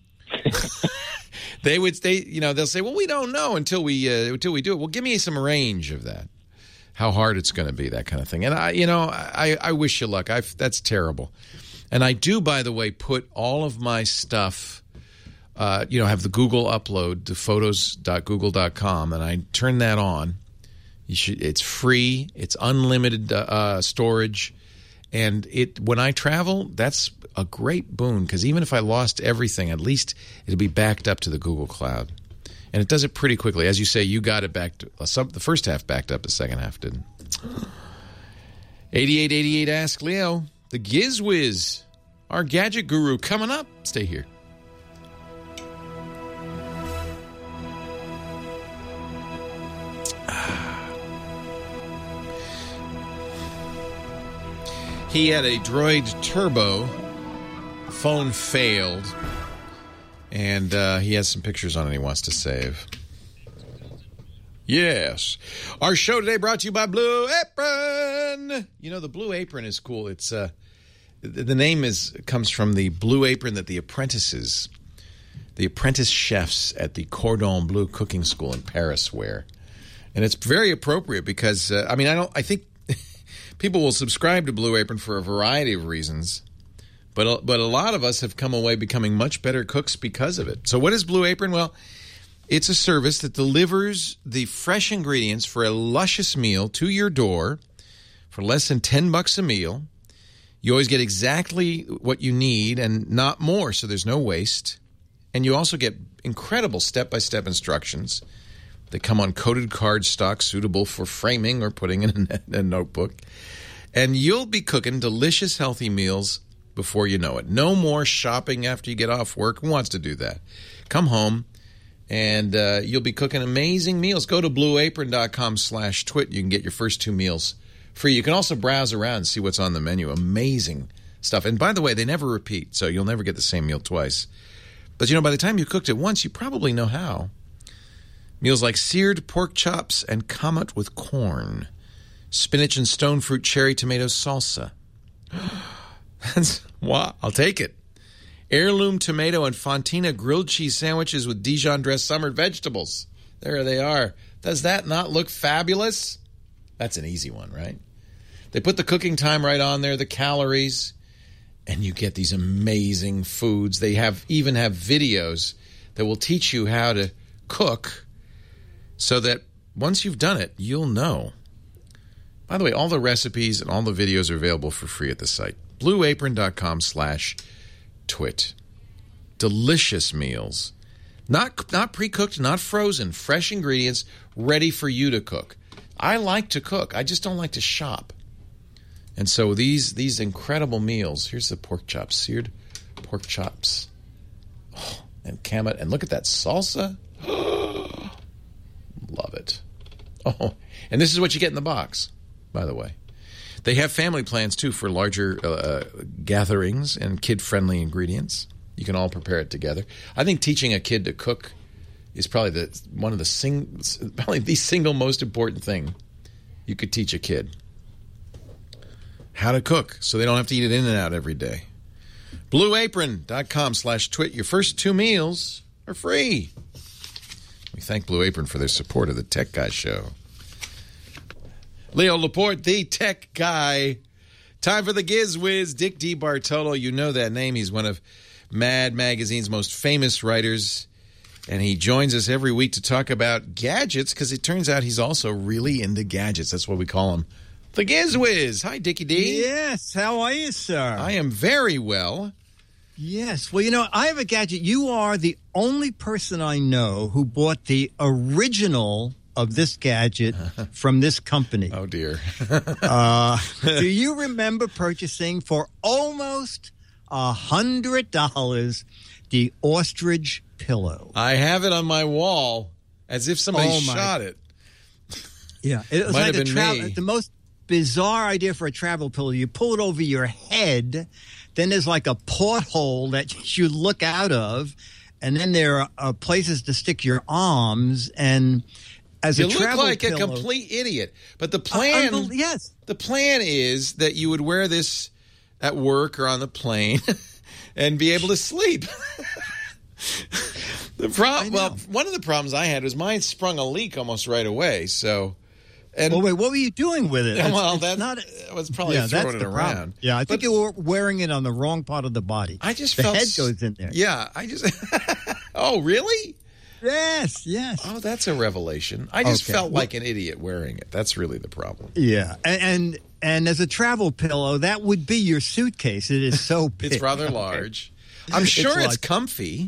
They would. They, you know, they'll say, "Well, we don't know until we uh, until we do it." Well, give me some range of that, how hard it's going to be, that kind of thing. And I, you know, I, I wish you luck. I that's terrible. And I do, by the way, put all of my stuff. Uh, you know, have the Google upload to photos dot google dot com, and I turn that on. You should. It's free. It's unlimited uh, uh, storage. And it when I travel, that's a great boon because even if I lost everything, at least it'll be backed up to the Google Cloud. And it does it pretty quickly. As you say, you got it back to uh, some, the first half backed up, the second half didn't. eighty-eight eighty-eight Ask Leo, the Giz Wiz, our gadget guru coming up. Stay here. He had a Droid Turbo. The phone failed. And uh, he has some pictures on it he wants to save. Yes. Our show today brought to you by Blue Apron. You know, the Blue Apron is cool. It's uh, the name is comes from the blue apron that the apprentices, the apprentice chefs at the Cordon Bleu cooking school in Paris wear. And it's very appropriate because, uh, I mean, I don't, I think people will subscribe to Blue Apron for a variety of reasons, but but a lot of us have come away becoming much better cooks because of it. So what is Blue Apron? Well, it's a service that delivers the fresh ingredients for a luscious meal to your door for less than ten bucks a meal. You always get exactly what you need and not more, so there's no waste. And you also get incredible step-by-step instructions that come on coated cardstock suitable for framing or putting in a, a notebook. And you'll be cooking delicious, healthy meals before you know it. No more shopping after you get off work. Who wants to do that? Come home, and uh, you'll be cooking amazing meals. Go to blue apron dot com slash twit. You can get your first two meals free. You can also browse around and see what's on the menu. Amazing stuff. And by the way, they never repeat, so you'll never get the same meal twice. But, you know, by the time you cooked it once, you probably know how. Meals like seared pork chops and kamat with corn, spinach and stone fruit cherry tomato salsa. That's wow! I'll take it. Heirloom tomato and fontina grilled cheese sandwiches with Dijon dressed summered vegetables. There they are. Does that not look fabulous? That's an easy one, right? They put the cooking time right on there, the calories, and you get these amazing foods. They have even have videos that will teach you how to cook, so that once you've done it, you'll know. By the way, all the recipes and all the videos are available for free at the site. blue apron dot com slash twit. Delicious meals. Not, not pre-cooked, not frozen. Fresh ingredients ready for you to cook. I like to cook. I just don't like to shop. And so these, these incredible meals. Here's the pork chops. Seared pork chops. Oh, and kamat. And look at that salsa. Love it. Oh, and this is what you get in the box, by the way. They have family plans, too, for larger uh, gatherings and kid-friendly ingredients. You can all prepare it together. I think teaching a kid to cook is probably the one of the sing, probably the single most important thing you could teach a kid. how to cook so they don't have to eat it in and out every day. blue apron dot com slash twit. Your first two meals are free. We thank Blue Apron for their support of the Tech Guy Show. Leo Laporte, the Tech Guy. Time for the Giz Wiz. Dick DeBartolo, you know that name. He's one of Mad Magazine's most famous writers. And he joins us every week to talk about gadgets because it turns out he's also really into gadgets. That's what we call him. The Giz Wiz. Hi, Dickie D. Yes. How are you, sir? I am very well. Yes. Well, you know, I have a gadget. You are the only person I know who bought the original of this gadget from this company. Oh, dear. uh, do you remember purchasing for almost a hundred dollars the ostrich pillow? I have it on my wall as if somebody Oh, my- shot it. Yeah, it was Might like have a been travel. me. The most bizarre idea for a travel pillow. You pull it over your head, then there's like a porthole that you look out of, and then there are uh, places to stick your arms. And as You a look travel like pillow, a complete idiot. But the plan, Uh, unbel- yes, the plan is that you would wear this at work or on the plane and be able to sleep. The pro- well, one of the problems I had was mine sprung a leak almost right away. So, and well, wait, what were you doing with it? It's- well, it's that not. was probably yeah, throwing that's it the around. problem. Yeah, I think you were wearing it on the wrong part of the body. I just the felt head s- goes in there. Yeah, I just. Oh, really? Yes, yes. Oh, that's a revelation. I just Okay. felt Well- like an idiot wearing it. That's really the problem. Yeah, and, and and as a travel pillow, that would be your suitcase. It is so big. It's rather Okay. large. I'm sure it's, like- comfy.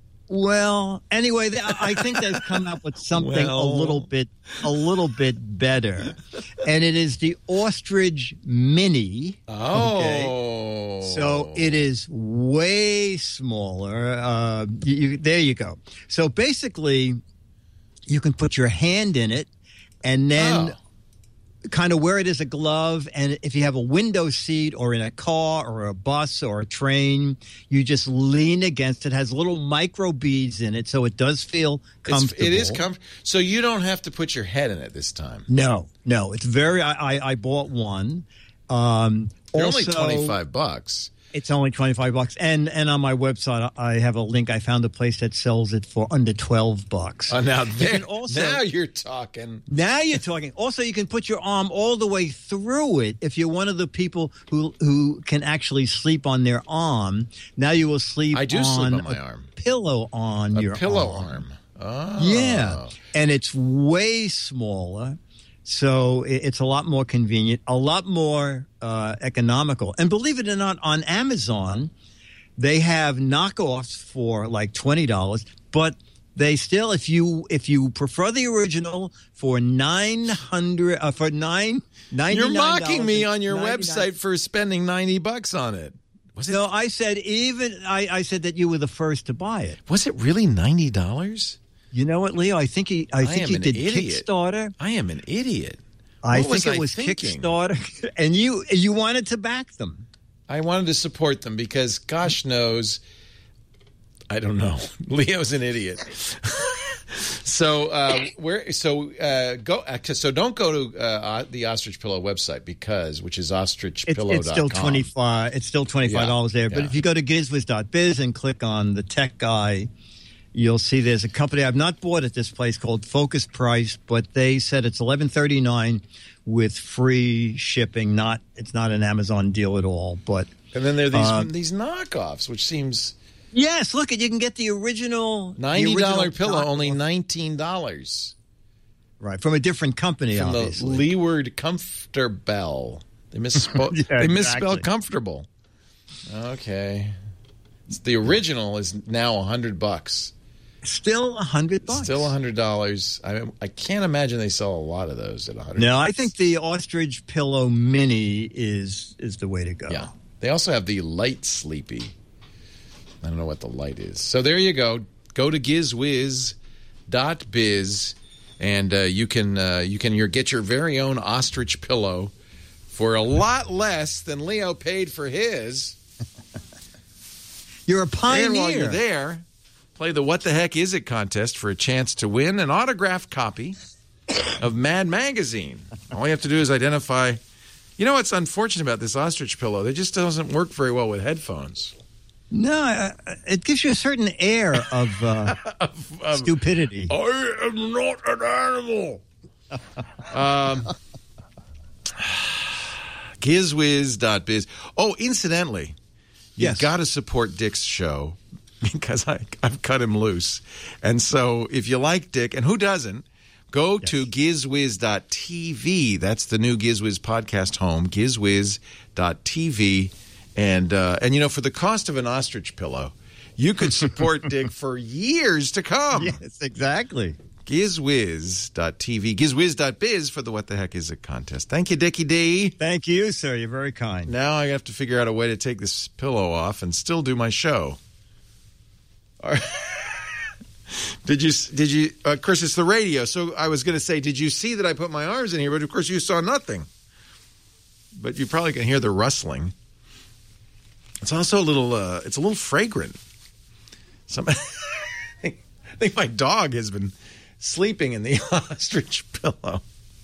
Well, anyway, th- I think they've come up with something Well. a little bit, a little bit better, and it is the Ostrich Mini. Oh, Okay? So it is way smaller. Uh, you, you, there you go. So basically, you can put your hand in it, and then. Oh. Kind of wear it as a glove, and if you have a window seat or in a car or a bus or a train, you just lean against it. It has little micro beads in it, so it does feel It's, comfortable. it is comfortable. So you don't have to put your head in it this time. No, no, it's very. I, I, I bought one. Um, They're also, only twenty-five bucks. It's only twenty-five bucks, and and on my website I have a link. I found a place that sells it for under twelve bucks. Oh, now, You there, can also- now you're talking. Now you're talking. Also, you can put your arm all the way through it if you're one of the people who who can actually sleep on their arm. Now you will sleep. I do on sleep on my a arm. Pillow on A your pillow arm. arm. Oh. Yeah, and it's way smaller, so it- it's a lot more convenient, a lot more uh, economical. And believe it or not, on Amazon, they have knockoffs for like twenty dollars, but they still, if you if you prefer the original, for nine hundred uh, for nine ninety You're nine. mocking me on your website for spending ninety bucks on it. Was it? No, I said even I, I said that you were the first to buy it. Was it really ninety dollars? You know what, Leo? I think he I think am he an did idiot. Kickstarter. I am an idiot. I What was think it I was thinking? Kickstarter, and you you wanted to back them. I wanted to support them because, gosh knows, I don't know. Leo's an idiot. so uh, where? So uh, go. Uh, so don't go to uh, the Ostrich Pillow website because, which is ostrich It's, pillow dot com. it's still twenty five. It's still twenty five dollars there. But yeah. if you go to gizwiz dot biz and click on the Tech Guy, you'll see there's a company I've not bought at this place called Focus Price, but they said it's eleven thirty nine with free shipping. Not it's not an Amazon deal at all. But And then there are these uh, these knockoffs, which seems yes, look, you can get the original ninety the dollar original pillow, knockoff. only nineteen dollars. Right, from a different company, From obviously. the Leeward Comfortable. They misspoke. Yeah, they misspelled exactly. comfortable. Okay, it's, the original is now a hundred bucks. Still a hundred bucks. Still a hundred dollars. I I can't imagine they sell a lot of those at a hundred. No, I think the Ostrich Pillow Mini is is the way to go. Yeah. They also have the Light Sleepy. I don't know what the light is. So there you go. Go to gizwiz dot biz and uh, you can uh, you can your, get your very own ostrich pillow for a lot less than Leo paid for his. You're a pioneer. And while you're there, play the What the Heck Is It contest for a chance to win an autographed copy of Mad Magazine. All you have to do is identify You know what's unfortunate about this ostrich pillow? It just doesn't work very well with headphones. No, uh, it gives you a certain air of, uh, of, of stupidity. I am not an animal. um, Gizwiz dot biz. Oh, incidentally, you've Yes. got to support Dick's show because I, I've cut him loose. And so if you like Dick, and who doesn't, go to Gizwiz dot t v. That's the new Gizwiz podcast home, Gizwiz dot t v. And, uh, and you know, for the cost of an ostrich pillow, you could support Dick for years to come. Yes, exactly. Gizwiz dot t v. Gizwiz dot biz for the What the Heck Is It contest. Thank you, Dickie D. Thank you, sir. You're very kind. Now I have to figure out a way to take this pillow off and still do my show. All right. Did you, did you, uh, Chris, it's the radio. So I was going to say, did you see that I put my arms in here? But of course you saw nothing. But you probably can hear the rustling. It's also a little, uh, it's a little fragrant. Some, I think my dog has been sleeping in the ostrich pillow.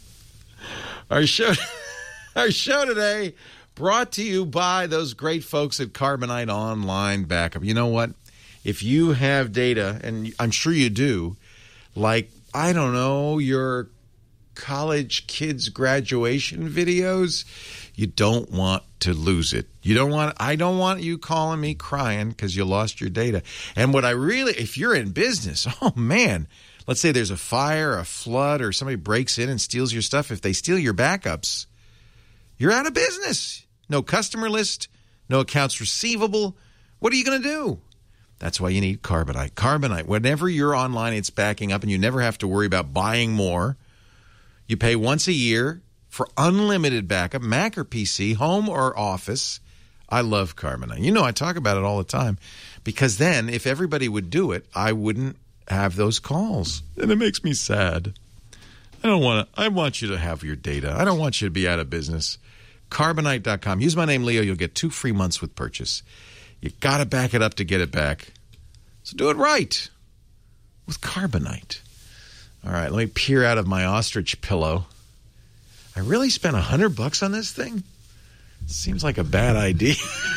Our show, our show today brought to you by those great folks at Carbonite Online Backup. You know what? If you have data, and I'm sure you do, like, I don't know, your college kids' graduation videos, you don't want to lose it. You don't want, I don't want you calling me crying because you lost your data. And what I really, if you're in business, oh man, let's say there's a fire, a flood, or somebody breaks in and steals your stuff. If they steal your backups, you're out of business. No customer list, no accounts receivable. What are you going to do? That's why you need Carbonite. Carbonite, whenever you're online, it's backing up and you never have to worry about buying more. You pay once a year for unlimited backup, Mac or P C, home or office. I love Carbonite. You know, I talk about it all the time because then if everybody would do it, I wouldn't have those calls. And it makes me sad. I don't want to, I want you to have your data. I don't want you to be out of business. Carbonite dot com. Use my name, Leo. You'll get two free months with purchase. You got to back it up to get it back. So do it right with Carbonite. All right, let me peer out of my ostrich pillow. I really spent a hundred bucks on this thing? Seems like a bad idea.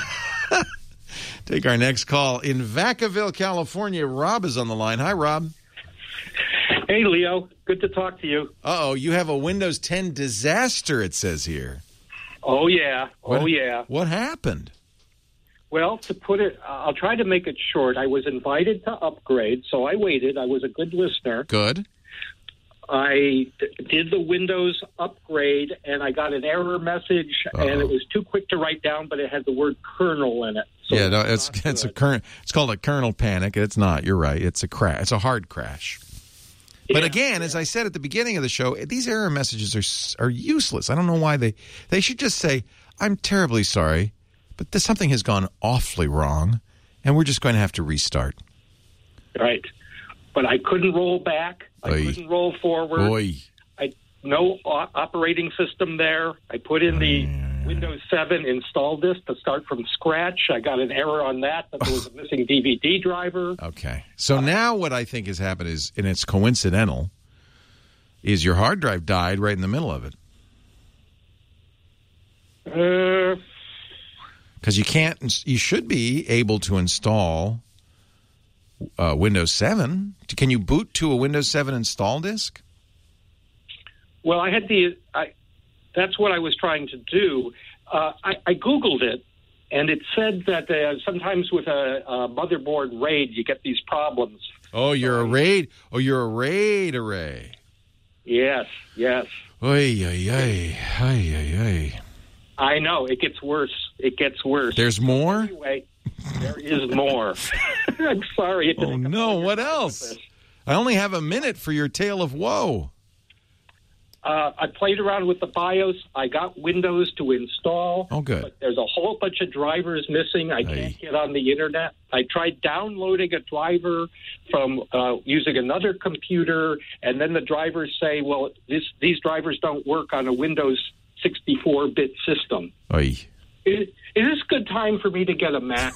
Take our next call. In Vacaville, California, Rob is on the line. Hi, Rob. Hey, Leo. Good to talk to you. Uh-oh, you have a Windows ten disaster, it says here. Oh, yeah. What, oh, yeah. What happened? Well, to put it, I'll try to make it short. I was invited to upgrade, so I waited. I was a good listener. Good. I d- did the Windows upgrade, and I got an error message, Uh-oh. and it was too quick to write down, but it had the word kernel in it. So yeah, no, it's it's, it's a current. It's called a kernel panic. It's not. You're right. It's a crash. It's a hard crash. Yeah, but again, yeah. as I said at the beginning of the show, these error messages are are useless. I don't know why they they should just say, "I'm terribly sorry, but this, something has gone awfully wrong, and we're just going to have to restart." Right. But I couldn't roll back. I Oy. couldn't roll forward. Oy. I no o- operating system there. I put in the Windows seven install disk to start from scratch. I got an error on that, that there was a missing D V D driver. Okay. So now what I think has happened is, and it's coincidental, is your hard drive died right in the middle of it. Uh, Because you can't, you should be able to install uh, Windows seven. Can you boot to a Windows seven install disk? Well, I had the, I, that's what I was trying to do. Uh, I, I Googled it, and it said that uh, sometimes with a, a motherboard RAID, you get these problems. Oh, you're a RAID. Oh, you're a RAID array. Yes, yes. Oy, oy, oy, oy, oy, oy. I know. It gets worse. It gets worse. There's more? Anyway, there is more. I'm sorry. Oh, no. What else? I only have a minute for your tale of woe. Uh, I played around with the BIOS. I got Windows to install. Oh, good. But there's a whole bunch of drivers missing. I can't get on the Internet. I tried downloading a driver from uh, using another computer, and then the drivers say, well, this, these drivers don't work on a Windows sixty-four bit system. Oy. Is, is this a good time for me to get a Mac?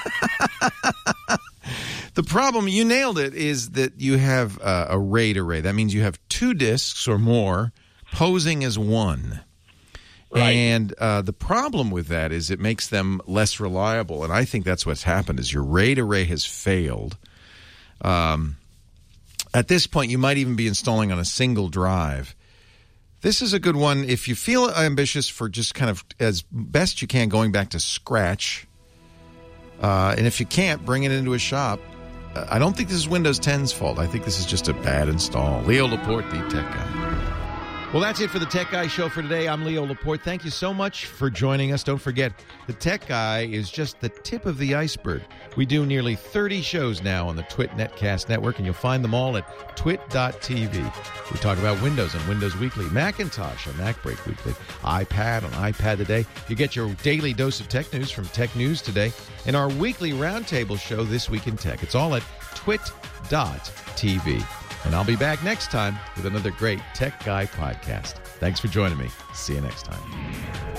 The problem, you nailed it, is that you have uh, a RAID array. That means you have two disks or more posing as one. Right. And uh, the problem with that is it makes them less reliable. And I think that's what's happened is your RAID array has failed. Um, at this point, you might even be installing on a single drive. This is a good one if you feel ambitious for just kind of as best you can going back to scratch. Uh, and if you can't, bring it into a shop. Uh, I don't think this is Windows ten's fault. I think this is just a bad install. Leo Laporte, the Tech Guy. Well, that's it for the Tech Guy Show for today. I'm Leo Laporte. Thank you so much for joining us. Don't forget, the Tech Guy is just the tip of the iceberg. We do nearly thirty shows now on the Twit Netcast Network, and you'll find them all at twit dot t v. We talk about Windows on Windows Weekly, Macintosh on Mac Break Weekly, iPad on iPad Today. You get your daily dose of tech news from Tech News Today, and our weekly roundtable show, This Week in Tech. It's all at twit dot t v. And I'll be back next time with another great Tech Guy podcast. Thanks for joining me. See you next time.